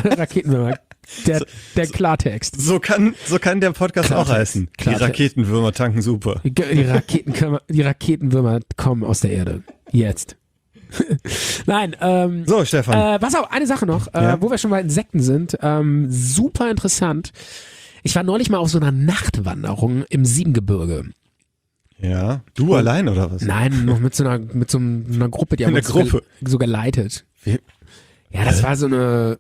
Der Klartext. So kann der Podcast Klartext. Auch heißen. Klartext. Die Raketenwürmer tanken super. Die Raketenwürmer kommen aus der Erde. Jetzt. Nein, so, Stefan. Pass auf, eine Sache noch, wo wir schon bei Insekten sind. Super interessant. Ich war neulich mal auf so einer Nachtwanderung im Siebengebirge. Ja, du allein oder was? Nein, noch mit so einer Gruppe, die haben uns so geleitet. Wie? Ja, das war so eine.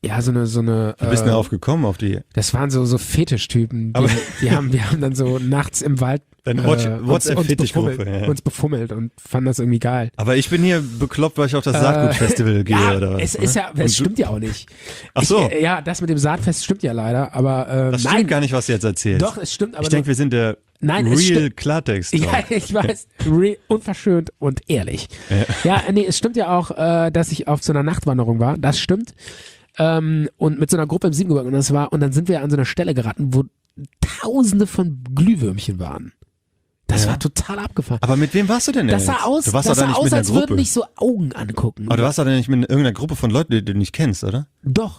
Wie bist du darauf gekommen, auf die? Das waren so Fetischtypen, wir haben dann so nachts im Wald WhatsApp-Fetischgruppe uns befummelt und fanden das irgendwie geil. Aber ich bin hier bekloppt, weil ich auf das Saatgut-Festival gehe, oder was? Es stimmt ja auch nicht. Ach so. Ja, das mit dem Saatfest stimmt ja leider, aber das stimmt gar nicht, was du jetzt erzählst. Doch, es stimmt, aber ich denke, wir sind der Real Klartext. Ja, ich weiß. Unverschönt und ehrlich. Ja, nee, es stimmt ja auch, dass ich auf so einer Nachtwanderung war. Das stimmt. Und mit so einer Gruppe im Siebengebirge und dann sind wir an so einer Stelle geraten, wo Tausende von Glühwürmchen waren. Das war total abgefahren. Aber mit wem warst du denn? Das sah aus, als würden dich so Augen angucken. Aber du warst doch nicht mit irgendeiner Gruppe von Leuten, die du nicht kennst, oder? Doch.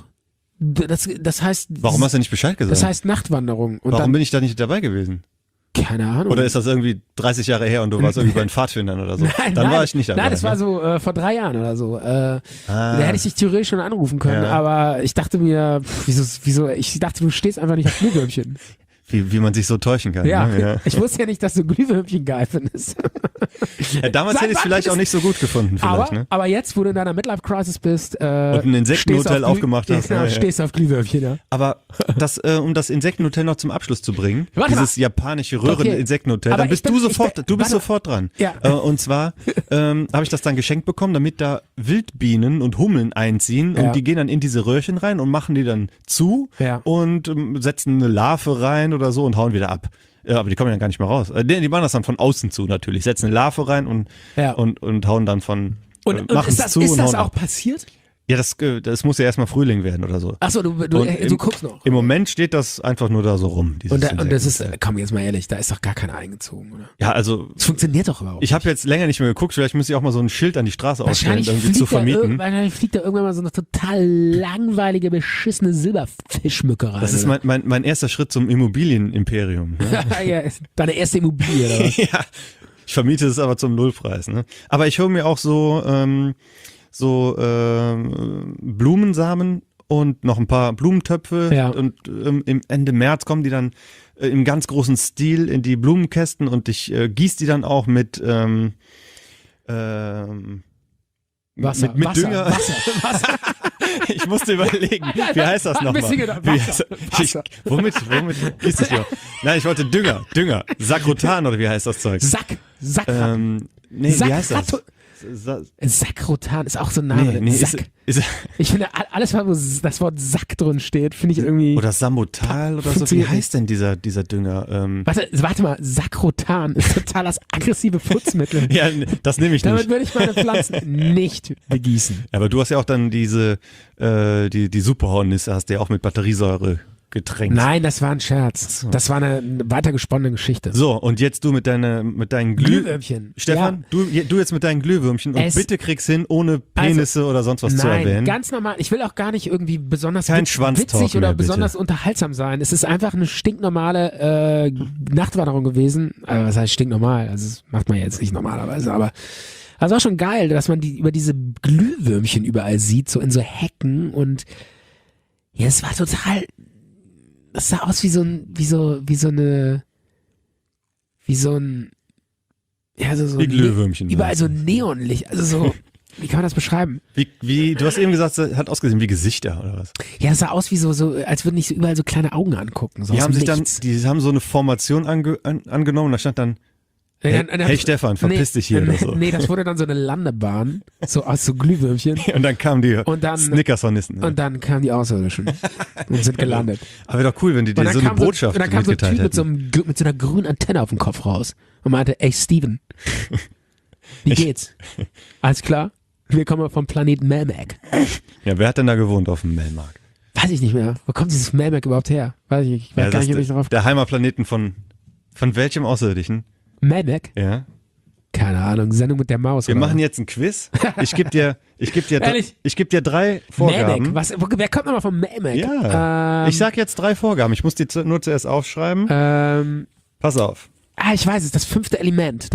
Das heißt. Warum hast du nicht Bescheid gesagt? Das heißt Nachtwanderung. Und warum bin ich da nicht dabei gewesen? Keine Ahnung. Oder ist das irgendwie 30 Jahre her und du warst irgendwie bei den Pfadfindern oder so? Dann war ich nicht dabei. Nein, das war so vor 3 Jahren oder so. Da hätte ich dich theoretisch schon anrufen können, aber ich dachte mir, wieso, ich dachte, du stehst einfach nicht auf Glühwürmchen. Wie man sich so täuschen kann. Ja, ne? Ja. Ich wusste ja nicht, dass du Glühwürmchen geil findest. Ja, damals hätte ich es vielleicht auch nicht so gut gefunden. Aber jetzt, wo du in deiner Midlife-Crisis bist und ein Insektenhotel aufgemacht hast. Stehst auf Glühwürmchen, ja. Aber um das Insektenhotel noch zum Abschluss zu bringen, dieses japanische Röhren-Insektenhotel, dann bist du sofort dran. Ja. Und zwar habe ich das dann geschenkt bekommen, damit da Wildbienen und Hummeln einziehen und die gehen dann in diese Röhrchen rein und machen die dann zu und setzen eine Larve rein oder so und hauen wieder ab. Ja, aber die kommen ja gar nicht mehr raus. Die machen das dann von außen zu natürlich. Setzen eine Larve rein und hauen dann von und ist das auch passiert? Ja, das muss ja erstmal Frühling werden oder so. Achso, du guckst noch. Im Moment steht das einfach nur da so rum. Und das ist, komm jetzt mal ehrlich, da ist doch gar keiner eingezogen, oder? Ja, also. Das funktioniert doch überhaupt. Ich habe jetzt länger nicht mehr geguckt, vielleicht müsste ich auch mal so ein Schild an die Straße aufstellen, irgendwie zu vermieten. Wahrscheinlich fliegt da irgendwann mal so eine total langweilige, beschissene Silberfischmücke rein. Das ist mein erster Schritt zum Immobilienimperium. Ne? Ja, deine erste Immobilie, oder was? Ja, ich vermiete es aber zum Nullpreis. Ne? Aber ich hole mir auch so Blumensamen und noch ein paar Blumentöpfe und im Ende März kommen die dann im ganz großen Stil in die Blumenkästen und ich gieße die dann auch mit Wasser, mit Dünger. Wasser. Ich musste überlegen, wie heißt das nochmal? Womit gießt das hier? Nein, ich wollte Dünger. Sakrotan oder wie heißt das Zeug? Wie heißt das? Sakrotan ist auch so ein Name. Nee, Sack. Ich finde, alles, wo das Wort Sack drin steht, finde ich irgendwie. Oder Samotal oder so. Wie heißt denn dieser Dünger? Warte mal, Sakrotan ist total das aggressive Putzmittel. Ja, das nehme ich nicht. Damit würde ich meine Pflanzen nicht begießen. Aber du hast ja auch dann die Superhornisse, hast du ja auch mit Batteriesäure getränkt. Nein, das war ein Scherz. So. Das war eine weitergesponnene Geschichte. So, und jetzt du mit deinen Glühwürmchen. Stefan, du jetzt mit deinen Glühwürmchen und bitte krieg's hin, ohne Penisse oder sonst was zu erwähnen. Nein, ganz normal. Ich will auch gar nicht irgendwie besonders witzig oder besonders unterhaltsam sein. Es ist einfach eine stinknormale Nachtwanderung gewesen. Also, was heißt stinknormal? Also das macht man jetzt nicht normalerweise, aber es war schon geil, dass man über diese Glühwürmchen überall sieht, so in so Hecken und ja, es war total. Das sah aus wie so ein Glühwürmchen. Überall so Neonlicht, also so, wie kann man das beschreiben? Wie, du hast eben gesagt, es hat ausgesehen wie Gesichter oder was? Ja, das sah aus wie so als würden nicht so überall so kleine Augen angucken. So die haben so eine Formation angenommen, da stand dann Hey Stefan, verpiss dich hier oder so. Nee, das wurde dann so eine Landebahn, so aus so Glühwürmchen. Und dann kamen die Snickers-Hornissen. Und dann kamen die Außerirdischen und sind gelandet. Aber wäre doch cool, wenn die dir so eine Botschaft mitgeteilt hätten. Und dann kam so ein Typ mit so einer grünen Antenne auf dem Kopf raus und meinte, ey Steven, wie geht's? Alles klar? Wir kommen vom Planeten Melmac. Ja, wer hat denn da gewohnt auf dem Melmac? Weiß ich nicht mehr. Wo kommt dieses Melmac überhaupt her? Weiß ich nicht. Ich weiß gar nicht, ob ich drauf. Der Heimatplaneten von welchem Außerirdischen? Melmac? Ja. Keine Ahnung, Sendung mit der Maus. Wir machen jetzt ein Quiz. Ich geb dir 3 Vorgaben. Melmac? Wer kommt nochmal vom Melmac? Ja. Ich sag jetzt 3 Vorgaben. Ich muss die nur zuerst aufschreiben. Pass auf. Ich weiß es. Das 5. Element.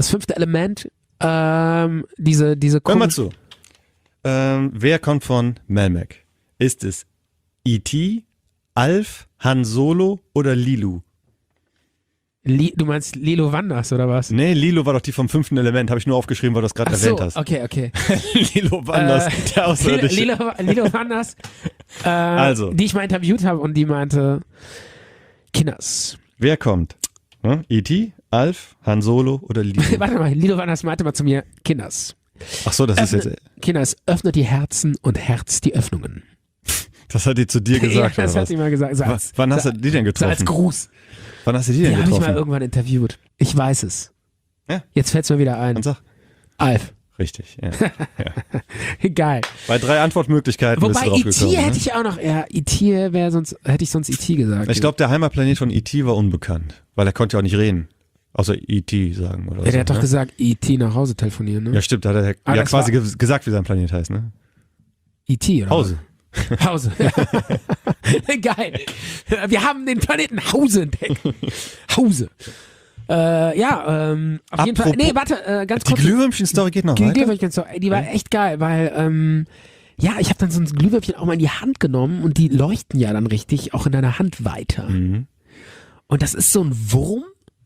Diese Hör mal zu. Wer kommt von Melmac? Ist es E.T., Alf, Han Solo oder Lilu? Du meinst Lilo Wanders oder was? Nee, Lilo war doch die vom 5. Element, habe ich nur aufgeschrieben, weil du das gerade erwähnt hast. Okay. Lilo Wanders, der Außerirdische. Lilo Wanders, also. die ich mal interviewt habe und die meinte, Kinders. Wer kommt? E.T., Alf, Han Solo oder Lilo? Warte mal, Lilo Wanders meinte mal zu mir, Kinders. Ach so, das ist jetzt... Kinders, öffnet die Herzen und Herz die Öffnungen. Das hat die zu dir gesagt, ja, das oder hat sie mal gesagt. Wann hast du die denn getroffen? Als Gruß. Wann hast du die denn getroffen? Die habe ich mal irgendwann interviewt. Ich weiß es. Ja? Jetzt fällt es mir wieder ein. Und sag. Alf. Richtig, ja. Geil. Bei 3 Antwortmöglichkeiten bist du drauf gekommen. Wobei E.T. hätte ich auch noch, hätte ich sonst E.T. gesagt. Ich glaube, der Heimatplanet von E.T. war unbekannt, weil er konnte ja auch nicht reden. Außer E.T. sagen oder so. Der hat doch gesagt, E.T. nach Hause telefonieren, ne? Ja, stimmt, da hat er quasi gesagt, wie sein Planet heißt, ne? E.T. oder Hause. Hause. Geil. Wir haben den Planeten Hause entdeckt. Hause. Auf jeden Fall. Nee, warte, ganz kurz. Die Glühwürmchen-Story geht noch weiter? Die war echt geil, weil, ich habe dann so ein Glühwürmchen auch mal in die Hand genommen und die leuchten ja dann richtig auch in deiner Hand weiter. Mhm. Und das ist so ein Wurm,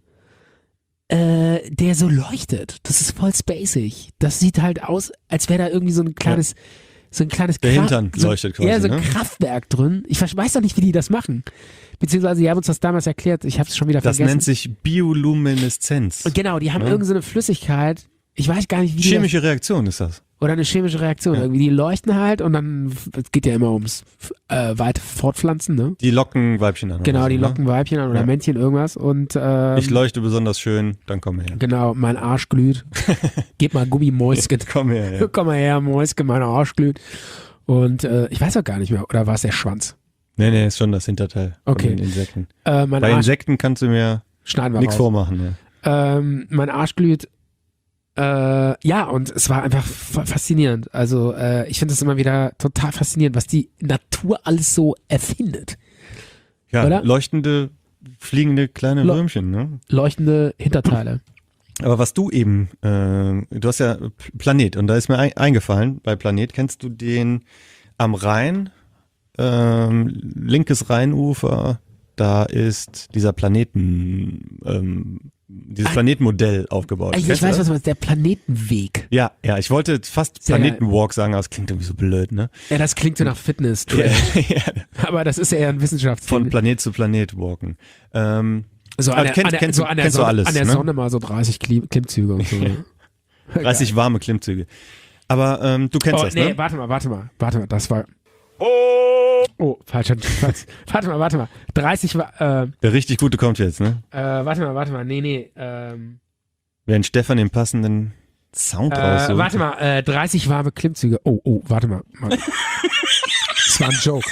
der so leuchtet. Das ist voll spacig. Das sieht halt aus, als wäre da irgendwie so ein kleines der Hintern leuchtet quasi. Ja, so ein Kraftwerk drin. Ich weiß doch nicht, wie die das machen. Beziehungsweise, die haben uns das damals erklärt. Ich habe es schon wieder vergessen. Das nennt sich Biolumineszenz. Und genau, die haben irgend so eine Flüssigkeit. Ich weiß gar nicht, wie chemische Reaktion ist das. Oder eine chemische Reaktion. Irgendwie, die leuchten halt und dann, es geht ja immer ums weite Fortpflanzen, ne? Die locken Weibchen an. Genau, die locken Weibchen an oder Männchen, irgendwas. Und, ich leuchte besonders schön, dann komm her. Genau, mein Arsch glüht. Gib mal Gummimäuschen. Komm her, ja. Komm mal her, Mäuschen, mein Arsch glüht. Und ich weiß auch gar nicht mehr, oder war es der Schwanz? Nee, ist schon das Hinterteil von den Insekten. Bei Insekten kannst du mir nichts vormachen. Ja. Mein Arsch glüht. Und es war einfach faszinierend. Also ich finde es immer wieder total faszinierend, was die Natur alles so erfindet. Ja, oder? Leuchtende, fliegende kleine Würmchen. Ne? Leuchtende Hinterteile. Aber was du eben, du hast ja Planet und da ist mir eingefallen, bei Planet kennst du den am Rhein, linkes Rheinufer, da ist dieser dieses Planetenmodell aufgebaut. Ich weiß, was du meinst, der Planetenweg. Ja, ich wollte fast Planetenwalk sagen, aber das klingt irgendwie so blöd, ne? Ja, das klingt so nach Fitness. Ja. Aber das ist ja eher ein Wissenschaftsziel. Von Planet zu Planet walken. So kennst du alles, an der Sonne mal so 30 Klimmzüge und so. 30 warme Klimmzüge. Aber du kennst das, ne? Warte mal, das war... Oh, falsch. Warte mal. 30 war... Der richtig gute kommt jetzt, ne? Warte mal, nee. Während Stefan den passenden Sound raussucht. Warte mal, 30 warme Klimmzüge. Oh, warte mal. Das war ein Joke.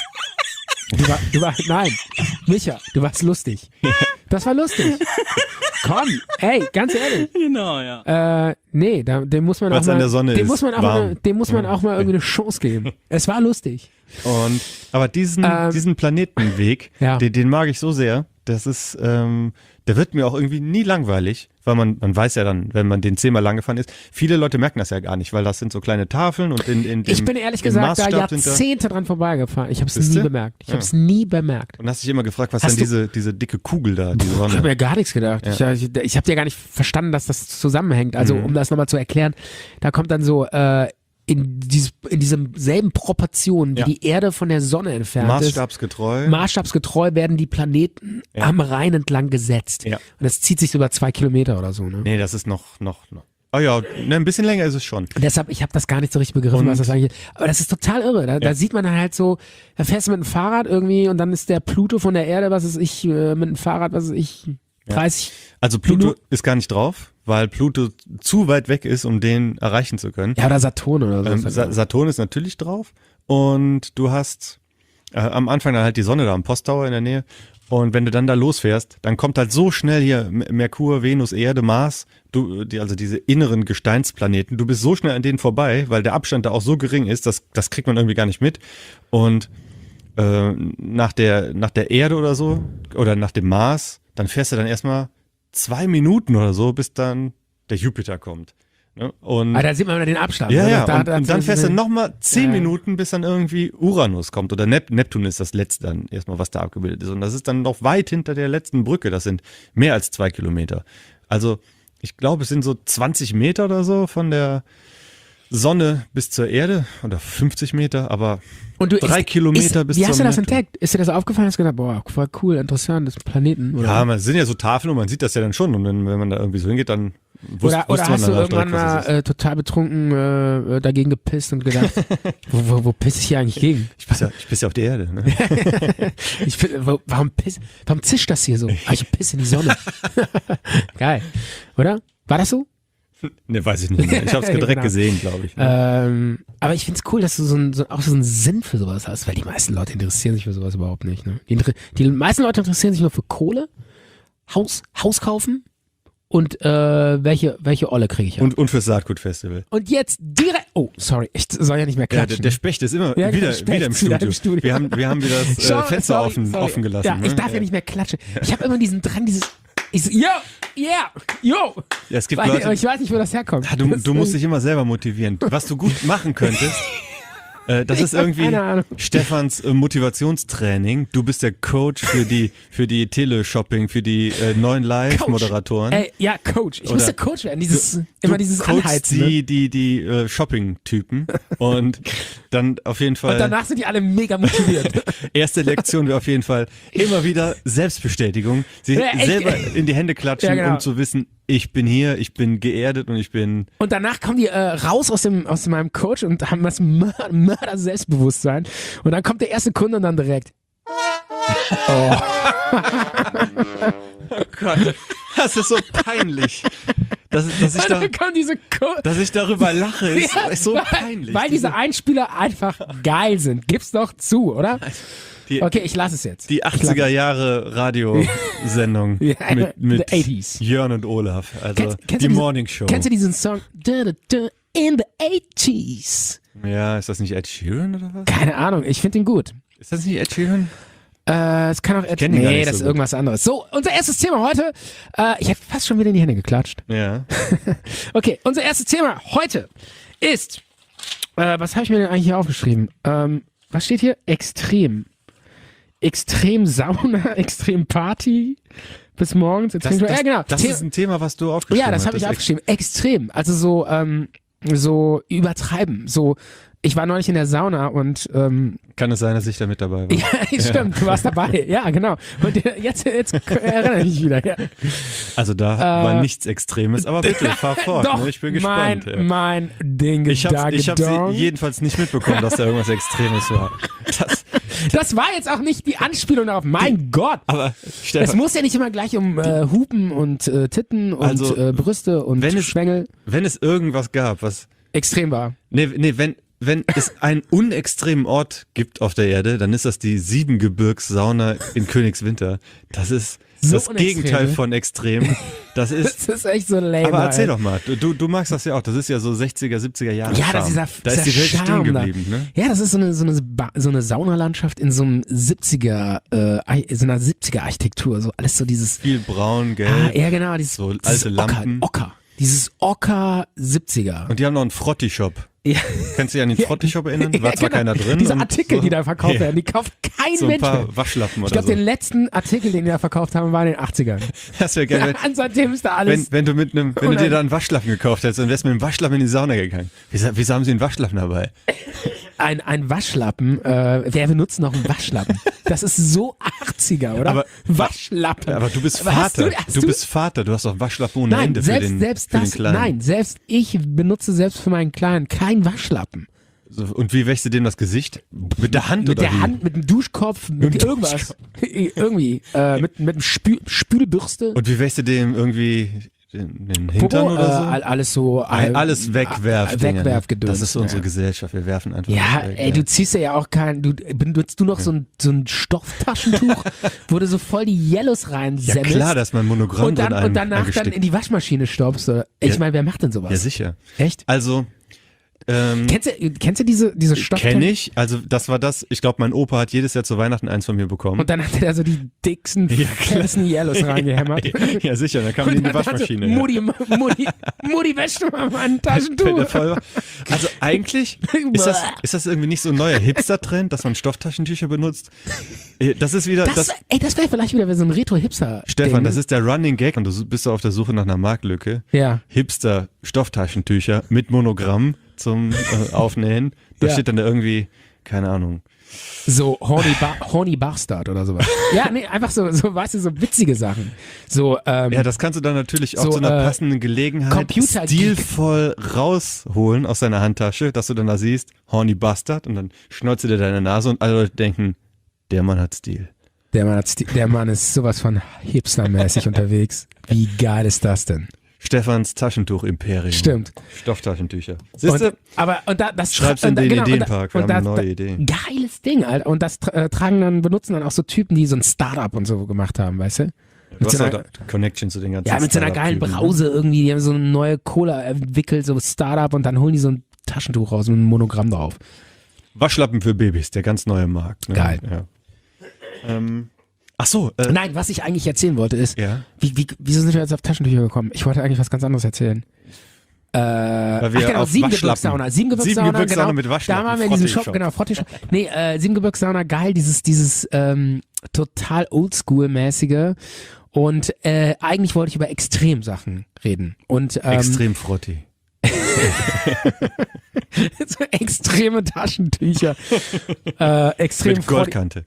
Nein, Micha, du warst lustig. Das war lustig. Komm, ey, ganz ehrlich. Genau, ja. Nee, dem muss man auch mal, an der Sonne dem muss man auch mal irgendwie eine Chance geben. Es war lustig. Aber diesen Planetenweg, den mag ich so sehr. Das ist, der wird mir auch irgendwie nie langweilig, weil man weiß ja dann, wenn man den 10-mal lang gefahren ist, viele Leute merken das ja gar nicht, weil das sind so kleine Tafeln und ich bin ehrlich gesagt da Jahrzehnte dran vorbeigefahren. Ich habe es nie bemerkt. Und hast dich immer gefragt, was denn diese dicke Kugel da, diese Sonne? Ich habe mir gar nichts gedacht. Ja. Ich habe ja gar nicht verstanden, dass das zusammenhängt. Also um das nochmal zu erklären, da kommt dann so in diesem selben Proportion, wie die Erde von der Sonne entfernt Maßstabsgetreu. Maßstabsgetreu werden die Planeten am Rhein entlang gesetzt. Ja. Und das zieht sich so über 2 Kilometer oder so. Ne? Nee, das ist noch. Oh ja, ein bisschen länger ist es schon. Und deshalb, ich habe das gar nicht so richtig begriffen, was das eigentlich ist. Aber das ist total irre. Da sieht man dann halt so, da fährst du mit dem Fahrrad irgendwie und dann ist der Pluto von der Erde, mit dem Fahrrad, 30. Also Pluto ist gar nicht drauf, weil Pluto zu weit weg ist, um den erreichen zu können. Ja, oder Saturn oder so. Saturn ist natürlich drauf und du hast am Anfang dann halt die Sonne da am Posttower in der Nähe und wenn du dann da losfährst, dann kommt halt so schnell hier Merkur, Venus, Erde, Mars, also diese inneren Gesteinsplaneten, du bist so schnell an denen vorbei, weil der Abstand da auch so gering ist, das kriegt man irgendwie gar nicht mit und nach der Erde oder so oder nach dem Mars, dann fährst du dann erstmal 2 Minuten oder so, bis dann der Jupiter kommt. Und da sieht man wieder den Abstand. Ja, und dann fährst du nochmal 10 Minuten, bis dann irgendwie Uranus kommt. Oder Neptun ist das letzte dann erstmal, was da abgebildet ist. Und das ist dann noch weit hinter der letzten Brücke. Das sind mehr als 2 Kilometer. Also ich glaube, es sind so 20 Meter oder so von der Sonne bis zur Erde oder 50 Meter, aber 3 Kilometer bis zur Erde. Wie hast du das entdeckt? Ist dir das aufgefallen? Hast du gedacht, boah, voll cool, interessant, das Planeten? Oder? Ja, es sind ja so Tafeln und man sieht das ja dann schon. Und wenn man da irgendwie so hingeht, dann Oder hast du irgendwann mal total betrunken dagegen gepisst und gedacht, wo pisse ich hier eigentlich gegen? Ich pisse auf die Erde. Ne? Warum zischt das hier so? Ich pisse in die Sonne. Geil, oder? War das so? Ne, weiß ich nicht mehr. Ich habe es direkt gesehen, glaube ich. Ne? Aber ich find's cool, dass du auch so einen Sinn für sowas hast, weil die meisten Leute interessieren sich für sowas überhaupt nicht. Ne? Die meisten Leute interessieren sich nur für Kohle, Haus kaufen und welche Olle kriege ich ab. Und fürs Saatgutfestival. Und jetzt direkt, oh, sorry, ich soll ja nicht mehr klatschen. Ja, der Specht ist immer wieder im Studio. Wir haben wieder das Fenster offen gelassen. Ja, ich darf ja nicht mehr klatschen. Ich habe immer diesen Drang, yo! Ja, es gibt Leute, ich weiß nicht, wo das herkommt. Du musst dich immer selber motivieren. Was du gut machen könntest, das ist irgendwie Stefans Motivationstraining. Du bist der Coach für die Teleshopping, für die neuen Live-Moderatoren. Ja, Coach. Ich muss der Coach werden. Dieses Anheizen. Die Shopping-Typen. Und dann auf jeden Fall. Und danach sind die alle mega motiviert. Erste Lektion wäre auf jeden Fall immer wieder Selbstbestätigung. Sie selber in die Hände klatschen, um zu wissen, ich bin hier, ich bin geerdet und ich bin... Und danach kommen die raus aus meinem Coach und haben das Mörder Selbstbewusstsein. Und dann kommt der erste Kunde und dann direkt... Oh Gott, das ist so peinlich. Dass ich darüber lache, ist so peinlich. Weil diese Einspieler einfach geil sind. Gib's doch zu, oder? Okay, ich lasse es jetzt. Die 80er Jahre Radiosendung mit 80s. Jörn und Olaf. Also die Morning Show. Kennst du diesen Song? In the 80s. Ja, ist das nicht Ed Sheeran oder was? Keine Ahnung, ich finde ihn gut. Ist das nicht Ed Sheeran? Es kann auch Ed Sheeran. Nee, das ist irgendwas anderes. So, unser erstes Thema heute. Ich hätte fast schon wieder in die Hände geklatscht. Ja. Okay, unser erstes Thema heute ist, was habe ich mir denn eigentlich hier aufgeschrieben? Was steht hier? Extrem Sauna, extrem Party bis morgens. Genau. Das ist ein Thema, was du aufgeschrieben hast. Ja, das habe ich aufgeschrieben. Extrem. Also so übertreiben. So, ich war neulich in der Sauna und kann es sein, dass ich da mit dabei war? Ja, stimmt, du warst dabei. Ja, genau. Und jetzt erinnere ich mich wieder. Ja. Also da war nichts Extremes, aber bitte, fahr fort. Doch, ne? Ich bin gespannt. Mein Ding ist da Ich habe jedenfalls nicht mitbekommen, dass da irgendwas Extremes war. Das war jetzt auch nicht die Anspielung darauf. Mein Gott. Aber Stefan, es muss ja nicht immer gleich um Hupen und Titten und Brüste und Schwängel. Wenn es irgendwas gab, was extrem war. Nee, wenn es einen unextremen Ort gibt auf der Erde, dann ist das die Siebengebirgssauna in Königswinter. Das ist so das Gegenteil von extrem. Das ist echt so lame. Aber erzähl doch mal, du magst das ja auch. Das ist ja so 60er, 70er Jahre. Ja, da ist die Welt stehen geblieben. Ne? Ja, das ist so eine Saunalandschaft in so einem 70er, so einer 70er Architektur. So alles so dieses. Viel braun, gelb. Ja, genau. So alte Lampen. Ocker. Dieses Ocker 70er. Und die haben noch einen Frotti-Shop. Ja. Kannst du dich an den Frotti-Shop erinnern? War zwar keiner drin. Diese Artikel, die da verkauft werden, die kauft kein so Mensch mehr. So ein paar Waschlappen oder so. Ich glaube, den letzten Artikel, den die da verkauft haben, war in den 80ern. Das wäre geil. Ja, seitdem ist da alles... Wenn du dir da einen Waschlappen gekauft hättest, dann wärst du mit dem Waschlappen in die Sauna gegangen. Wieso haben sie einen Waschlappen dabei? Ein Waschlappen, wer benutzt noch einen Waschlappen? Das ist so 80er, oder? Aber, Waschlappen. Aber du bist Vater. Du bist Vater. Du hast doch Waschlappen ohne Ende für den Kleinen. Nein, selbst ich benutze selbst für meinen Kleinen keinen Waschlappen. So, und wie wäschst du dem das Gesicht? Mit der Hand mit oder der wie? Hand, mit dem Duschkopf, mit irgendwas. Irgendwie. Mit dem Spülbürste. Und wie wäschst du dem irgendwie den Hintern Popo, oder so? Alles so. Alles Wegwerfgedöns. Das ist unsere Gesellschaft. Wir werfen einfach. Ja, ey, du ziehst ja auch benutzt du noch so ein Stofftaschentuch, wo du so voll die Yellows reinsemmelst. Ja klar, dass man Monogramm und danach dann in die Waschmaschine stopfst. Ich meine, wer macht denn sowas? Ja, sicher. Echt? Also, Kennst du diese Stofftaschen? Kenn ich, also das war das, ich glaube mein Opa hat jedes Jahr zu Weihnachten eins von mir bekommen. Und dann hat er so die dicksten, festen Yellows reingehämmert. Ja sicher, dann kam die in die Waschmaschine. Mutti, wäsch doch mal ein Taschentuch. Also eigentlich ist das irgendwie nicht so ein neuer Hipster-Trend, dass man Stofftaschentücher benutzt. Das ist wieder... Das wäre vielleicht wieder so ein Retro-Hipster. Stefan, das ist der Running Gag und du bist auf der Suche nach einer Marktlücke. Ja. Hipster-Stofftaschentücher mit Monogramm zum Aufnähen. Da steht dann da irgendwie, keine Ahnung. So Horny Bastard oder sowas. Ja, nee, einfach so, weißt du, so witzige Sachen. So, ja, das kannst du dann natürlich auch zu einer passenden Gelegenheit stilvoll rausholen aus deiner Handtasche, dass du dann da siehst, Horny Bastard, und dann schneuzt du dir deine Nase und alle Leute denken, der Mann hat Stil. Der Mann ist sowas von hipstermäßig unterwegs. Wie geil ist das denn? Stefans Taschentuch-Imperium. Stimmt. Stofftaschentücher. Siehste? Das schreibst du in den Ideenpark, wir haben eine neue Idee. Geiles Ding, Alter. Und das benutzen dann auch so Typen, die so ein Startup und so gemacht haben, weißt du? Du hast halt Connection zu den ganzen Ja, mit so einer geilen Brause irgendwie. Die haben so eine neue Cola entwickelt, so Startup, und dann holen die so ein Taschentuch raus mit einem Monogramm drauf. Waschlappen für Babys, der ganz neue Markt. Ne? Geil. Ja. Ach so. Nein, was ich eigentlich erzählen wollte ist, wieso sind wir jetzt auf Taschentücher gekommen? Ich wollte eigentlich was ganz anderes erzählen. Weil wir auf Siebengebirgssauna. Siebengebirgssauna, genau. Mit Waschlappen. Da waren wir in diesem Shop, genau, Frottee-Shop. Nee, Siebengebirgssauna, geil, dieses total Oldschool-mäßige. Und eigentlich wollte ich über Extremsachen reden. Und Extrem Frottee. So extreme Taschentücher. Extrem mit Goldkante.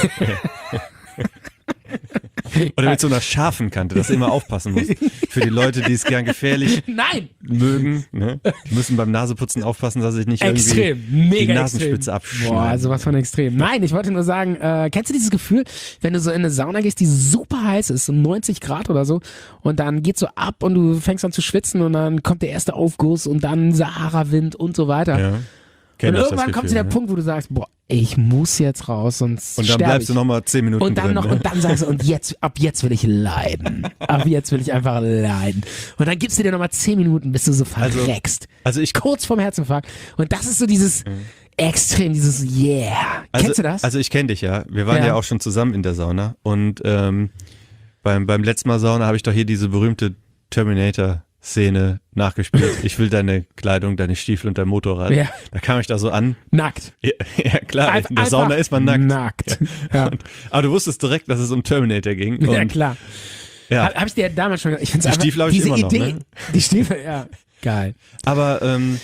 Oder mit so einer scharfen Kante, dass du immer aufpassen musst. Für die Leute, die es gern gefährlich mögen, ne? Die müssen beim Naseputzen aufpassen, dass sich nicht irgendwie die Nasenspitze abschneiden. Boah, sowas von extrem. Nein, ich wollte nur sagen, kennst du dieses Gefühl, wenn du so in eine Sauna gehst, die super heiß ist, so 90 Grad oder so, und dann geht's so ab und du fängst an zu schwitzen und dann kommt der erste Aufguss und dann Sahara-Wind und so weiter. Ja. Und irgendwann kommt zu der Punkt, wo du sagst, boah, ich muss jetzt raus, sonst und dann bleibst du nochmal 10 Minuten und dann drin. Und dann sagst du, ab jetzt will ich leiden. Ab jetzt will ich einfach leiden. Und dann gibst du dir nochmal 10 Minuten, bis du so verreckst. Also ich kurz vorm Herzinfarkt. Und das ist so dieses Extrem, dieses Yeah. Kennst du das? Also ich kenne dich ja. Wir waren ja auch schon zusammen in der Sauna. Und beim letzten Mal Sauna habe ich doch hier diese berühmte Terminator-Szene nachgespielt. Ich will deine Kleidung, deine Stiefel und dein Motorrad. Ja. Da kam ich da so an. Nackt. Ja klar, in der Sauna ist man nackt. Nackt. Ja. Aber du wusstest direkt, dass es um Terminator ging. Und ja, klar. Ja. Hab ich dir damals schon gesagt. Die Stiefel habe ich immer noch, ne? Die Stiefel, ja. Geil. Aber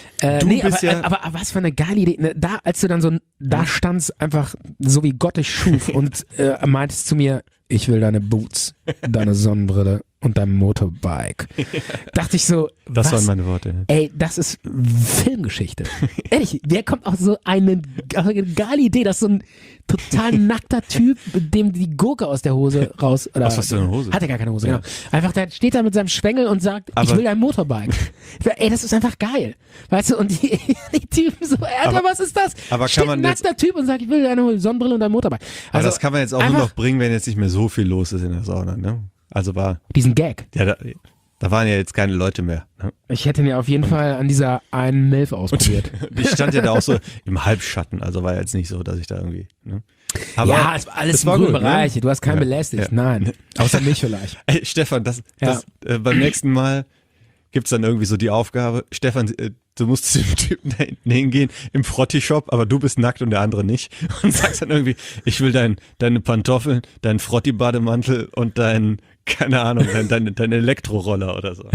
aber was für eine geile Idee. Ne, da, als du dann so da standst, einfach so wie Gott dich schuf und meintest zu mir, ich will deine Boots, deine Sonnenbrille und dein Motorbike. Dachte ich so, das waren meine Worte. Ey, das ist Filmgeschichte. Ehrlich, wer kommt auf so eine geile Idee, dass so ein total nackter Typ, dem die Gurke aus der Hose raus... Oder, was hast du denn in der Hose? Hat er gar keine Hose, genau. Einfach, der steht da mit seinem Schwengel und sagt, ich will ein Motorbike. Ey, das ist einfach geil. Weißt du, und die Typen so, Alter, was ist das? Aber steht ein nackter Typ und sagt, ich will eine Sonnenbrille und ein Motorbike. Also, aber das kann man jetzt auch nur noch bringen, wenn jetzt nicht mehr so viel los ist in der Sauna, ne? Also diesen Gag. Ja, da waren ja jetzt keine Leute mehr. Ne? Ich hätte ihn ja auf jeden Fall an dieser einen Milf ausprobiert. Ich stand ja da auch so im Halbschatten, also war ja jetzt nicht so, dass ich da irgendwie... Ne? Aber ja, es war alles im grünen Bereich. Ne? Du hast keinen belästigt. Ja. Nein, außer mich vielleicht. Ey, Stefan, beim nächsten Mal gibt's dann irgendwie so die Aufgabe, Stefan, du musst zu dem Typen da hinten hingehen im Frotti-Shop, aber du bist nackt und der andere nicht. Und sagst dann irgendwie, ich will deine Pantoffeln, deinen Frotti-Bademantel und keine Ahnung, dein Elektroroller oder so.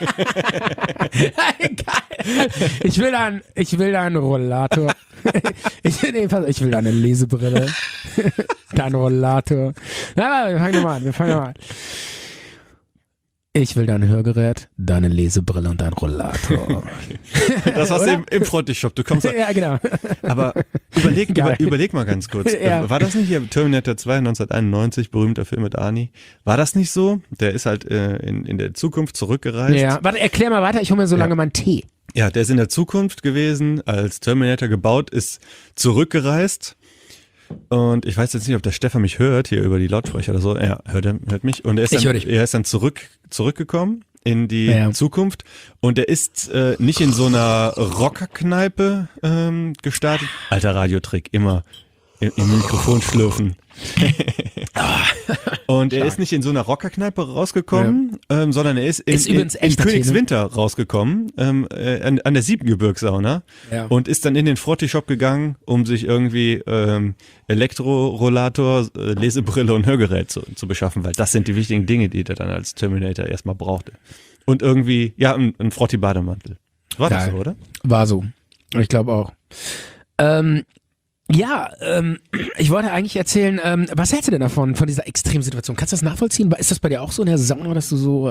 Geil. Ich will einen Rollator. Ich will deine Lesebrille. Dein Rollator. Ja, wir fangen nochmal an. Ich will dein Hörgerät, deine Lesebrille und dein Rollator. Das war's im Frotti-Shop. Du kommst ja, genau. Aber überleg mal ganz kurz. Ja. War das nicht hier Terminator 2 1991, berühmter Film mit Arnie? War das nicht so? Der ist halt in der Zukunft zurückgereist. Ja, warte, erklär mal weiter, ich hole mir so lange meinen Tee. Ja, der ist in der Zukunft gewesen, als Terminator gebaut ist, zurückgereist. Und ich weiß jetzt nicht, ob der Stefan mich hört, hier über die Lautsprecher oder so. Er hört mich. Und er ist dann zurückgekommen in die Zukunft und er ist nicht in so einer Rockerkneipe gestartet. Alter Radiotrick, immer im Mikrofon schlürfen. Und er ist nicht in so einer Rockerkneipe rausgekommen, sondern er ist in Königswinter rausgekommen, an der Siebengebirgssauna und ist dann in den Frotti-Shop gegangen, um sich irgendwie Elektrorollator, Lesebrille und Hörgerät zu beschaffen, weil das sind die wichtigen Dinge, die er dann als Terminator erstmal brauchte. Und irgendwie, ein Frotti-Bademantel. War das so, oder? War so. Ich glaube auch. Ich wollte eigentlich erzählen, was hältst du denn davon, von dieser Extremsituation? Kannst du das nachvollziehen? Ist das bei dir auch so in der Sauna, dass du so,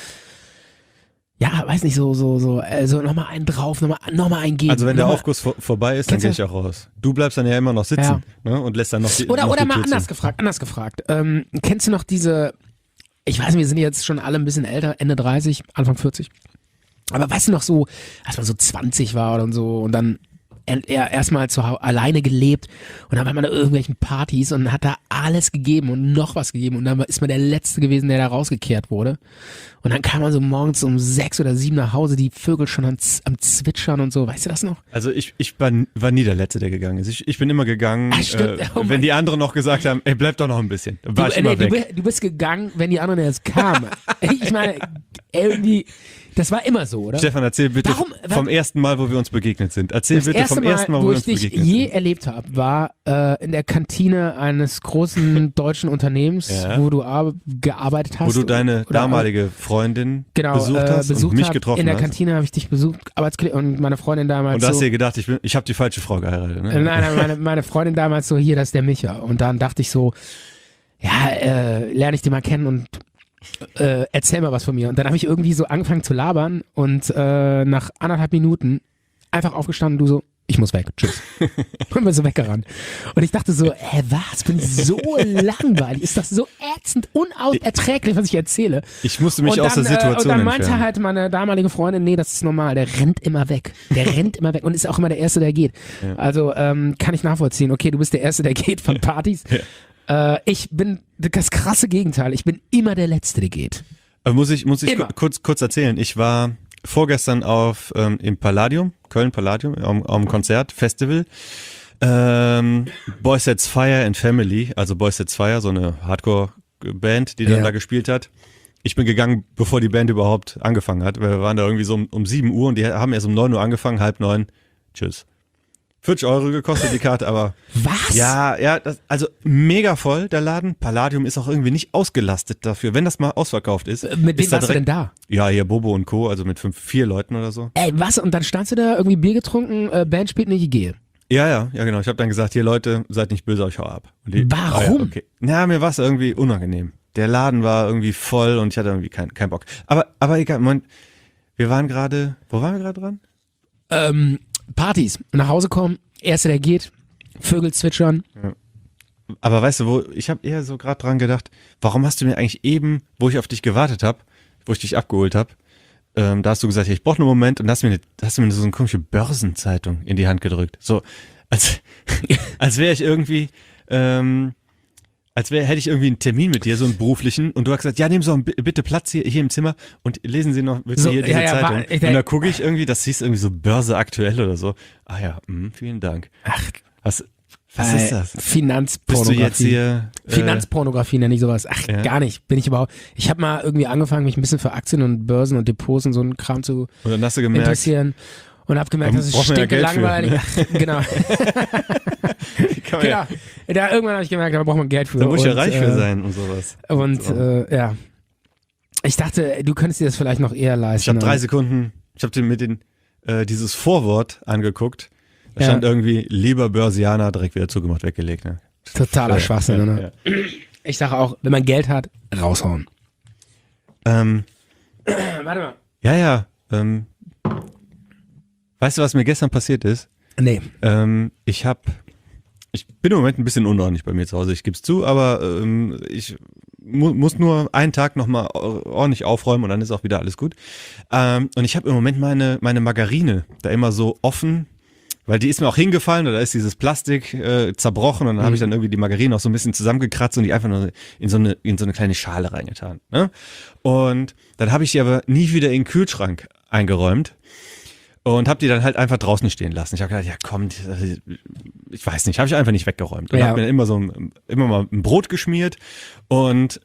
weiß nicht, so nochmal einen drauf, nochmal einen geben? Also wenn der Aufguss vorbei ist, dann gehe ich auch raus. Du bleibst dann ja immer noch sitzen, ne, und lässt dann noch die Oder noch die mal Tür anders gefragt. Kennst du noch diese, ich weiß nicht, wir sind jetzt schon alle ein bisschen älter, Ende 30, Anfang 40. Aber weißt du noch so, als man so 20 war und so und dann er erstmal alleine gelebt und dann war man da irgendwelchen Partys und hat da alles gegeben und noch was gegeben und dann ist man der Letzte gewesen, der da rausgekehrt wurde. Und dann kam man so morgens um 6 oder 7 nach Hause, die Vögel schon am Zwitschern und so, weißt du das noch? Also ich war nie der Letzte, der gegangen ist. Ich bin immer gegangen, wenn die anderen noch gesagt haben, ey, bleib doch noch ein bisschen. Dann war ich immer weg. Du bist gegangen, wenn die anderen erst kamen. Ich meine, irgendwie, das war immer so, oder? Stefan, erzähl bitte vom ersten Mal, wo wir uns begegnet sind. Erzähl bitte vom ersten Mal, wo wir uns begegnet sind. Was ich je erlebt habe, war in der Kantine eines großen deutschen Unternehmens, wo du gearbeitet hast. Wo du deine damalige Freundin besucht hast und mich getroffen hast. In der Kantine habe ich dich besucht, und meine Freundin damals. Und da hast du dir gedacht, ich habe die falsche Frau geheiratet, ne? Nein, meine Freundin damals so, hier, das ist der Micha. Und dann dachte ich so, lerne ich den mal kennen und erzähl mal was von mir. Und dann habe ich irgendwie so angefangen zu labern und nach 1,5 Minuten einfach aufgestanden, du so, ich muss weg, tschüss. Und bin so weggerannt. Und ich dachte so, was, bin ich so langweilig? Ist das so ätzend, unerträglich, was ich erzähle? Ich musste mich aus der Situation und dann meinte halt meine damalige Freundin, nee, das ist normal, der rennt immer weg. Der rennt immer weg und ist auch immer der Erste, der geht. Ja. Also kann ich nachvollziehen. Okay, du bist der Erste, der geht von Partys. Ja. Ich bin das krasse Gegenteil. Ich bin immer der Letzte, der geht. Aber muss ich kurz erzählen. Ich war vorgestern im Palladium, Köln Palladium, am Konzert, Festival. Boys Sets Fire and Family, also Boys Sets Fire, so eine Hardcore-Band, die dann da gespielt hat. Ich bin gegangen, bevor die Band überhaupt angefangen hat. Wir waren da irgendwie so um 7 Uhr und die haben erst um 9 Uhr angefangen, 8:30. Tschüss. 40 € gekostet die Karte, aber... Was? Ja, also mega voll, der Laden. Palladium ist auch irgendwie nicht ausgelastet dafür, wenn das mal ausverkauft ist. Mit wem warst du denn da? Ja, hier Bobo und Co., also mit 4 Leuten oder so. Ey, was? Und dann standst du da, irgendwie Bier getrunken, Band spielt nicht, ich gehe. Ja, genau. Ich habe dann gesagt, hier Leute, seid nicht böse, ich hau ab. Warum? Okay. Na, mir war es irgendwie unangenehm. Der Laden war irgendwie voll und ich hatte irgendwie keinen Bock. Aber egal, Moment, wo waren wir gerade dran? Partys, nach Hause kommen, Erster, der geht, Vögel zwitschern. Ja. Aber weißt du, ich habe eher so gerade dran gedacht, warum hast du mir eigentlich eben, wo ich auf dich gewartet habe, wo ich dich abgeholt habe, da hast du gesagt, ich brauche einen Moment und hast mir so eine komische Börsenzeitung in die Hand gedrückt. So, als wäre ich irgendwie, hätte ich irgendwie einen Termin mit dir, so einen beruflichen, und du hast gesagt, ja, nehmen Sie doch bitte Platz hier im Zimmer und lesen Sie noch bitte hier diese Zeitung. Und da gucke ich irgendwie, das hieß irgendwie so Börse aktuell oder so. Ah ja, vielen Dank. Ach, was ist das? Finanzpornografie. Bist du jetzt hier? Finanzpornografie nenne ich sowas. Ach, gar nicht. Ich habe mal irgendwie angefangen, mich ein bisschen für Aktien und Börsen und Depots und so einen Kram zu interessieren. Und hab gemerkt, dass es stinkelangweilig ist. Genau. Genau. Irgendwann habe ich gemerkt, da braucht man Geld für. Da muss ich ja reich für sein und sowas. Und ja. Ich dachte, du könntest dir das vielleicht noch eher leisten. Ich habe 3 Sekunden, ich habe mir dieses Vorwort angeguckt. Da stand irgendwie, lieber Börsianer, direkt wieder zugemacht, weggelegt. Ne? Totaler Schwachsinn, ne? Ja. Ich sage auch, wenn man Geld hat, raushauen. Warte mal. Ja. Weißt du, was mir gestern passiert ist? Nee. Ich bin im Moment ein bisschen unordentlich bei mir zu Hause, ich gebe es zu, aber ich muss nur einen Tag nochmal ordentlich aufräumen und dann ist auch wieder alles gut. Und ich habe im Moment meine Margarine da immer so offen, weil die ist mir auch hingefallen, oder ist dieses Plastik zerbrochen und dann habe ich dann irgendwie die Margarine auch so ein bisschen zusammengekratzt und die einfach nur in so eine kleine Schale reingetan. Ne? Und dann habe ich die aber nie wieder in den Kühlschrank eingeräumt und habe die dann halt einfach draußen stehen lassen. Ich habe gedacht, ja komm, ich weiß nicht, habe ich einfach nicht weggeräumt. Und habe mir immer mal ein Brot geschmiert und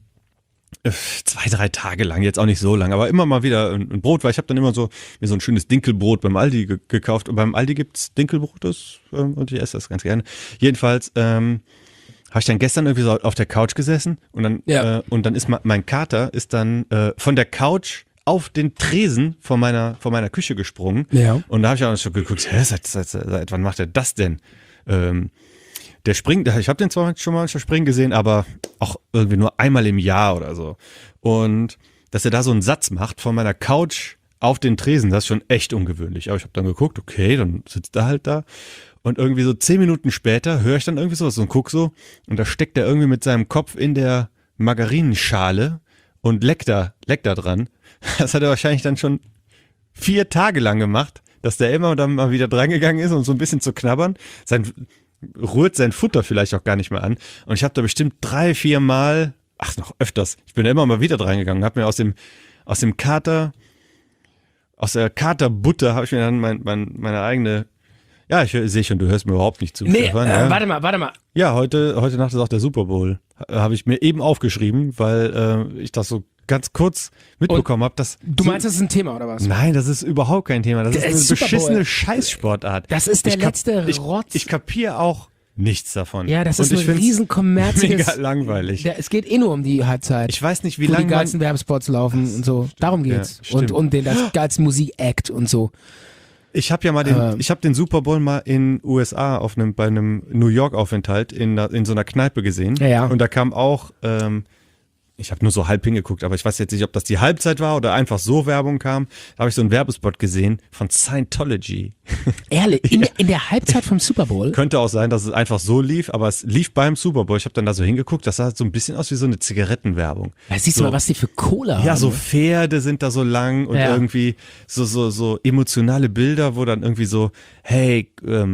2-3 Tage lang, jetzt auch nicht so lang, aber immer mal wieder ein Brot, weil ich habe dann immer mir so ein schönes Dinkelbrot beim Aldi gekauft und beim Aldi gibt's Dinkelbrot und ich esse das ganz gerne. Jedenfalls habe ich dann gestern irgendwie so auf der Couch gesessen und dann ist mein Kater ist dann von der Couch auf den Tresen von meiner Küche gesprungen und da habe ich auch schon geguckt, seit wann macht er das denn? Der springt, ich habe den zwar schon mal springen gesehen, aber auch irgendwie nur einmal im Jahr oder so. Und dass er da so einen Satz macht von meiner Couch auf den Tresen, das ist schon echt ungewöhnlich. Aber ich habe dann geguckt, okay, dann sitzt er halt da. Und irgendwie so 10 Minuten später höre ich dann irgendwie sowas und guck so. Und da steckt er irgendwie mit seinem Kopf in der Margarinenschale und leckt da dran. Das hat er wahrscheinlich dann schon 4 Tage lang gemacht, dass der immer dann mal wieder drangegangen ist und so ein bisschen zu knabbern. Rührt sein Futter vielleicht auch gar nicht mehr an. Und ich habe da bestimmt 3-4 Mal, noch öfters, ich bin da immer mal wieder dran gegangen, habe mir aus der Katerbutter habe ich mir dann meine eigene, ich sehe schon, du hörst mir überhaupt nicht zu. Nee, warte mal. Ja, heute Nacht ist auch der Super Bowl. Habe ich mir eben aufgeschrieben, weil ich das so ganz kurz mitbekommen habe, dass... Du meinst, das ist ein Thema, oder was? Nein, das ist überhaupt kein Thema. Das ist eine beschissene Scheißsportart. Das ist der letzte Rotz. Ich kapiere auch nichts davon. Ja, das ist ein riesen kommerzielles... Mega langweilig. Es geht nur um die Halbzeit. Ich weiß nicht, wie lange die geilsten Werbespots laufen und so. Darum geht's. Ja, und das geilste Musik-Act und so. Ich habe ja mal den Super Bowl mal in USA bei einem New York Aufenthalt in so einer Kneipe gesehen. Ja. Und da kam auch... ich habe nur so halb hingeguckt, aber ich weiß jetzt nicht, ob das die Halbzeit war oder einfach so Werbung kam. Da habe ich so einen Werbespot gesehen von Scientology. Ehrlich? In der Halbzeit vom Super Bowl? Könnte auch sein, dass es einfach so lief, aber es lief beim Super Bowl. Ich habe dann da so hingeguckt, das sah so ein bisschen aus wie so eine Zigarettenwerbung. Ja, siehst du mal, was die für Kohle haben. Ja, so Pferde sind da so lang und irgendwie so emotionale Bilder, wo dann irgendwie so, hey,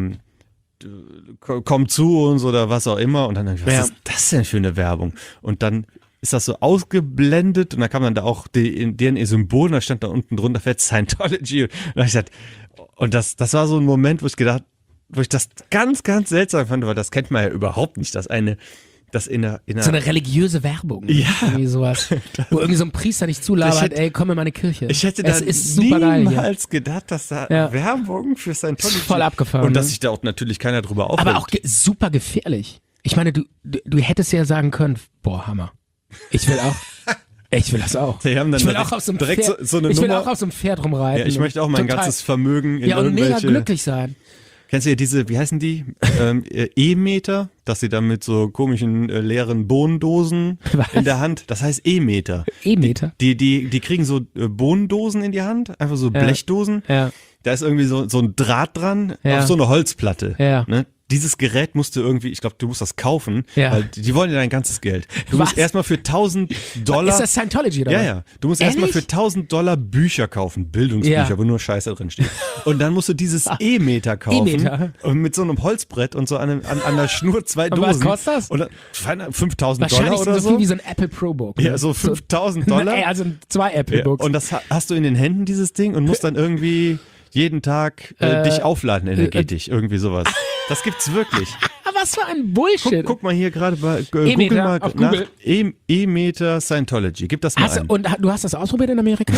komm zu uns oder was auch immer. Und dann was ist das denn für eine Werbung? Und dann ist das so ausgeblendet und dann kam dann da auch deren Symbol und da stand da unten drunter fett Scientology und da hab ich gesagt, und das war so ein Moment, wo ich das ganz, ganz seltsam fand, weil das kennt man ja überhaupt nicht, dass in einer so eine religiöse Werbung. Ja. Irgendwie sowas. Wo irgendwie so ein Priester nicht zulabert, komm in meine Kirche. Ich hätte da niemals gedacht, dass da Werbung für Scientology... Voll abgefahren. Und dass sich da auch natürlich keiner drüber aufregt. Aber auch super gefährlich. Ich meine, du hättest ja sagen können, boah, Hammer. Ich will das auch. Ich will auch auf so einem Pferd rumreiten. Ja, ich möchte auch mein ganzes Vermögen in und mega glücklich sein. Kennst du ja diese, wie heißen die? E-Meter, dass sie dann mit so komischen leeren Bohnendosen in der Hand, das heißt E-Meter. E-Meter? Die kriegen so Bohnendosen in die Hand, einfach so Blechdosen. Ja. Da ist irgendwie so ein Draht dran auf so eine Holzplatte. Ja. Ne? Dieses Gerät musst du irgendwie, ich glaube, du musst das kaufen, ja. weil die wollen dir dein ganzes Geld. Du musst erstmal für $1.000... Ist das Scientology oder was? Ja. Du musst erstmal für $1.000 Bücher kaufen, Bildungsbücher, wo nur Scheiße drin steht. Und dann musst du dieses E-Meter kaufen. Und mit so einem Holzbrett und so an der Schnur 2 Dosen. Und was kostet das? Und $5.000 Wahrscheinlich oder so viel wie so ein Apple Pro Book. Ne? Ja, so $5.000. Also 2 Apple Books. Und das hast du in den Händen, dieses Ding, und musst dann irgendwie jeden Tag dich aufladen energetisch, irgendwie sowas. Das gibt's wirklich. Was für ein Bullshit. Guck mal hier gerade bei Google mal nach E-Meter Scientology. Gib das mal ein. Und du hast das ausprobiert in Amerika?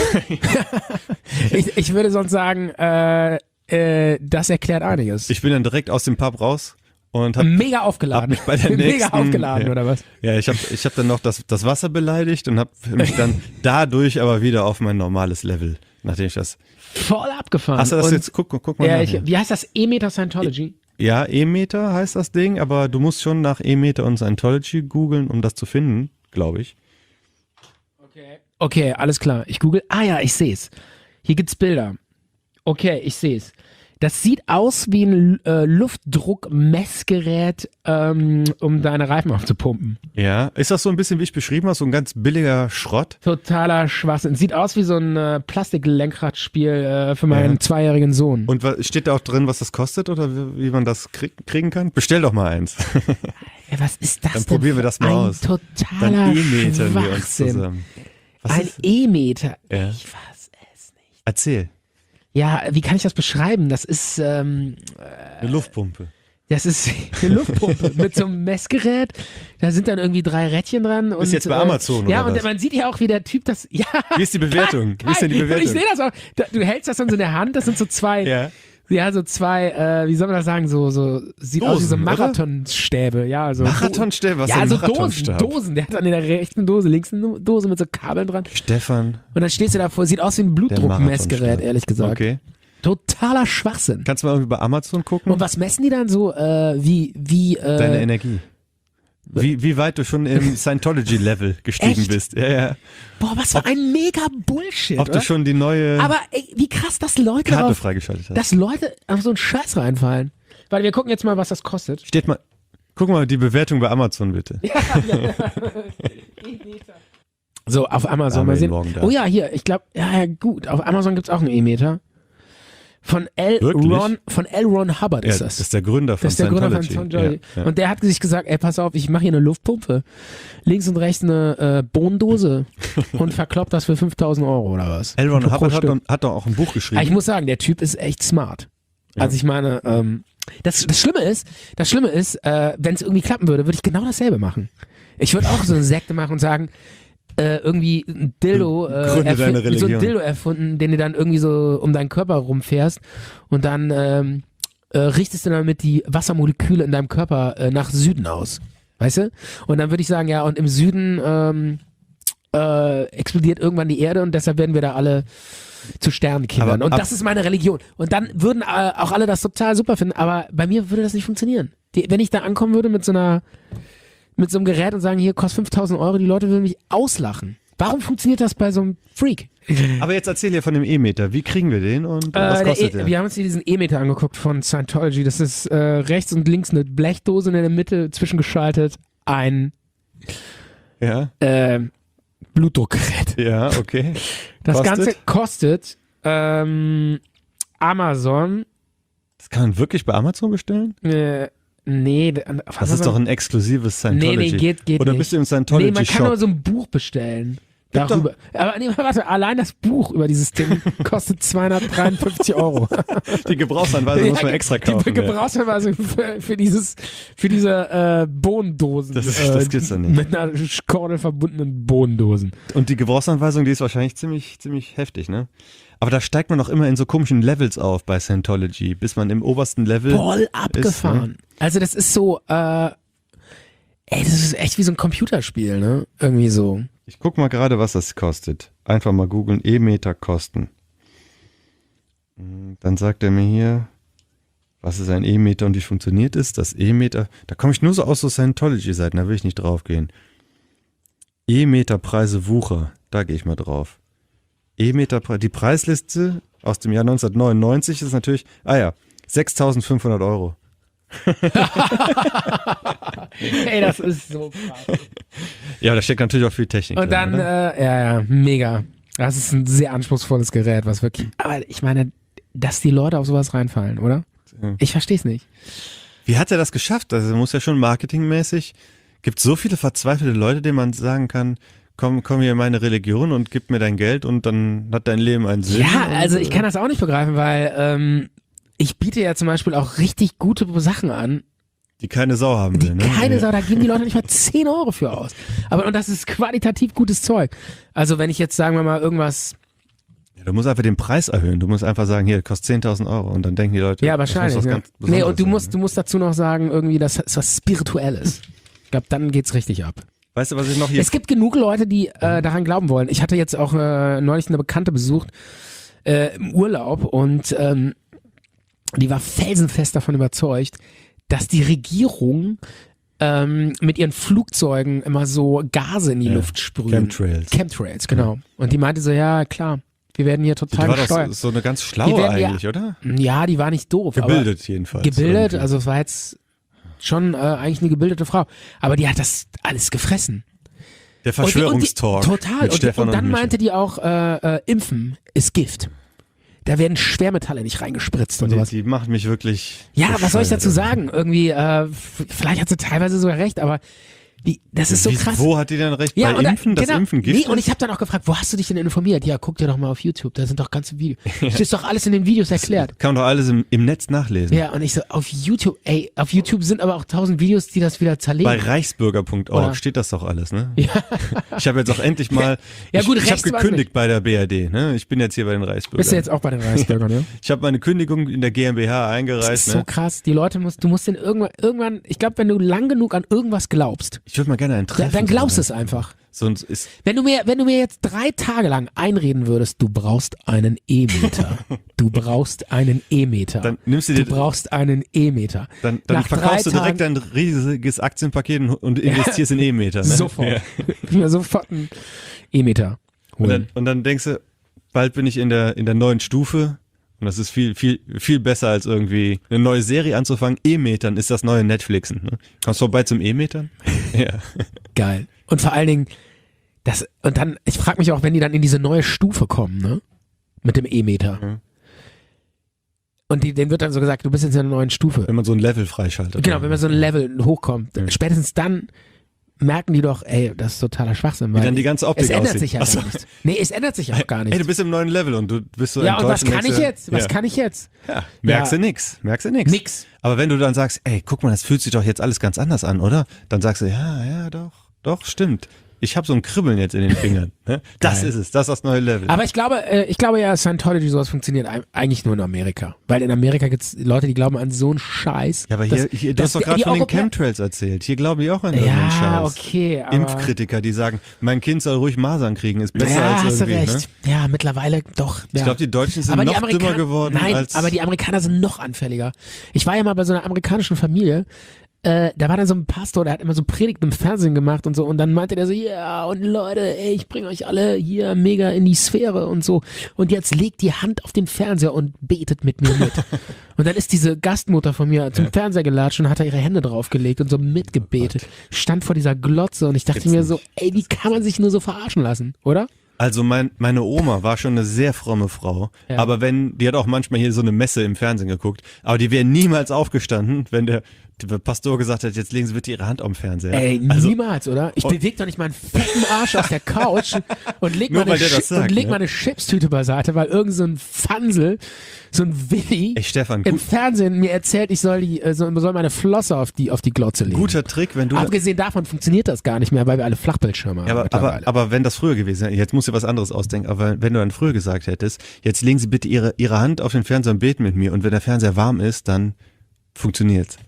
ich würde sonst sagen, das erklärt einiges. Ich bin dann direkt aus dem Pub raus und hab mega aufgeladen. Hab mich bei der nächsten, mega aufgeladen, oder was? Ja, ich hab dann noch das Wasser beleidigt und hab mich dann dadurch aber wieder auf mein normales Level, nachdem ich das... Voll abgefahren. Hast du das jetzt? Guck mal nach. Wie heißt das? E-Meter Scientology? Ja, E-Meter heißt das Ding, aber du musst schon nach E-Meter und Scientology googeln, um das zu finden, glaube ich. Okay, alles klar. Ich google. Ah ja, ich sehe es. Hier gibt's Bilder. Okay, ich sehe es. Das sieht aus wie ein Luftdruckmessgerät, um deine Reifen aufzupumpen. Ja, ist das so ein bisschen, wie ich beschrieben habe, so ein ganz billiger Schrott? Totaler Schwachsinn. Sieht aus wie so ein Plastiklenkradspiel für meinen 2-jährigen Sohn. Und steht da auch drin, was das kostet oder wie man das kriegen kann? Bestell doch mal eins. Ja, was ist das Dann probieren wir das mal aus. Totaler Schwachsinn. Ein E-Meter. Ja. Ich weiß es nicht. Erzähl. Ja, wie kann ich das beschreiben? Das ist eine Luftpumpe. Das ist eine Luftpumpe mit so einem Messgerät. Da sind dann irgendwie 3 Rädchen dran. Bist jetzt bei Amazon oder ja, und was? man sieht ja auch, wie der Typ das. Ja. Wie ist die Bewertung? Wie ist denn die Bewertung? Ich sehe das auch. Du hältst das dann so in der Hand. Das sind so 2. Ja, so 2, wie soll man das sagen, so sieht Dosen, aus wie so Marathonstäbe. Ja, so Marathonstäbe? Was ja, ist so Marathonstab? Dosen. Der hat dann in der rechten Dose, links eine Dose mit so Kabeln dran. Stefan. Und dann stehst du davor, sieht aus wie ein Blutdruckmessgerät, ehrlich gesagt. Okay. Totaler Schwachsinn. Kannst du mal irgendwie bei Amazon gucken? Und was messen die dann so, wie deine Energie. Wie weit du schon im Scientology-Level gestiegen bist. Ja. Boah, was für ein mega Bullshit. Ob du schon die neue Aber ey, wie krass, dass Leute Karte freigeschaltet hast. Dass Leute auf so einen Scheiß reinfallen. Weil wir gucken jetzt mal, was das kostet. Guck mal die Bewertung bei Amazon bitte. Ja. So, auf Amazon mal sehen. Oh ja, hier, ich glaube, ja gut, auf Amazon gibt's auch einen E-Meter. Von L. Ron Hubbard ist das. Das ist der Gründer von Scientology. Ja. Und der hat sich gesagt, ey, pass auf, ich mache hier eine Luftpumpe. Links und rechts eine Bohnendose und verkloppt das für 5.000 Euro oder was. L. Ron Hubbard hat doch auch ein Buch geschrieben. Ich muss sagen, der Typ ist echt smart. Ja. Also ich meine, das Schlimme ist, wenn es irgendwie klappen würde ich genau dasselbe machen. Ich würde auch so eine Sekte machen und sagen, irgendwie ein Dildo, so ein Dildo erfunden, den du dann irgendwie so um deinen Körper rumfährst und dann richtest du damit die Wassermoleküle in deinem Körper nach Süden aus. Weißt du? Und dann würde ich sagen, ja, und im Süden explodiert irgendwann die Erde und deshalb werden wir da alle zu Sternenkindern. Und das ist meine Religion. Und dann würden auch alle das total super finden, aber bei mir würde das nicht funktionieren. Wenn ich da ankommen würde mit so einem Gerät und sagen, hier kostet 5.000 Euro, die Leute würden mich auslachen. Warum funktioniert das bei so einem Freak? Aber jetzt erzähl hier von dem E-Meter. Wie kriegen wir den und was kostet der? Wir haben uns hier diesen E-Meter angeguckt von Scientology. Das ist rechts und links eine Blechdose in der Mitte zwischengeschaltet. Ein Blutdruckgerät. Ja, okay. Das Ganze kostet Amazon. Das kann man wirklich bei Amazon bestellen? Nee. Das ist doch ein exklusives Scientology. Nee, geht Oder nicht. bist du im Scientology-Shop? Nee, man kann nur so ein Buch bestellen. Darüber. Aber nee, warte, allein das Buch über dieses Ding kostet 253 Euro. Die Gebrauchsanweisung muss man extra kaufen. Die Gebrauchsanweisung für diese Bohnendosen. Das gibt's doch nicht. Mit einer Kordel verbundenen Bohnendosen. Und die Gebrauchsanweisung, die ist wahrscheinlich ziemlich heftig, ne? Aber da steigt man auch immer in so komischen Levels auf bei Scientology, bis man im obersten Level voll abgefahren. Ist, ne? Also das ist so, das ist echt wie so ein Computerspiel, ne? Irgendwie so. Ich guck mal gerade, was das kostet. Einfach mal googeln, E-Meter kosten. Dann sagt er mir hier, was ist ein E-Meter und wie funktioniert es? Das E-Meter, da komme ich nur so aus so Scientology-Seiten, da will ich nicht drauf gehen. E-Meter-Preise Wucher, da gehe ich mal drauf. E-Meter, die Preisliste aus dem Jahr 1999 ist natürlich, 6.500 Euro. Ey, das ist so krass. Ja, da steckt natürlich auch viel Technik und drin. Und dann, mega. Das ist ein sehr anspruchsvolles Gerät, was wirklich, aber ich meine, dass die Leute auf sowas reinfallen, oder? Ja. Ich verstehe es nicht. Wie hat er das geschafft? Also muss ja schon marketingmäßig, gibt so viele verzweifelte Leute, denen man sagen kann, komm hier in meine Religion und gib mir dein Geld und dann hat dein Leben einen Sinn. Ja, also ich kann das auch nicht begreifen, weil ich biete ja zum Beispiel auch richtig gute Sachen an. Die keine Sau haben will, ne? Keine Sau, da geben die Leute nicht mal 10 Euro für aus. Und das ist qualitativ gutes Zeug. Also wenn ich jetzt, sagen wir mal, irgendwas... Ja, du musst einfach den Preis erhöhen. Du musst einfach sagen, hier, kostet 10.000 Euro und dann denken die Leute... Ja, wahrscheinlich. Ja. Nee, und du musst dazu noch sagen, irgendwie, das ist was Spirituelles. Ich glaube, dann geht's richtig ab. Weißt du, was ich noch hier... Es gibt genug Leute, die daran glauben wollen. Ich hatte jetzt auch neulich eine Bekannte besucht im Urlaub und die war felsenfest davon überzeugt, dass die Regierung mit ihren Flugzeugen immer so Gase in die Luft sprühen. Chemtrails, genau. Und die meinte so, ja, klar. Wir werden hier total gesteuert. Die war doch so eine ganz schlaue eigentlich, oder? Ja, die war nicht doof. Gebildet jedenfalls. Gebildet, also es war jetzt schon eigentlich eine gebildete Frau. Aber die hat das alles gefressen. Der Verschwörungstalk. Total. Und dann meinte die auch, Impfen ist Gift. Da werden Schwermetalle nicht reingespritzt und sowas. Die macht mich wirklich... Ja, was soll ich dazu sagen? Irgendwie, vielleicht hat sie teilweise sogar recht, aber das ist so krass. Wo hat die denn recht? Ja, bei Impfen? Das Impfen Gift? Nee, und ich habe dann auch gefragt, wo hast du dich denn informiert? Ja, guck dir doch mal auf YouTube, da sind doch ganze Videos. Das ist doch alles in den Videos erklärt. Kann man doch alles im Netz nachlesen. Ja, und ich so, auf YouTube sind aber auch 1000 Videos, die das wieder zerlegen. Bei reichsbürger.org steht das doch alles, ne? Ja. Ich habe jetzt auch endlich mal, ich habe gekündigt bei der BRD, ne? Ich bin jetzt hier bei den Reichsbürgern. Bist du jetzt auch bei den Reichsbürgern, ja? Ich habe meine Kündigung in der GmbH eingereicht. Das ist so krass, die Leute du musst den irgendwann, ich glaube, wenn du lang genug an irgendwas glaubst. Ich würde mal gerne ein Treffen. Dann glaubst du es einfach. Wenn du mir jetzt 3 Tage lang einreden würdest, du brauchst einen E-Meter. Du brauchst einen E-Meter. Dann nimmst du brauchst einen E-Meter. Dann verkaufst du direkt ein riesiges Aktienpaket und investierst in E-Meter. Ne? Sofort. Ich will sofort einen E-Meter holen. Und dann denkst du, bald bin ich in der neuen Stufe. Und das ist viel, viel, viel besser als irgendwie eine neue Serie anzufangen. E-Metern ist das neue Netflixen. Ne? Kommst du vorbei zum E-Metern? Ja. Geil. Und vor allen Dingen, ich frage mich auch, wenn die dann in diese neue Stufe kommen, ne? Mit dem E-Meter. Mhm. Und denen wird dann so gesagt, du bist jetzt in einer neuen Stufe. Wenn man so ein Level freischaltet. Genau, wenn man so ein Level hochkommt. Mhm. Spätestens dann merken die doch, ey, das ist totaler Schwachsinn. Weil wie dann die ganze Optik es ändert sich ja gar nicht. Nee, es ändert sich auch gar nicht. Ey, du bist im neuen Level und du bist so enttäuscht. Ja, und was kann ich jetzt? Ja, merkst du nix. Nix. Aber wenn du dann sagst, ey, guck mal, das fühlt sich doch jetzt alles ganz anders an, oder? Dann sagst du, ja, doch, stimmt. Ich habe so ein Kribbeln jetzt in den Fingern. Ne? Das ist es, das ist das neue Level. Aber ich glaube ja, Scientology, sowas funktioniert eigentlich nur in Amerika. Weil in Amerika gibt's Leute, die glauben an so einen Scheiß. Ja, aber du hast doch gerade von den Chemtrails erzählt. Hier glauben die auch an irgendeinen Scheiß. Ja, okay. Aber Impfkritiker, die sagen, mein Kind soll ruhig Masern kriegen, ist besser als irgendwie. Ja, hast du recht. Ne? Ja, mittlerweile doch. Ja. Ich glaube, die Deutschen sind noch dümmer geworden. Nein, aber die Amerikaner sind noch anfälliger. Ich war ja mal bei so einer amerikanischen Familie. Da war dann so ein Pastor, der hat immer so Predigten im Fernsehen gemacht und so, und dann meinte der so, ja, und Leute, ey, ich bringe euch alle hier mega in die Sphäre und so, und jetzt legt die Hand auf den Fernseher und betet mit mir mit. Und dann ist diese Gastmutter von mir zum Fernseher gelatscht und hat da ihre Hände draufgelegt und so mitgebetet, stand vor dieser Glotze, und ich dachte mir so, ey, wie kann man sich nur so verarschen lassen, oder? Also meine Oma war schon eine sehr fromme Frau, aber die hat auch manchmal hier so eine Messe im Fernsehen geguckt, aber die wäre niemals aufgestanden, wenn der Pastor gesagt hat, jetzt legen Sie bitte Ihre Hand auf den Fernseher. Ey, niemals, oder? Ich bewege doch nicht meinen fetten Arsch aus der Couch und leg meine Chipstüte beiseite, weil irgend so ein Fansel, so ein Willi im Fernsehen mir erzählt, ich soll meine Flosse auf die Glotze legen. Guter Trick, wenn du... Abgesehen davon funktioniert das gar nicht mehr, weil wir alle Flachbildschirme haben. Aber wenn das früher gewesen wäre, jetzt musst du was anderes ausdenken, aber wenn du dann früher gesagt hättest, jetzt legen Sie bitte Ihre Hand auf den Fernseher und beten mit mir, und wenn der Fernseher warm ist, dann funktioniert's.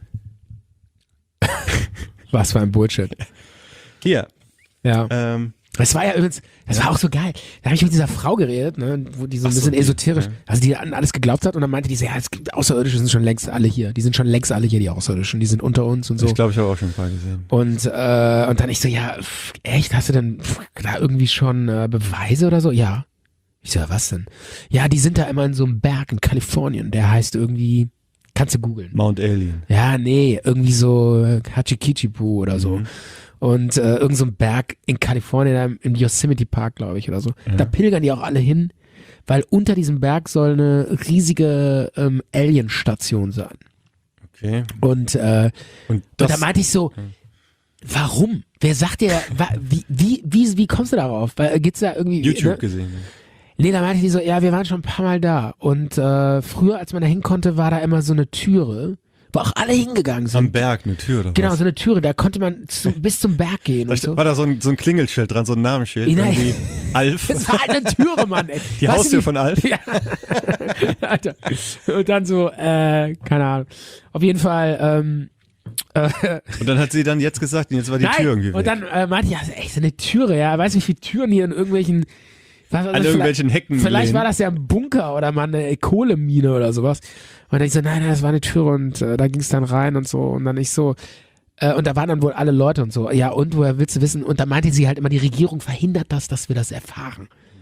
Was für ein Bullshit. Hier. Ja. Das war ja übrigens, das war auch so geil. Da habe ich mit dieser Frau geredet, ne, wo die so ein bisschen esoterisch, also die an alles geglaubt hat, und dann meinte die so, ja, Außerirdische sind schon längst alle hier. Die sind schon längst alle hier, die Außerirdischen. Die sind unter uns und so. Ich glaube, ich habe auch schon ein paar gesehen. Und dann ich so, ja, echt, hast du denn da irgendwie schon Beweise oder so? Ja. Ich so, ja, was denn? Ja, die sind da immer in so einem Berg in Kalifornien, der heißt irgendwie, kannst du googeln. Mount Alien. Ja, nee, irgendwie so Hachikichipu oder so. Und irgend so ein Berg in Kalifornien, im Yosemite Park, glaube ich, oder so. Ja. Da pilgern die auch alle hin, weil unter diesem Berg soll eine riesige Alien-Station sein. Okay. Und da meinte ich so, warum? Wer sagt dir, wie kommst du darauf? Weil geht's da irgendwie... YouTube gesehen. Nee, da meinte die so, ja, wir waren schon ein paar Mal da. Und früher, als man da hin konnte, war da immer so eine Türe, wo auch alle hingegangen sind. Am Berg, eine Tür oder Genau, was? So eine Türe, da konnte man bis zum Berg gehen. Und so. War da so ein Klingelschild dran, so ein Namensschild? Nein. Alf. Das war halt eine Türe, Mann, ey. Die Haustür von Alf? Ja. Alter. Und dann so, keine Ahnung. Auf jeden Fall, und dann hat sie dann jetzt gesagt, jetzt war die Tür irgendwie weg. Und dann meinte ich, ja, echt so eine Türe, ja, weiß nicht, wie viele Türen hier in irgendwelchen... An irgendwelchen Hecken. Vielleicht war das ja ein Bunker oder mal eine Kohlemine oder sowas. Und dann ich so, nein, das war eine Türe, und da ging es dann rein und so. Und dann ich so, und da waren dann wohl alle Leute und so. Ja, und woher willst du wissen? Und da meinte sie halt immer, die Regierung verhindert das, dass wir das erfahren.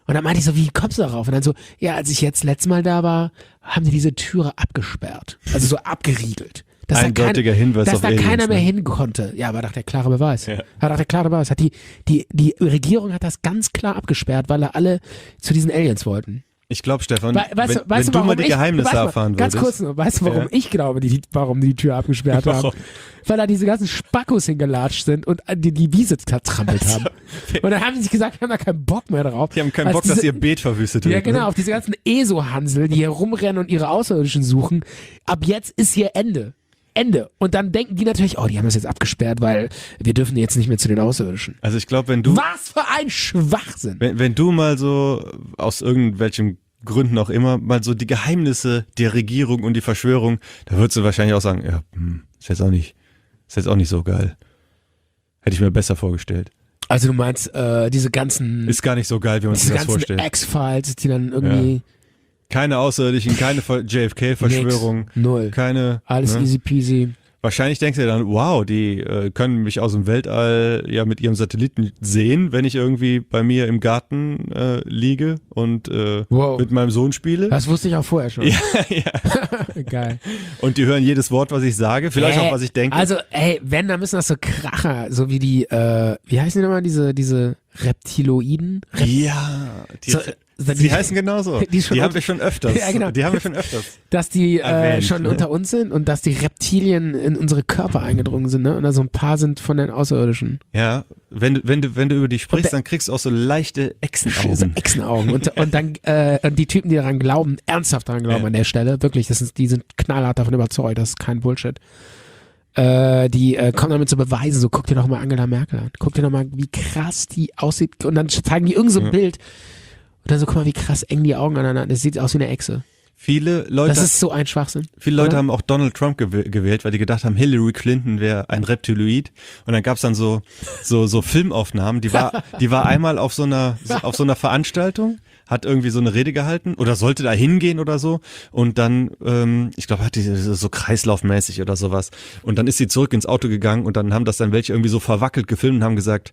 Und dann meinte ich so, wie kommst du darauf? Und dann so, ja, als ich jetzt letztes Mal da war, haben die diese Türe abgesperrt. Also so abgeriegelt. Eindeutiger Hinweis dass auf da Aliens, keiner mehr hin konnte. Ja, war doch der klare Beweis. Ja. War doch der klare Beweis. Die Regierung hat das ganz klar abgesperrt, weil alle zu diesen Aliens wollten. Ich glaube, Stefan, weißt wenn du mal die Geheimnisse erfahren würdest. Ganz kurz nur, weißt du, warum ich glaube, warum die Tür abgesperrt haben? Weil da diese ganzen Spackos hingelatscht sind und die Wiese zertrampelt haben. Und dann haben sie sich gesagt, wir haben da keinen Bock mehr drauf. Die haben keinen Bock, dass ihr Beet verwüstet wird. Ja, genau, auf diese ganzen ESO-Hansel, die hier rumrennen und ihre Außerirdischen suchen. Ab jetzt ist hier Ende. Und dann denken die natürlich, oh, die haben das jetzt abgesperrt, weil wir dürfen jetzt nicht mehr zu den Außerirdischen. Also ich glaube, wenn du... Was für ein Schwachsinn! Wenn du mal so aus irgendwelchen Gründen auch immer mal so die Geheimnisse der Regierung und die Verschwörung, da würdest du wahrscheinlich auch sagen, ja, ist jetzt auch nicht so geil. Hätte ich mir besser vorgestellt. Also du meinst, diese ganzen... Ist gar nicht so geil, wie man sich das vorstellt. X-Files, die dann irgendwie... Ja. Keine Außerirdischen, keine JFK-Verschwörung. Null. Keine. Alles easy peasy. Wahrscheinlich denkst du dann, wow, die können mich aus dem Weltall ja mit ihrem Satelliten sehen, wenn ich irgendwie bei mir im Garten liege und mit meinem Sohn spiele. Das wusste ich auch vorher schon. Ja. Geil. Und die hören jedes Wort, was ich sage, vielleicht auch, was ich denke. Also, wenn, dann müssen das so Kracher, so wie die, wie heißen die nochmal, diese Reptiloiden? Die heißen genauso. Die haben wir schon öfters. Ja, genau. Die haben wir schon öfters. Dass die schon unter uns sind und dass die Reptilien in unsere Körper eingedrungen sind, ne? Und da so ein paar sind von den Außerirdischen. Ja, wenn du über die sprichst, dann kriegst du auch so leichte Echsenaugen. So Echsenaugen. Und dann und die Typen, die daran glauben, ernsthaft daran glauben an der Stelle, wirklich, die sind knallhart davon überzeugt, das ist kein Bullshit. Die kommen damit zu beweisen, so guck dir doch mal Angela Merkel an. Guck dir doch mal, wie krass die aussieht. Und dann zeigen die irgend so ein Bild. Und dann so, guck mal, wie krass eng die Augen aneinander. Das sieht aus wie eine Echse. Viele Leute. Das ist so ein Schwachsinn. Viele Leute haben auch Donald Trump gewählt, weil die gedacht haben, Hillary Clinton wäre ein Reptiloid. Und dann gab's dann so Filmaufnahmen. Die war einmal auf so einer Veranstaltung, hat irgendwie so eine Rede gehalten oder sollte da hingehen oder so. Und dann, ich glaube, hat die so kreislaufmäßig oder sowas. Und dann ist sie zurück ins Auto gegangen und dann haben das dann welche irgendwie so verwackelt gefilmt und haben gesagt,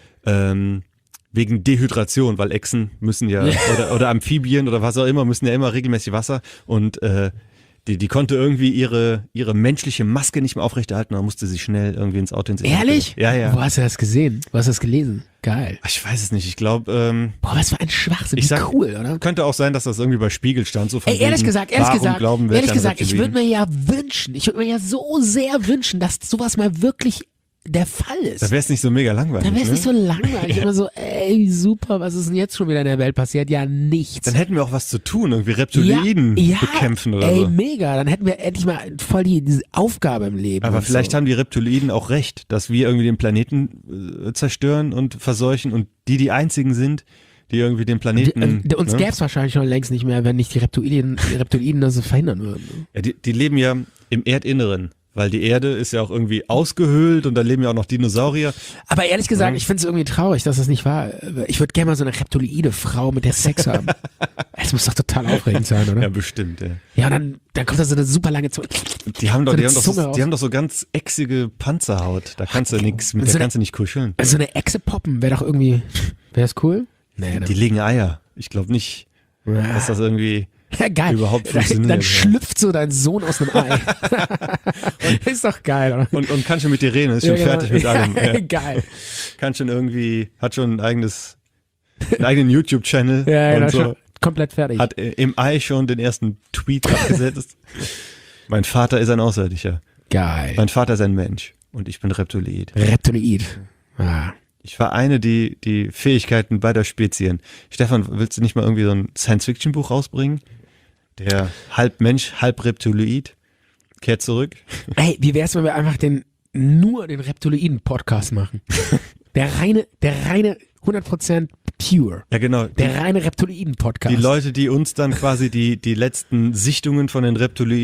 wegen Dehydration, weil Echsen müssen ja, oder Amphibien oder was auch immer, müssen ja immer regelmäßig Wasser und die konnte irgendwie ihre menschliche Maske nicht mehr aufrechterhalten, dann musste sie schnell irgendwie ins Auto hinsetzen. Ehrlich? Ja. Wo hast du das gesehen? Wo hast du das gelesen? Geil. Ich weiß es nicht, ich glaube... was für ein Schwachsinn, cool, oder? Könnte auch sein, dass das irgendwie bei Spiegel stand, so von ehrlich gesagt, ich würde mir ja so sehr wünschen, dass sowas mal wirklich der Fall ist. Da wäre es nicht so mega langweilig. Da wäre es nicht so langweilig. Immer so, ey, super, was ist denn jetzt schon wieder in der Welt passiert? Ja, nichts. Dann hätten wir auch was zu tun, irgendwie Reptiloiden bekämpfen oder so. Ey, mega. Dann hätten wir endlich mal voll diese Aufgabe im Leben. Aber vielleicht haben die Reptiloiden auch recht, dass wir irgendwie den Planeten zerstören und verseuchen und die einzigen sind, die irgendwie den Planeten... Uns gäbe es wahrscheinlich schon längst nicht mehr, wenn nicht die Reptiloiden das verhindern würden. Ja, die leben ja im Erdinneren. Weil die Erde ist ja auch irgendwie ausgehöhlt und da leben ja auch noch Dinosaurier. Aber ehrlich gesagt, ich finde es irgendwie traurig, dass das nicht war. Ich würde gerne mal so eine reptiloide Frau mit der Sex haben. Das muss doch total aufregend sein, oder? Ja, bestimmt, ja. Ja, und dann kommt da so eine super lange Zunge. Die haben doch so ganz ächsige Panzerhaut. Da kannst du nichts, mit der kannst du nicht kuscheln. Also eine Echse poppen wäre doch irgendwie, wäre das cool? Nee, die legen Eier. Ich glaube nicht, dass das irgendwie... Ja, geil. Überhaupt funktioniert. Dann schlüpft so dein Sohn aus einem Ei. Ist doch geil, oder? Und kann schon mit dir reden, ist schon fertig mit allem. Ja. Geil. Kann schon irgendwie, hat schon einen eigenen YouTube-Channel. Ja, und so. Schon komplett fertig. Hat im Ei schon den ersten Tweet abgesetzt. Mein Vater ist ein Außerirdischer. Geil. Mein Vater ist ein Mensch und ich bin Reptiloid. Reptiloid. Ah. Ich vereine die Fähigkeiten beider Spezien. Stefan, willst du nicht mal irgendwie so ein Science-Fiction-Buch rausbringen? Der halb Mensch, halb Reptiloid kehrt zurück. Ey, wie wär's, wenn wir einfach nur den Reptiloiden-Podcast machen? Der reine 100% pure. Ja, genau. Der reine Reptiloiden-Podcast. Die Leute, die uns dann quasi die letzten Sichtungen von den Reptiloiden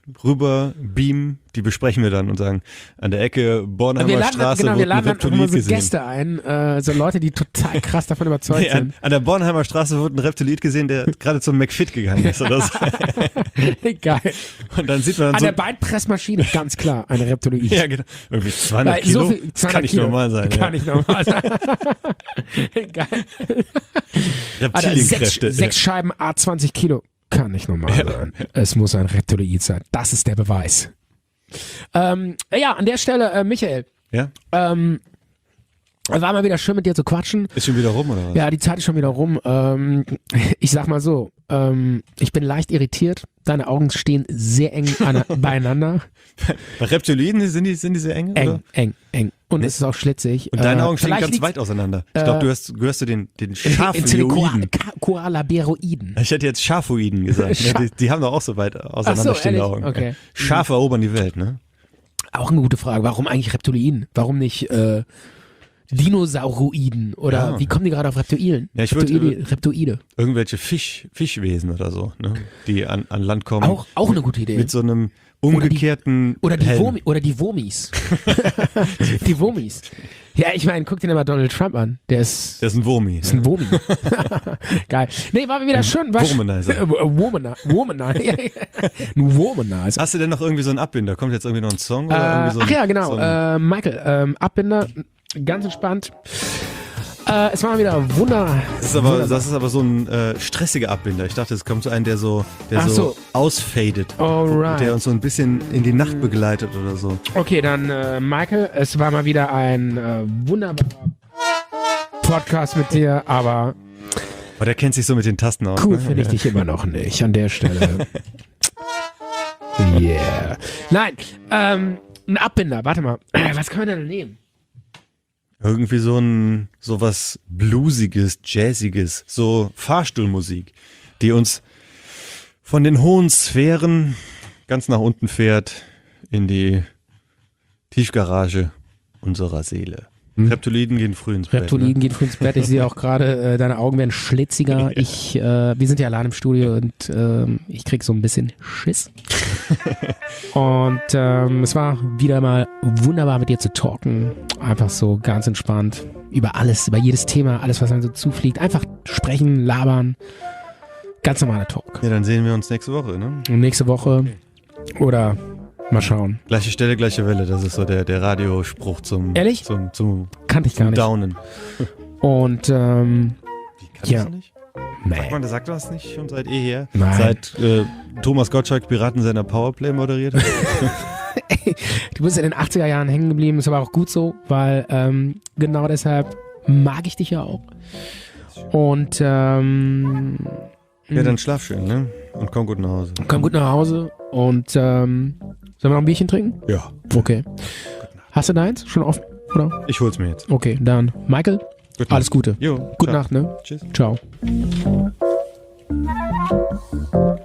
rüber beamen, die besprechen wir dann und sagen, an der Ecke Bornheimer Straße wir wurde ein laden Reptiloid so gesehen. Gäste ein, so Leute, die total krass davon überzeugt sind. An der Bornheimer Straße wurde ein Reptiloid gesehen, der gerade zum McFit gegangen ist oder so. Geil. Und dann sieht man dann an der Beinpressmaschine, ganz klar, eine Reptiloid. Ja, genau. Irgendwie 200 Kilo, so viel, 200 das kann nicht Kilo. normal sein. Kann nicht normal sein. Geil. Reptilienkräfte. 6 Scheiben A20 Kilo. Kann nicht normal sein. Es muss ein Reptiloid sein. Das ist der Beweis. An der Stelle, Michael. Ja? War mal wieder schön mit dir zu quatschen. Ist schon wieder rum, oder was? Ja, die Zeit ist schon wieder rum. Ich sag mal so, ich bin leicht irritiert. Deine Augen stehen sehr eng beieinander. Bei Reptiloiden sind die sehr eng? Eng, oder? eng. Und es ist auch schlitzig. Und deine Augen stehen ganz weit auseinander. Ich glaube, du gehörst zu den Schafioiden. Koalaberoiden. Ich hätte jetzt Schafoiden gesagt. Die haben doch auch so weit auseinanderstehende Augen. Okay. Schafe erobern die Welt, ne? Auch eine gute Frage. Warum eigentlich Reptiloiden? Warum nicht Dinosauroiden? Oder wie kommen die gerade auf Reptiloiden? Ja, Reptoide. Irgendwelche Fischwesen oder so, ne? Die an Land kommen. Auch eine gute Idee. Mit so einem umgekehrten Helm. Oder die Wurmis. Die Wurmis. Ja, ich meine, guck dir mal Donald Trump an. Der ist ein Wurmi. Ist ein Wurmi. Geil. Nee, war wieder schön. Womanizer. Womanizer. Ein Womanizer. Hast du denn noch irgendwie so einen Abbinder? Kommt jetzt irgendwie noch ein Song? Oder irgendwie so ach ja, genau. So Michael, Abbinder, ganz entspannt. Es war mal wieder Das ist aber so ein stressiger Abbinder. Ich dachte, es kommt so ein, der so ausfadet. Alright. Der uns so ein bisschen in die Nacht begleitet oder so. Okay, dann Michael, es war mal wieder ein wunderbarer Podcast mit dir, aber der kennt sich so mit den Tasten aus. Cool finde ich dich immer noch nicht an der Stelle. Yeah. Nein, ein Abbinder, warte mal. Was können wir denn nehmen? Irgendwie so was Bluesiges, Jazziges, so Fahrstuhlmusik, die uns von den hohen Sphären ganz nach unten fährt in die Tiefgarage unserer Seele. Reptiloiden gehen früh ins Bett. Reptiloiden gehen früh ins Bett. Ich sehe auch gerade, deine Augen werden schlitziger. Ja. Wir sind ja allein im Studio und ich krieg so ein bisschen Schiss. Und es war wieder mal wunderbar mit dir zu talken. Einfach so ganz entspannt über alles, über jedes Thema, alles, was einem so zufliegt. Einfach sprechen, labern. Ganz normaler Talk. Ja, dann sehen wir uns nächste Woche, ne? Und nächste Woche oder mal schauen. Gleiche Stelle, gleiche Welle. Das ist so der Radiospruch zum... Ehrlich? Zum kannte ich gar nicht. Downen. Und ja. Du nicht? Nee. Der sagt das nicht schon seit her? Nein. Seit Thomas Gottschalk Piraten seiner Powerplay moderiert hat? Du bist in den 80er Jahren hängen geblieben, ist aber auch gut so, weil genau deshalb mag ich dich ja auch. Und ja, dann schlaf schön, ne? Und komm gut nach Hause. Komm gut nach Hause und sollen wir noch ein Bierchen trinken? Ja. Okay. Hast du deins schon offen, oder? Ich hol's mir jetzt. Okay, dann Michael, alles Gute. Jo, Gute Nacht, ne? Tschüss. Ciao.